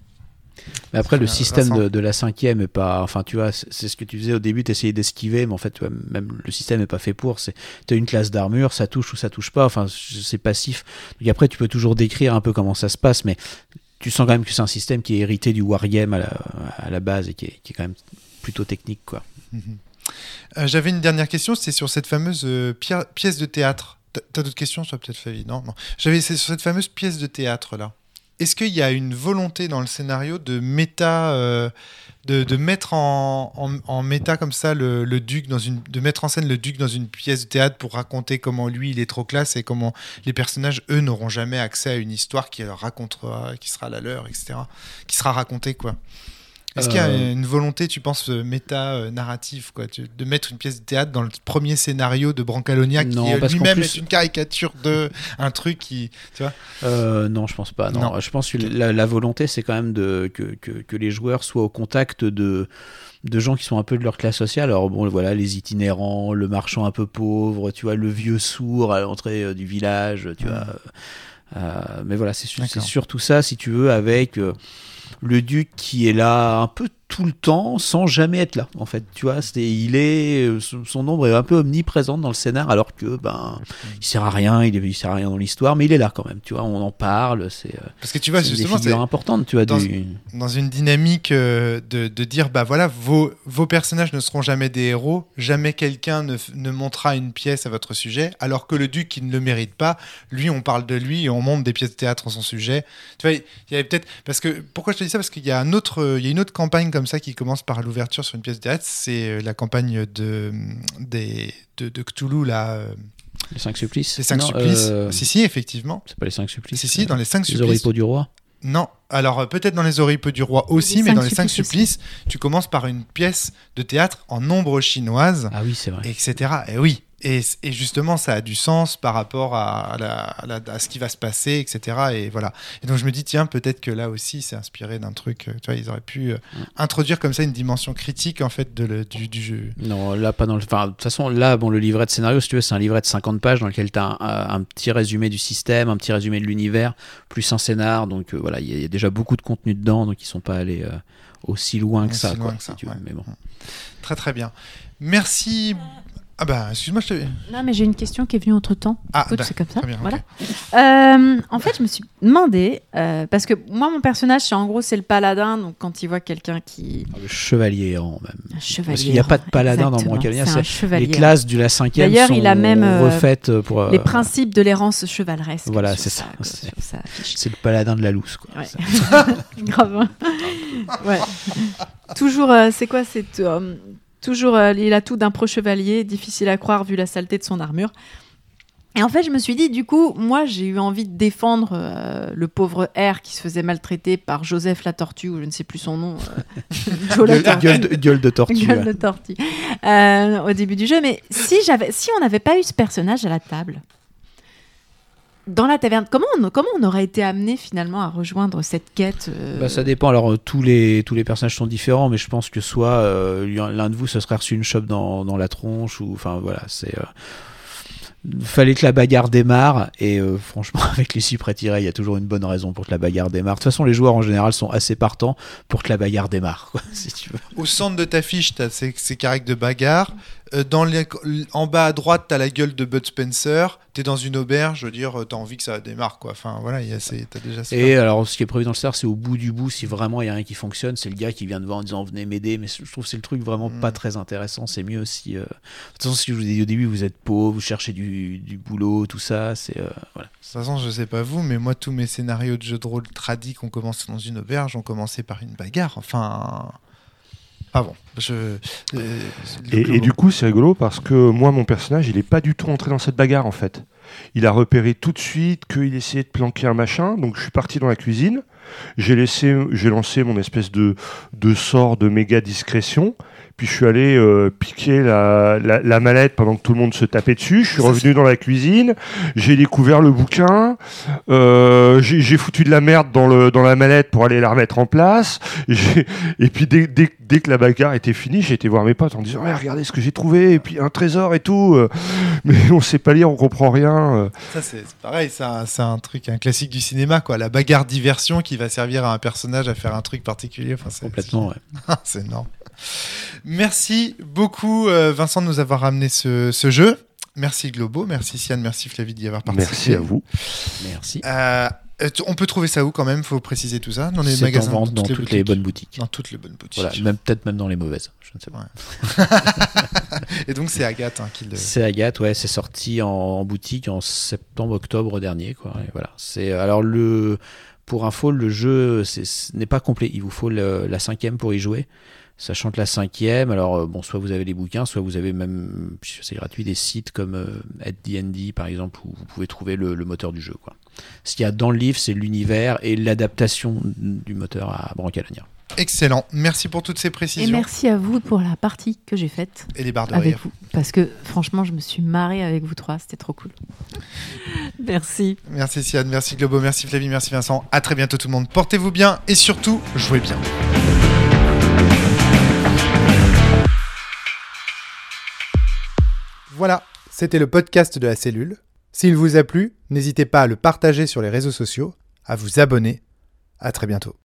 Mais après, le système Vincent. de, de la cinquième est pas. Enfin, tu vois, c'est, c'est ce que tu faisais au début, tu essayais d'esquiver, mais en fait, tu vois, même le système n'est pas fait pour. Tu as une classe d'armure, ça touche ou ça touche pas. Enfin, c'est passif. Donc après, tu peux toujours décrire un peu comment ça se passe, mais tu sens quand même que c'est un système qui est hérité du wargame à la, à la base et qui est, qui est quand même plutôt technique, quoi. Mmh. Euh, j'avais une dernière question, c'est sur cette fameuse euh, pi- pièce de théâtre. T'as, t'as d'autres questions, toi, peut-être, Fabi ? Non, non. J'avais, c'est sur cette fameuse pièce de théâtre-là. Est-ce qu'il y a une volonté dans le scénario de méta, euh, de, de mettre en, en, en méta comme ça le, le duc dans une, de mettre en scène le duc dans une pièce de théâtre pour raconter comment lui il est trop classe et comment les personnages eux n'auront jamais accès à une histoire qui leur racontera, qui sera la leur, et cetera, qui sera racontée, quoi. Est-ce euh... qu'il y a une volonté, tu penses, méta-narrative, quoi, de mettre une pièce de théâtre dans le premier scénario de Brancalonia, qui non, lui-même plus... est une caricature de un truc qui, tu vois euh, Non, je pense pas. Non. Non. Je pense que la, la volonté, c'est quand même de, que, que, que les joueurs soient au contact de, de gens qui sont un peu de leur classe sociale. Alors bon, voilà, les itinérants, le marchand un peu pauvre, tu vois, le vieux sourd à l'entrée euh, du village, tu mmh. vois. Euh, mais voilà, c'est, c'est surtout ça, si tu veux, avec... Euh, le duc qui est là un peu tout le temps sans jamais être là, en fait, tu vois, c'est, il est, son ombre est un peu omniprésente dans le scénar, alors que ben il sert à rien, il, il sert à rien dans l'histoire, mais il est là quand même, tu vois, on en parle, c'est parce que tu vois, c'est justement, des figures importantes, tu vois, dans, du... dans une dynamique euh, de, de dire bah voilà, vos, vos personnages ne seront jamais des héros, jamais quelqu'un ne, ne montera une pièce à votre sujet, alors que le duc qui ne le mérite pas, lui on parle de lui et on monte des pièces de théâtre en son sujet, tu vois, il y avait peut-être, parce que pourquoi je te dis ça, parce qu'il y a un autre, il y a une autre campagne comme ça qui commence par l'ouverture sur une pièce de théâtre, c'est la campagne de, des, de, de Cthulhu, là. Les cinq supplices. Les cinq non, supplices. Euh... Si, si, effectivement. C'est pas les cinq supplices. Si, si, dans les cinq les supplices. Les oripeaux du roi. Non, alors peut-être dans les oripeaux du roi aussi, les mais dans les cinq supplices, aussi. Tu commences par une pièce de théâtre en ombre chinoise. Ah oui, c'est vrai. Et cetera. Et oui, Et, et justement, ça a du sens par rapport à, à, la, à, la, à ce qui va se passer, et cetera. Et voilà. Et donc je me dis, tiens, peut-être que là aussi, c'est inspiré d'un truc. Tu vois, ils auraient pu euh, introduire comme ça une dimension critique en fait de le, du, du jeu. Non, là pas dans le. Enfin, de toute façon, là, bon, le livret de scénario, si tu veux, c'est un livret de cinquante pages dans lequel tu as un, un petit résumé du système, un petit résumé de l'univers, plus un scénar. Donc euh, voilà, il y, y a déjà beaucoup de contenu dedans, donc ils sont pas allés euh, aussi loin que aussi ça, loin quoi, que ça, si tu veux. ouais. Mais bon. Très très bien. Merci. Ah bah, excuse-moi, je te... Non, mais j'ai une question qui est venue entre-temps. Ah, Écoute, bah, c'est comme ça. très bien, Voilà. ok. Euh, en fait, je me suis demandé, euh, parce que moi, mon personnage, c'est en gros, c'est le paladin. Donc, quand il voit quelqu'un qui. Le chevalier errant, même. Un chevalier. Parce qu'il n'y a pas de paladin dans Exactement, Brancalonia. c'est un C'est chevalier. les classes de la cinquième D'ailleurs, sont il a même, euh, refaites pour. euh, Les principes de l'errance chevaleresque. Voilà, sur c'est sa- ça, quoi, c'est- sur sa fiche. C'est le paladin de la loose, quoi. Ouais. Ça. Grave. Ouais. Toujours, euh, c'est quoi c'est, euh, Toujours, euh, il a tout d'un pro-chevalier, difficile à croire vu la saleté de son armure. Et en fait, je me suis dit, du coup, moi, j'ai eu envie de défendre euh, le pauvre R qui se faisait maltraiter par Joseph la Tortue, ou je ne sais plus son nom. Euh, Joe la Gueule, Tortue. gueule de, gueule de tortue. Gueule ouais. de tortue. Euh, au début du jeu. Mais si, j'avais, si on n'avait pas eu ce personnage à la table, dans la taverne, comment on, comment on aurait été amené finalement à rejoindre cette quête euh, Bah, ça dépend. Alors, euh, tous les, tous les personnages sont différents, mais je pense que soit euh, l'un de vous se serait reçu une chope dans, dans la tronche, ou enfin voilà, c'est. Euh, fallait que la bagarre démarre, et euh, franchement, avec les cyprès tirés, il y a toujours une bonne raison pour que la bagarre démarre. De toute façon, les joueurs en général sont assez partants pour que la bagarre démarre, quoi, si tu veux. Au centre de ta fiche, tu as ces, ces caractères de bagarre. Euh, dans les, en bas à droite, tu as la gueule de Bud Spencer. Tu es dans une auberge, je veux dire, tu as envie que ça démarre, quoi. Enfin, voilà, tu as déjà ça. Et alors, ce qui est prévu dans le scénar, c'est au bout du bout, si vraiment il y a rien qui fonctionne, c'est le gars qui vient de voir en disant venez m'aider. Mais je trouve que c'est le truc vraiment Mm. pas très intéressant. C'est mieux si. Euh... De toute façon, si je vous ai dit au début, vous êtes pauvre, vous cherchez du, du boulot, tout ça, c'est. Euh, voilà. De toute façon, je sais pas vous, mais moi, tous mes scénarios de jeux de rôle tradis qu'on commence dans une auberge ont commencé par une bagarre. Enfin. Ah bon, je. euh, Et, et du coup, c'est rigolo parce que moi, mon personnage, il est pas du tout entré dans cette bagarre en fait. Il a repéré tout de suite qu'il essayait de planquer un machin, donc je suis parti dans la cuisine. J'ai laissé, j'ai lancé mon espèce de, de sort de méga discrétion. Puis je suis allé euh, piquer la, la, la mallette pendant que tout le monde se tapait dessus. Je suis Ça, revenu c'est... dans la cuisine. J'ai découvert le bouquin. Euh, j'ai, j'ai foutu de la merde dans, le, dans la mallette pour aller la remettre en place. J'ai... Et puis dès, dès, dès que la bagarre était finie, j'ai été voir mes potes en disant ouais, regardez ce que j'ai trouvé. Et puis un trésor et tout. Mais on sait pas lire, on comprend rien. Ça, c'est, c'est pareil. C'est un, c'est un truc, un classique du cinéma, quoi. La bagarre diversion qui va servir à un personnage à faire un truc particulier. Enfin, c'est, Complètement, c'est... ouais. c'est énorme. Merci beaucoup, euh, Vincent, de nous avoir ramené ce, ce jeu. Merci Globo, merci Sian, merci Flavie d'y avoir participé. Merci à vous. Merci. Euh, on peut trouver ça où quand même? Faut préciser tout ça. Dans les C'est magasins, en vente dans toutes les, boutiques. bonnes boutiques. Dans toutes les bonnes boutiques. Voilà, même, peut-être même dans les mauvaises. Je ne sais pas. Et donc c'est Agathe hein, qui le. C'est Agathe, ouais, c'est sorti en, en boutique en septembre-octobre dernier, quoi. Et voilà. C'est alors le. Pour info, le jeu c'est, ce n'est pas complet. Il vous faut le, la cinquième pour y jouer. Sachant que la cinquième, alors bon, soit vous avez les bouquins, soit vous avez même, c'est gratuit, des sites comme euh, At D and D par exemple, où vous pouvez trouver le, le moteur du jeu, quoi. Ce qu'il y a dans le livre, c'est l'univers et l'adaptation du moteur à Brancalonia. Excellent. Merci pour toutes ces Et précisions. merci à vous pour la partie que j'ai faite Et les barres de avec rire. vous. Parce que franchement, je me suis marrée avec vous trois. C'était trop cool. Merci. Merci Sian, merci Globo, merci Flavie, merci Vincent. À très bientôt tout le monde. Portez-vous bien et surtout, jouez bien. Voilà, c'était le podcast de la cellule. S'il vous a plu, n'hésitez pas à le partager sur les réseaux sociaux, à vous abonner. À très bientôt.